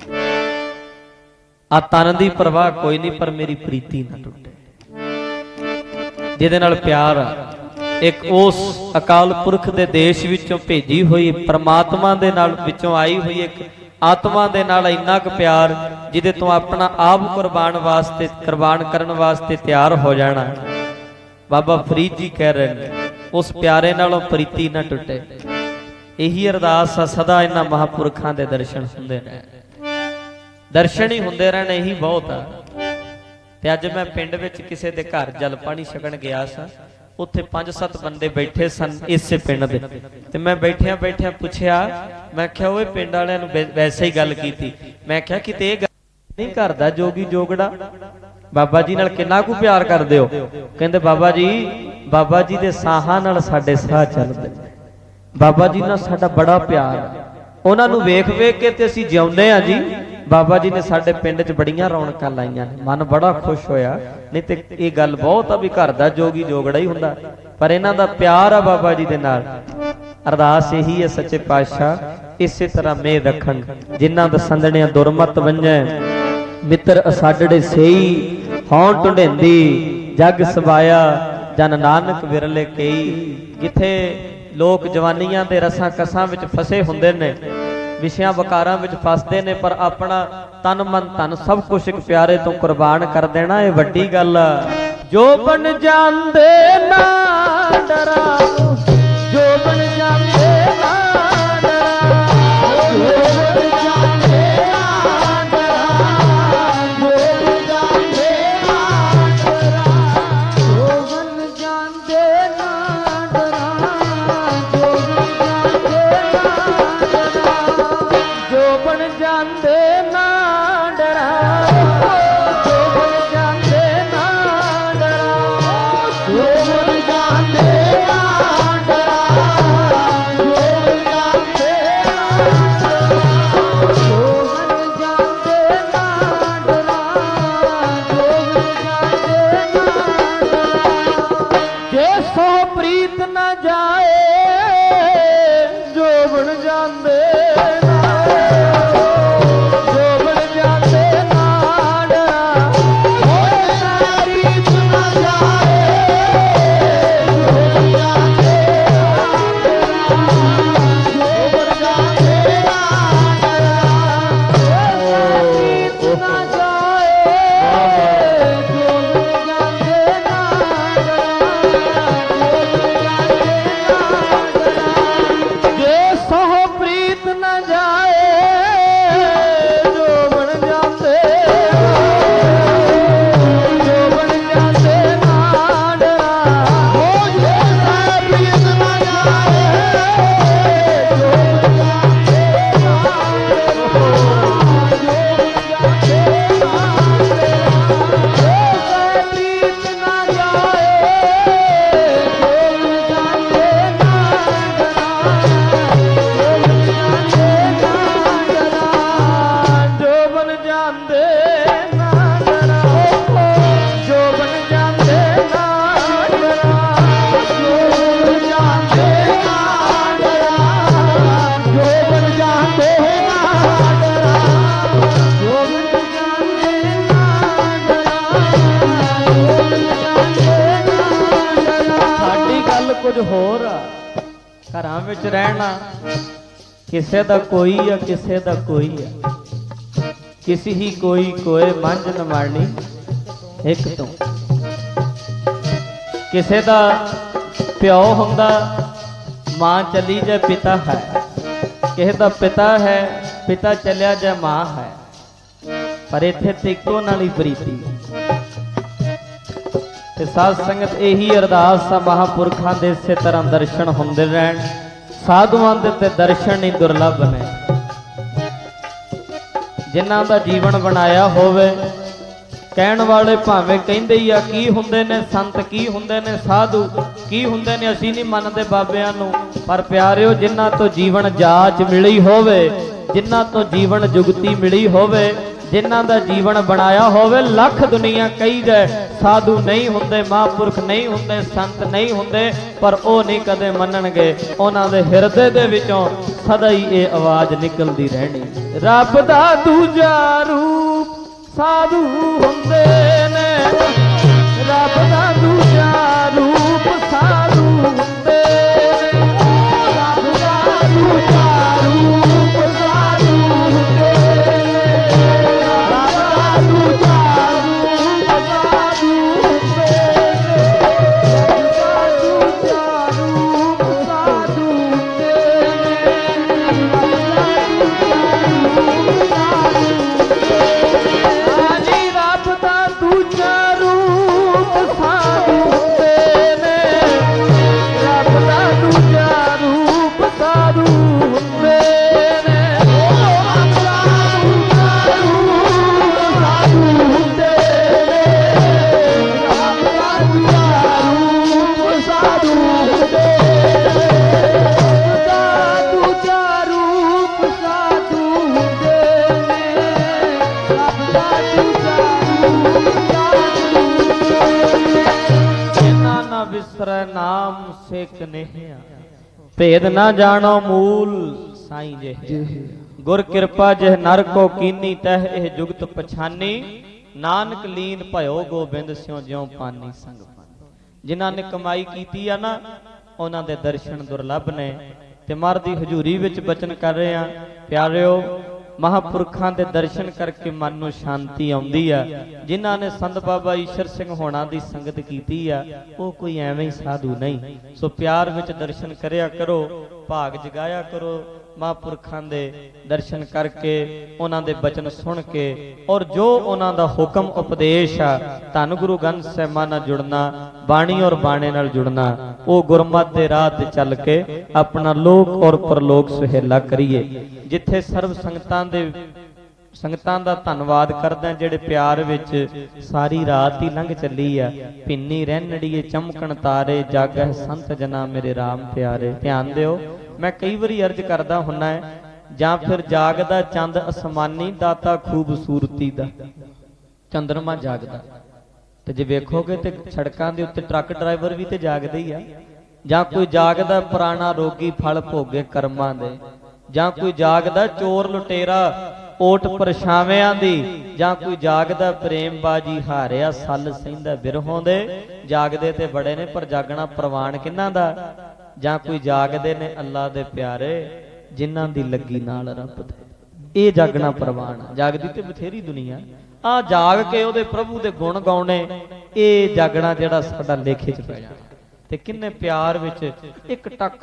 ਆ ਤਨ ਦੀ ਪਰਵਾਹ ਕੋਈ ਨਹੀਂ, ਪਰ ਮੇਰੀ ਪ੍ਰੀਤੀ ਨਾ ਟੁੱਟੇ। ਜਿਹਦੇ ਨਾਲ ਪਿਆਰ ਆ, ਇੱਕ ਉਸ ਅਕਾਲ ਪੁਰਖ ਦੇ ਦੇਸ਼ ਵਿੱਚੋਂ ਭੇਜੀ ਹੋਈ ਪ੍ਰਮਾਤਮਾ ਦੇ ਨਾਲ ਵਿੱਚੋਂ ਆਈ ਹੋਈ ਇੱਕ ਆਤਮਾ ਦੇ ਨਾਲ ਇੰਨਾ ਕੁ ਪਿਆਰ ਜਿਹਦੇ ਤੋਂ ਆਪਣਾ ਆਪ ਕੁਰਬਾਨ ਵਾਸਤੇ ਕੁਰਬਾਨ ਕਰਨ ਵਾਸਤੇ ਤਿਆਰ ਹੋ ਜਾਣਾ। ਬਾਬਾ ਫਰੀਦ ਜੀ ਕਹਿ ਰਹੇ ਨੇ ਉਸ ਪਿਆਰੇ ਨਾਲੋਂ ਪ੍ਰੀਤੀ ਨਾ ਟੁੱਟੇ। ਇਹੀ ਅਰਦਾਸ ਆ ਸਦਾ ਇਹਨਾਂ ਮਹਾਂਪੁਰਖਾਂ ਦੇ ਦਰਸ਼ਨ ਹੁੰਦੇ ਨੇ, ਦਰਸ਼ਨ ਹੀ ਹੁੰਦੇ ਰਹਿਣ, ਇਹੀ ਬਹੁਤ ਆ। ਤੇ ਅੱਜ ਮੈਂ ਪਿੰਡ ਵਿੱਚ ਕਿਸੇ ਦੇ ਘਰ ਜਲ ਪਾਣੀ ਛਕਣ ਗਿਆ ਸਾਂ, ਉੱਥੇ ਪੰਜ ਸੱਤ ਬੰਦੇ ਬੈਠੇ ਸਨ ਇਸੇ ਪਿੰਡ ਦੇ। ਤੇ ਮੈਂ ਬੈਠਿਆਂ ਬੈਠਿਆਂ ਪੁੱਛਿਆ, ਮੈਂ ਕਿਹਾ ਓਏ ਪਿੰਡ ਵਾਲਿਆਂ ਨੂੰ ਵੈਸੇ ਹੀ ਗੱਲ ਕੀਤੀ, ਮੈਂ ਕਿਹਾ ਕਿਤੇ ਇਹ ਗੱਲ ਨਹੀਂ ਕਰਦਾ ਜੋਗੀ ਜੋਗੜਾ ਬਾਬਾ ਜੀ ਨਾਲ ਕਿੰਨਾ ਕੁ ਪਿਆਰ ਕਰਦੇ ਹੋ? ਕਹਿੰਦੇ ਬਾਬਾ ਜੀ, ਬਾਬਾ ਜੀ ਦੇ ਸਾਹਾਂ ਨਾਲ ਸਾਡੇ ਸਾਹ ਚੱਲਦੇ, ਬਾਬਾ ਜੀ ਨਾਲ ਸਾਡਾ ਬੜਾ ਪਿਆਰ, ਉਹਨਾਂ ਨੂੰ ਵੇਖ ਵੇਖ ਕੇ ਤੇ ਅਸੀਂ ਜਿਉਂਦੇ ਆ ਜੀ। ਬਾਬਾ ਜੀ ਨੇ ਸਾਡੇ ਪਿੰਡ 'ਚ ਬੜੀਆਂ ਰੌਣਕਾਂ ਲਾਈਆਂ ਨੇ, ਮਨ ਬੜਾ ਖੁਸ਼ ਹੋਇਆ। ਨਹੀਂ ਤੇ ਇਹ ਗੱਲ ਬਹੁਤ ਆ ਵੀ ਘਰ ਦਾ ਜੋਗੀ ਜੋਗੜਾ ਹੀ ਹੁੰਦਾ, ਪਰ ਇਹਨਾਂ ਦਾ ਪਿਆਰ ਆ ਬਾਬਾ ਜੀ ਦੇ ਨਾਲ। ਅਰਦਾਸ ਇਹੀ ਹੈ ਸੱਚੇ ਪਾਤਸ਼ਾਹ ਇਸੇ ਤਰ੍ਹਾਂ ਮੇਰ ਰੱਖਣ, ਜਿਨ੍ਹਾਂ ਦਾ ਸੰਦਣਿਆਂ ਦੁਰਮਤ ਵੰਜੈ, ਮਿੱਤਰ ਅਸਾਡੜੇ ਸੇਈ ਹੌਣ ਢੁੰਡੇਂਦੀ ਜਗ ਸਵਾਇਆ, ਜਨ ਨਾਨਕ ਵਿਰਲੇ ਕਈ। ਜਿੱਥੇ ਲੋਕ ਜਵਾਨੀਆਂ ਦੇ ਰਸਾਂ ਕਸਾਂ ਵਿੱਚ ਫਸੇ ਹੁੰਦੇ ਨੇ, ਵਿਸ਼ਿਆਂ ਵਕਾਰਾਂ ਵਿੱਚ ਫਸਦੇ ਨੇ, ਪਰ ਆਪਣਾ ਤਨ ਮਨ ਧਨ ਸਭ ਕੁਝ ਇੱਕ ਪਿਆਰੇ ਤੋਂ ਕੁਰਬਾਨ ਕਰ ਦੇਣਾ, ਇਹ ਵੱਡੀ ਗੱਲ ਆ। ਜੋ ਬਣ ਜਾਂਦੇ ਨਾ ਡਰਾਓ, ਜੋ ਬਣ ਜਾਂਦੇ ਨਾ ਡਰਾਓ, ਜੋ ਬਣ ਜਾਂਦੇ ਨਾ ਡਰਾਓ, ਜੋ ਬਣ ਜਾਂਦੇ ਨਾ ਡਰਾਓ, ਜੋ ਬਣ ਜਾਂਦੇ ਨਾ ਡਰਾਓ, ਜੋ ਬਣ ਜਾਂਦੇ ਨਾ ਡਰਾਓ, ਜੋ ਬਣ ਜਾਂਦੇ ਨਾ ਡਰਾਓ, ਜੋ ਬਣ ਜਾਂਦੇ ਨਾ ਡਰਾਓ, ਜੋ ਬਣ ਜਾਂਦੇ ਨਾ ਡਰਾਓ, ਜੋ ਬਣ ਜਾਂਦੇ ਨਾ ਡਰਾਓ, ਜੋ ਬਣ ਜਾਂਦੇ ਨਾ ਡਰਾਓ। ਜੇ ਸੋ ਪ੍ਰੀਤ ਨਾ ਜਾਏ, ਜੋ ਬਣ ਜਾਂਦੇ ਕੁਝ ਹੋਰ ਆ। ਘਰਾਂ ਵਿੱਚ ਰਹਿਣਾ ਕਿਸੇ ਦਾ ਕੋਈ ਆ, ਕਿਸੇ ਦਾ ਕੋਈ ਆ। ਕਿਸੇ ਹੀ ਕੋਈ ਕੋਏ ਮੰਝ ਨ ਮਾਰਨੀ ਇੱਕ ਤੋਂ। ਕਿਸੇ ਦਾ ਪਿਓ ਹੁੰਦਾ, ਮਾਂ ਚਲੀ ਜਾਏ ਪਿਤਾ ਹੈ। ਕਿਸੇ ਦਾ ਪਿਤਾ ਹੈ, ਪਿਤਾ ਚਲਿਆ ਜਾਏ ਮਾਂ ਹੈ। ਪਰ ਇੱਥੇ ਤੇ ਇੱਕੋ ਨਾਲ ਹੀ ਪ੍ਰੀਤੀ। ਤੇ ਸਾਧ ਸੰਗਤ ਇਹੀ ਅਰਦਾਸ ਆ ਮਹਾਂਪੁਰਖਾਂ ਦੇ ਇਸੇ ਤਰ੍ਹਾਂ ਦਰਸ਼ਨ ਹੁੰਦੇ ਰਹਿਣ। ਸਾਧੂਆਂ ਦੇ ਤੇ ਦਰਸ਼ਨ ਹੀ ਦੁਰਲੱਭ ਨੇ। ਜਿਨ੍ਹਾਂ ਦਾ ਜੀਵਨ ਬਣਾਇਆ ਹੋਵੇ, ਕਹਿਣ ਵਾਲੇ ਭਾਵੇਂ ਕਹਿੰਦੇ ਹੀ ਆ ਕੀ ਹੁੰਦੇ ਨੇ ਸੰਤ, ਕੀ ਹੁੰਦੇ ਨੇ ਸਾਧੂ, ਕੀ ਹੁੰਦੇ ਨੇ, ਅਸੀਂ ਨਹੀਂ ਮੰਨਦੇ ਬਾਬਿਆਂ ਨੂੰ। ਪਰ ਪਿਆਰਿਓ, ਜਿਨ੍ਹਾਂ ਤੋਂ ਜੀਵਨ ਜਾਚ ਮਿਲੀ ਹੋਵੇ, ਜਿਨ੍ਹਾਂ ਤੋਂ ਜੀਵਨ ਜੁਗਤੀ ਮਿਲੀ ਹੋਵੇ, ਜਿਨ੍ਹਾਂ ਦਾ ਜੀਵਨ ਬਣਾਇਆ ਹੋਵੇ, ਲੱਖ ਦੁਨੀਆ ਕਹੀ ਜਾਏ ਸਾਧੂ ਨਹੀਂ ਹੁੰਦੇ, ਮਹਾਂਪੁਰਖ ਨਹੀਂ ਹੁੰਦੇ, ਸੰਤ ਨਹੀਂ ਹੁੰਦੇ, ਪਰ ਉਹ ਨਹੀਂ ਕਦੇ ਮੰਨਣਗੇ। ਉਹਨਾਂ ਦੇ ਹਿਰਦੇ ਦੇ ਵਿੱਚੋਂ ਸਦਾ ਹੀ ਇਹ ਆਵਾਜ਼ ਨਿਕਲਦੀ ਰਹਿਣੀ, ਰੱਬ ਦਾ ਦੂਜਾ ਰੂਪ ਸਾਧੂ ਹੁੰਦੇ ਨੇ, ਰੱਬ ਦਾ ਦੂਜਾ ਰੂਪ ਸਾਧੂ ਹੁੰਦੇ ਨੇ, ਰੱਬ ਦਾ ਦੂਜਾ ਰੂਪ ਸਾਧੂ ਹੁੰਦੇ ਨੇ, ਰੱਬ ਦਾ ਦੂਜਾ ਰੂਪ ਸਾਧੂ ਹੁੰਦੇ ਨੇ, ਰੱਬ ਦਾ ਦੂਜਾ ਰੂਪ ਸਾਧੂ ਹੁੰਦੇ ਨੇ, ਰੱਬ ਦਾ ਦੂਜਾ ਰੂਪ ਸਾਧੂ ਹੁੰਦੇ ਨੇ, ਰੱਬ ਦਾ ਦੂਜਾ ਰੂਪ ਸਾਧੂ ਹੁੰਦੇ ਨੇ, ਰੱਬ ਦਾ ਦੂਜਾ ਰੂਪ ਸਾਧੂ ਹੁੰਦੇ ਨੇ, ਰੱਬ ਦਾ ਦੂਜਾ ਰੂਪ ਸਾਧੂ ਹੁੰਦੇ ਨੇ, ਰੱਬ ਦਾ ਦੂਜਾ ਰੂਪ ਸਾਧੂ ਹੁੰਦੇ ਨੇ, ਰੱਬ ਦਾ ਦੂਜਾ ਜਿਨਾ ਨਾ ਵਿਸਰੈ ਨਾਮ ਸੇਕ ਨਹਿਆ, ਭੇਦ ਨਾ ਜਾਣੋ ਮੂਲ ਸਾਈਂ ਜਿਹੇ, ਗੁਰ ਕਿਰਪਾ ਜਿਹ ਨਰ ਕੋ ਕੀਨੀ ਤਹ ਇਹ ਜੁਗਤ ਪਛਾਨੀ, ਨਾਨਕ ਲੀਨ ਭਇਓ ਗੋਬਿੰਦ ਸਿਉ ਜਿਉ ਪਾਨੀ ਸੰਗ ਪਾਨੀ। ਜਿਨ੍ਹਾਂ ਨੇ ਕਮਾਈ ਕੀਤੀ ਆ ਨਾ, ਉਹਨਾਂ ਦੇ ਦਰਸ਼ਨ ਦੁਰਲੱਭ ਨੇ। ਤੇ ਮਰ ਦੀ ਹਜ਼ੂਰੀ ਵਿੱਚ ਬਚਨ ਕਰ ਰਹੇ ਆ ਪਿਆਰਿਓ, ਮਹਾਂਪੁਰਖਾਂ ਦੇ ਦਰਸ਼ਨ ਕਰਕੇ ਮਨ ਨੂੰ ਸ਼ਾਂਤੀ ਆਉਂਦੀ ਆ। ਜਿਨ੍ਹਾਂ ਨੇ ਸੰਤ ਬਾਬਾ ਈਸ਼ਰ ਸਿੰਘ ਹੋਣਾ ਦੀ ਸੰਗਤ ਕੀਤੀ ਆ, ਉਹ ਕੋਈ ਐਵੇਂ ਹੀ ਸਾਧੂ ਨਹੀਂ। ਸੋ ਪਿਆਰ ਵਿੱਚ ਦਰਸ਼ਨ ਕਰਿਆ ਕਰੋ, ਭਾਗ ਜਗਾਇਆ ਕਰੋ। ਮਹਾਂਪੁਰਖਾਂ ਦੇ ਦਰਸ਼ਨ ਕਰਕੇ, ਉਹਨਾਂ ਦੇ ਬਚਨ ਸੁਣ ਕੇ, ਔਰ ਜੋ ਉਹਨਾਂ ਦਾ ਹੁਕਮ ਉਪਦੇਸ਼ ਆ, ਧੰਨ ਗੁਰੂ ਗ੍ਰੰਥ ਸਾਹਿਬਾਨ ਨਾਲ ਜੁੜਨਾ, ਬਾਣੀ ਔਰ ਬਾਣੇ ਨਾਲ ਜੁੜਨਾ, ਉਹ ਗੁਰਮਤਿ ਦੇ ਰਾਹ ਤੇ ਚੱਲ ਕੇ ਆਪਣਾ ਲੋਕ ਔਰ ਪਰਲੋਕ ਸੁਹੇਲਾ ਕਰੀਏ। ਜਿੱਥੇ ਸਰਬ ਸੰਗਤਾਂ ਦੇ ਸੰਗਤਾਂ ਦਾ ਧੰਨਵਾਦ ਕਰਦਾ, ਜਿਹੜੇ ਪਿਆਰ ਵਿੱਚ ਸਾਰੀ ਰਾਤ ਹੀ ਲੰਘ ਚੱਲੀ ਆ। ਭਿੰਨੀ ਰਹਿਣੜੀਏ ਚਮਕਣ ਤਾਰੇ, ਜਾਗਹਿ ਸੰਤ ਜਨਾ ਮੇਰੇ ਰਾਮ ਪਿਆਰੇ। ਧਿਆਨ ਦਿਓ, ਮੈਂ ਕਈ ਵਾਰੀ ਅਰਜ਼ ਕਰਦਾ ਹੁੰਨਾ ਹੈ, ਜਾਂ ਫਿਰ ਜਾਗਦਾ ਚੰਦ ਅਸਮਾਨੀ, ਦਾਤਾ ਖੂਬਸੂਰਤੀ ਦਾ ਚੰਦਰਮਾ ਜਾਗਦਾ। ਤੇ ਜੇ ਵੇਖੋਗੇ ਤੇ ਸੜਕਾਂ ਦੇ ਉੱਤੇ ਟਰੱਕ ਡਰਾਈਵਰ ਵੀ ਤੇ ਜਾਗਦੇ ਹੀ ਆ। ਜਾਂ ਕੋਈ ਜਾਗਦਾ ਪੁਰਾਣਾ ਰੋਗੀ ਫਲ ਭੋਗੇ ਕਰਮਾਂ ਦੇ, ਜਾਂ ਕੋਈ ਜਾਗਦਾ ਚੋਰ ਲੁਟੇਰਾ ਓਟ ਪਰਛਾਵਿਆਂ ਦੀ, ਜਾਂ ਕੋਈ ਜਾਗਦਾ ਪ੍ਰੇਮ ਬਾਜੀ ਹਾਰਿਆ ਸੱਲ ਸਹਿੰਦਾ ਬਿਰਹੋਂ ਦੇ। ਜਾਗਦੇ ਤੇ ਬੜੇ ਨੇ, ਪਰ ਜਾਗਣਾ ਪ੍ਰਵਾਨ ਕਿਹਨਾਂ ਦਾ? ਜਾਂ ਕੋਈ ਜਾਗਦੇ ਨੇ ਅੱਲਾ ਦੇ ਪਿਆਰੇ, ਜਿਨ੍ਹਾਂ ਦੀ ਲੱਗੀ ਨਾਲ ਰੱਬ ਦੇ। ਇਹ ਜਾਗਣਾ ਪ੍ਰਵਾਨ। ਜਾਗਦੀ ਤੇ ਬਥੇਰੀ ਦੁਨੀਆ ਆ, ਜਾਗ ਕੇ ਉਹਦੇ ਪ੍ਰਭੂ ਦੇ ਗੁਣ ਗਾਉਣੇ, ਇਹ ਜਾਗਣਾ ਜਿਹੜਾ ਸਾਡਾ ਲੇਖੇ 'ਚ ਪੈ ਜਾਣਾ। ਤੇ ਕਿੰਨੇ ਪਿਆਰ ਵਿੱਚ ਇੱਕ ਟੱਕ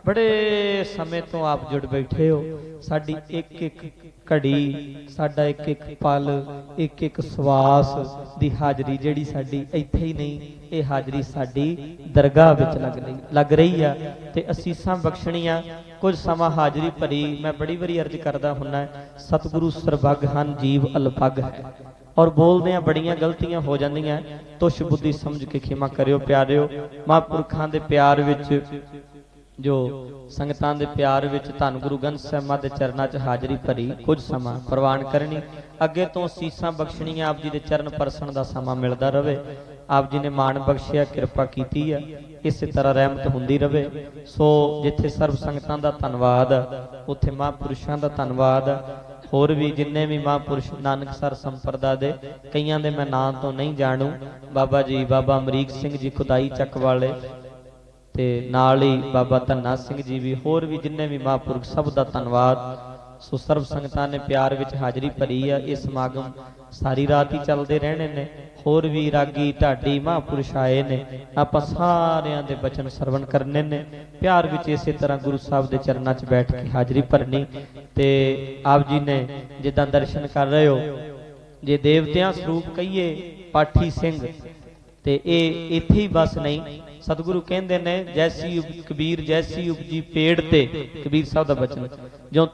ਬੜੇ ਸਮੇਂ ਤੋਂ ਆਪ ਜੁੜ ਬੈਠੇ ਹੋ। ਸਾਡੀ ਇੱਕ ਇੱਕ ਘੜੀ, ਸਾਡਾ ਇੱਕ ਇੱਕ ਪਲ, ਇੱਕ ਇੱਕ ਸਵਾਸ ਦੀ ਹਾਜ਼ਰੀ ਜਿਹੜੀ ਸਾਡੀ ਇੱਥੇ ਹੀ ਨਹੀਂ, ਇਹ ਹਾਜ਼ਰੀ ਸਾਡੀ ਦਰਗਾਹ ਵਿੱਚ ਲੱਗ ਰਹੀ ਲੱਗ ਰਹੀ ਆ। ਤੇ ਅਸੀਸਾਂ ਬਖਸ਼ਣੀਆਂ, ਕੁਝ ਸਮਾਂ ਹਾਜ਼ਰੀ ਭਰੀ। ਮੈਂ ਬੜੀ ਵਾਰੀ ਅਰਜ਼ ਕਰਦਾ ਹੁੰਨਾ, ਸਤਿਗੁਰੂ ਸਰਬੱਗ ਹਨ, ਜੀਵ ਅਲਪੱਗ ਹੈ। ਔਰ ਬੋਲਦੇ ਆ ਬੜੀਆਂ ਗਲਤੀਆਂ ਹੋ ਜਾਂਦੀਆਂ, ਤੁਸ਼ ਬੁੱਧੀ ਸਮਝ ਕੇ ਖਿਮਾ ਕਰਿਓ ਪਿਆਰਿਓ। ਮਹਾਂਪੁਰਖਾਂ ਦੇ ਪਿਆਰ ਵਿੱਚ, ਜੋ ਸੰਗਤਾਂ ਦੇ ਪਿਆਰ ਵਿੱਚ ਧੰਨ ਗੁਰੂ ਗ੍ਰੰਥ ਸਾਹਿਬਾਂ ਦੇ ਚਰਨਾਂ 'ਚ ਹਾਜ਼ਰੀ ਭਰੀ, ਕੁਝ ਸਮਾਂ ਪ੍ਰਵਾਨ ਕਰਨੀ। ਅੱਗੇ ਤੋਂ ਸੀਸਾਂ ਬਖਸ਼ਣੀਆਂ, ਆਪ ਜੀ ਦੇ ਚਰਨ ਪਰਸਣ ਦਾ ਸਮਾਂ ਮਿਲਦਾ ਰਵੇ। ਆਪ ਜੀ ਨੇ ਮਾਣ ਬਖਸ਼ਿਆ, ਕਿਰਪਾ ਕੀਤੀ ਆ, ਇਸੇ ਤਰ੍ਹਾਂ ਰਹਿਮਤ ਹੁੰਦੀ ਰਵੇ। ਸੋ ਜਿੱਥੇ ਸਰਬ ਸੰਗਤਾਂ ਦਾ ਧੰਨਵਾਦ, ਉੱਥੇ ਮਹਾਂਪੁਰਸ਼ਾਂ ਦਾ ਧੰਨਵਾਦ। ਹੋਰ ਵੀ ਜਿੰਨੇ ਵੀ ਮਹਾਂਪੁਰਸ਼ ਨਾਨਕਸਰ ਸੰਪਰਦਾ ਦੇ, ਕਈਆਂ ਦੇ ਮੈਂ ਨਾਂ ਤੋਂ ਨਹੀਂ ਜਾਣੂ। ਬਾਬਾ ਜੀ, ਬਾਬਾ ਅਮਰੀਕ ਸਿੰਘ ਜੀ ਖੁਦਾਈ ਚੱਕ ਵਾਲੇ, ਤੇ ਨਾਲ ਹੀ ਬਾਬਾ ਧੰਨਾ ਸਿੰਘ ਜੀ ਵੀ, ਹੋਰ ਵੀ ਜਿੰਨੇ ਵੀ ਮਹਾਂਪੁਰਖ, ਸਭ ਦਾ ਧੰਨਵਾਦ। ਸੋ ਸਰਬ ਸੰਗਤਾਂ ਨੇ ਪਿਆਰ ਵਿੱਚ ਹਾਜ਼ਰੀ ਭਰੀ ਆ। ਇਹ ਸਮਾਗਮ ਸਾਰੀ ਰਾਤ ਹੀ ਚੱਲਦੇ ਰਹਿਣੇ ਨੇ। ਹੋਰ ਵੀ ਰਾਗੀ ਢਾਡੀ ਮਹਾਂਪੁਰਸ਼ ਆਏ ਨੇ, ਆਪਾਂ ਸਾਰਿਆਂ ਦੇ ਬਚਨ ਸਰਵਣ ਕਰਨੇ ਨੇ। ਪਿਆਰ ਵਿੱਚ ਇਸੇ ਤਰ੍ਹਾਂ ਗੁਰੂ ਸਾਹਿਬ ਦੇ ਚਰਨਾਂ 'ਚ ਬੈਠ ਕੇ ਹਾਜ਼ਰੀ ਭਰਨੀ। ਤੇ ਆਪ ਜੀ ਨੇ ਜਿੱਦਾਂ ਦਰਸ਼ਨ ਕਰ ਰਹੇ ਹੋ, ਜੇ ਦੇਵਤਿਆਂ ਸਰੂਪ ਕਹੀਏ ਪਾਠੀ ਸਿੰਘ, ਤੇ ਇਹ ਇੱਥੇ ਹੀ ਬਸ ਨਹੀਂ। ਸਤਿਗੁਰੂ ਕਹਿੰਦੇ ਨੇ ਜੈਸੀ ਕਬੀਰ ਜੈਸੀ ਉਪਜੀ ਪੇੜ ਤੇ, ਕਬੀਰ ਸਾਹਿਬ ਦਾ ਬਚਨ, ਜੋ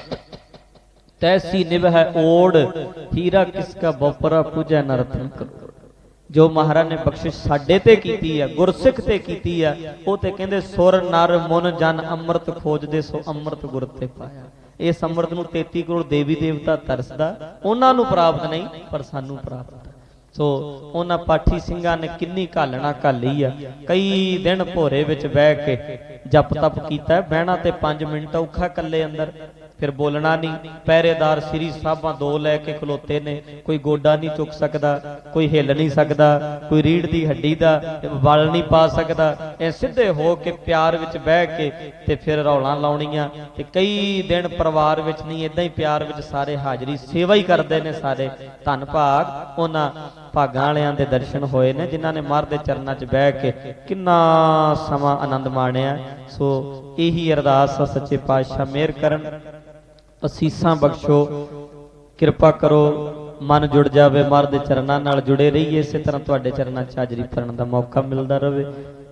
ਤੈਸੀ ਨਿਭੈ ਓੜ, ਹੀਰਾ ਕਿਸ ਕਾ ਬੋਪਰਾ ਪੂਜੈ ਨਰਤਨ ਕਰੋੜ। ਜੋ ਮਹਾਰਾਜ ਨੇ ਬਖਸ਼ਿਸ਼ ਸਾਡੇ ਤੇ ਕੀਤੀ ਆ, ਗੁਰਸਿੱਖ ਤੇ ਕੀਤੀ ਆ, ਉਹ ਤੇ ਕਹਿੰਦੇ ਸੁਰ ਨਰ ਮਨ ਜਨ ਅੰਮ੍ਰਿਤ ਖੋਜਦੇ, ਸੋ ਅੰਮ੍ਰਿਤ ਗੁਰ ਤੇ ਪਾਇਆ। ਇਸ ਅੰਮ੍ਰਿਤ ਨੂੰ ਤੇਤੀ ਕਰੋੜ ਦੇਵੀ ਦੇਵਤਾ ਤਰਸਦਾ, ਉਹਨਾਂ ਨੂੰ ਪ੍ਰਾਪਤ ਨਹੀਂ ਪਰ ਸਾਨੂੰ ਪ੍ਰਾਪਤ। ਸੋ ਉਹਨਾਂ ਪਾਠੀ ਸਿੰਘਾਂ ਨੇ ਕਿੰਨੀ ਘਾਲਣਾ ਘਾਲੀ ਆ। ਕਈ ਦਿਨ ਭੋਰੇ ਵਿੱਚ ਬਹਿ ਕੇ ਜਪ ਤਪ ਕੀਤਾ। ਬਹਿਣਾ ਤੇ ਪੰਜ ਮਿੰਟ ਔਖਾ ਕੱਲੇ ਅੰਦਰ, ਫਿਰ ਬੋਲਣਾ ਨਹੀਂ। ਪਹਿਰੇਦਾਰ ਸ੍ਰੀ ਸਾਹਿਬਾਂ ਦੋ ਲੈ ਕੇ ਖਲੋਤੇ ਨੇ, ਕੋਈ ਗੋਡਾ ਨਹੀਂ ਚੁੱਕ ਸਕਦਾ, ਕੋਈ ਹਿੱਲ ਨਹੀਂ ਸਕਦਾ, ਕੋਈ ਰੀੜ ਦੀ ਹੱਡੀ ਦਾ ਵਲ ਨਹੀਂ ਪਾ ਸਕਦਾ। ਇਹ ਸਿੱਧੇ ਹੋ ਕੇ ਪਿਆਰ ਵਿੱਚ ਬਹਿ ਕੇ ਤੇ ਫਿਰ ਰੌਲਾਂ ਲਾਉਣੀਆਂ। ਤੇ ਕਈ ਦਿਨ ਪਰਿਵਾਰ ਵਿੱਚ ਨਹੀਂ, ਇਦਾਂ ਹੀ ਪਿਆਰ ਵਿੱਚ ਸਾਰੇ ਹਾਜ਼ਰੀ ਸੇਵਾ ਹੀ ਕਰਦੇ ਨੇ ਸਾਰੇ। ਧੰਨ ਭਾਗ ਉਹਨਾਂ ਭਾਗਾਂ ਵਾਲਿਆਂ ਦੇ ਦਰਸ਼ਨ ਹੋਏ ਨੇ, ਜਿਨ੍ਹਾਂ ਨੇ ਮਹਾਰਾਜ ਦੇ ਚਰਨਾਂ 'ਚ ਬਹਿ ਕੇ ਕਿੰਨਾ ਸਮਾਂ ਆਨੰਦ ਮਾਣਿਆ। ਸੋ ਇਹੀ ਅਰਦਾਸ ਸੱਚੇ ਪਾਤਸ਼ਾਹ ਮਿਹਰ ਕਰਨ, ਅਸੀਸਾਂ ਬਖਸ਼ੋ, ਕਿਰਪਾ ਕਰੋ, ਮਨ ਜੁੜ ਜਾਵੇ ਮਹਾਰਾਜ ਦੇ ਚਰਨਾਂ ਨਾਲ। ਜੁੜੇ ਰਹੀਏ, ਇਸੇ ਤਰ੍ਹਾਂ ਤੁਹਾਡੇ ਚਰਨਾਂ 'ਚ ਹਾਜ਼ਰੀ ਭਰਨ ਦਾ ਮੌਕਾ ਮਿਲਦਾ ਰਹੇ।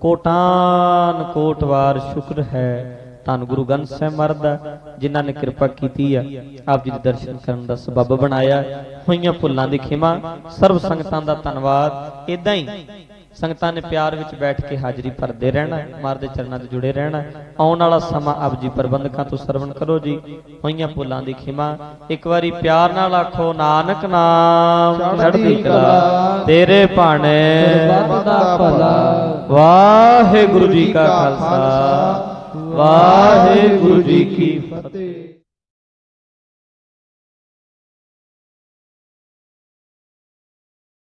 ਕੋਟਾਨ ਕੋਟ ਵਾਰ ਸ਼ੁਕਰ ਹੈ ਧੰਨ ਗੁਰੂ ਗ੍ਰੰਥ ਸਾਹਿਬ ਮਹਾਰਾਜ ਦਾ, ਜਿਨ੍ਹਾਂ ਨੇ ਕਿਰਪਾ ਕੀਤੀ ਆ, ਆਪ ਜੀ ਦੇ ਦਰਸ਼ਨ ਕਰਨ ਦਾ ਸਬੱਬ ਬਣਾਇਆ। ਹੋਈਆਂ ਭੁੱਲਾਂ ਦੀ ਖਿਮਾ, ਸਰਬ ਸੰਗਤਾਂ ਦਾ ਧੰਨਵਾਦ। ਇਦਾਂ ਹੀ ਸੰਗਤਾਂ ਨੇ ਪਿਆਰ ਵਿੱਚ ਬੈਠ ਕੇ ਹਾਜ਼ਰੀ ਭਰਦੇ ਰਹਿਣਾ, ਮਹਾਰਾਜ ਦੇ ਚਰਨਾਂ 'ਚ ਜੁੜੇ ਰਹਿਣਾ। ਆਉਣ ਵਾਲਾ ਸਮਾਂ ਆਪ ਜੀ ਪ੍ਰਬੰਧਕਾਂ ਤੋਂ ਸਰਵਣ ਕਰੋ ਜੀ। ਹੋਈਆਂ ਭੁੱਲਾਂ ਦੀ ਖਿਮਾ। ਇੱਕ ਵਾਰੀ ਪਿਆਰ ਨਾਲ ਆਖੋ, ਨਾਨਕ ਨਾਮ ਚੜ੍ਹਦੀ ਕਲਾ, ਤੇਰੇ ਭਾਣੇ ਸਰਬੱਤ ਦਾ ਭਲਾ। ਵਾਹਿਗੁਰੂ ਜੀ ਕਾ ਖਾਲਸਾ, ਵਾਹਿਗੁਰੂ ਜੀ ਕੀ ਫਤਿਹ।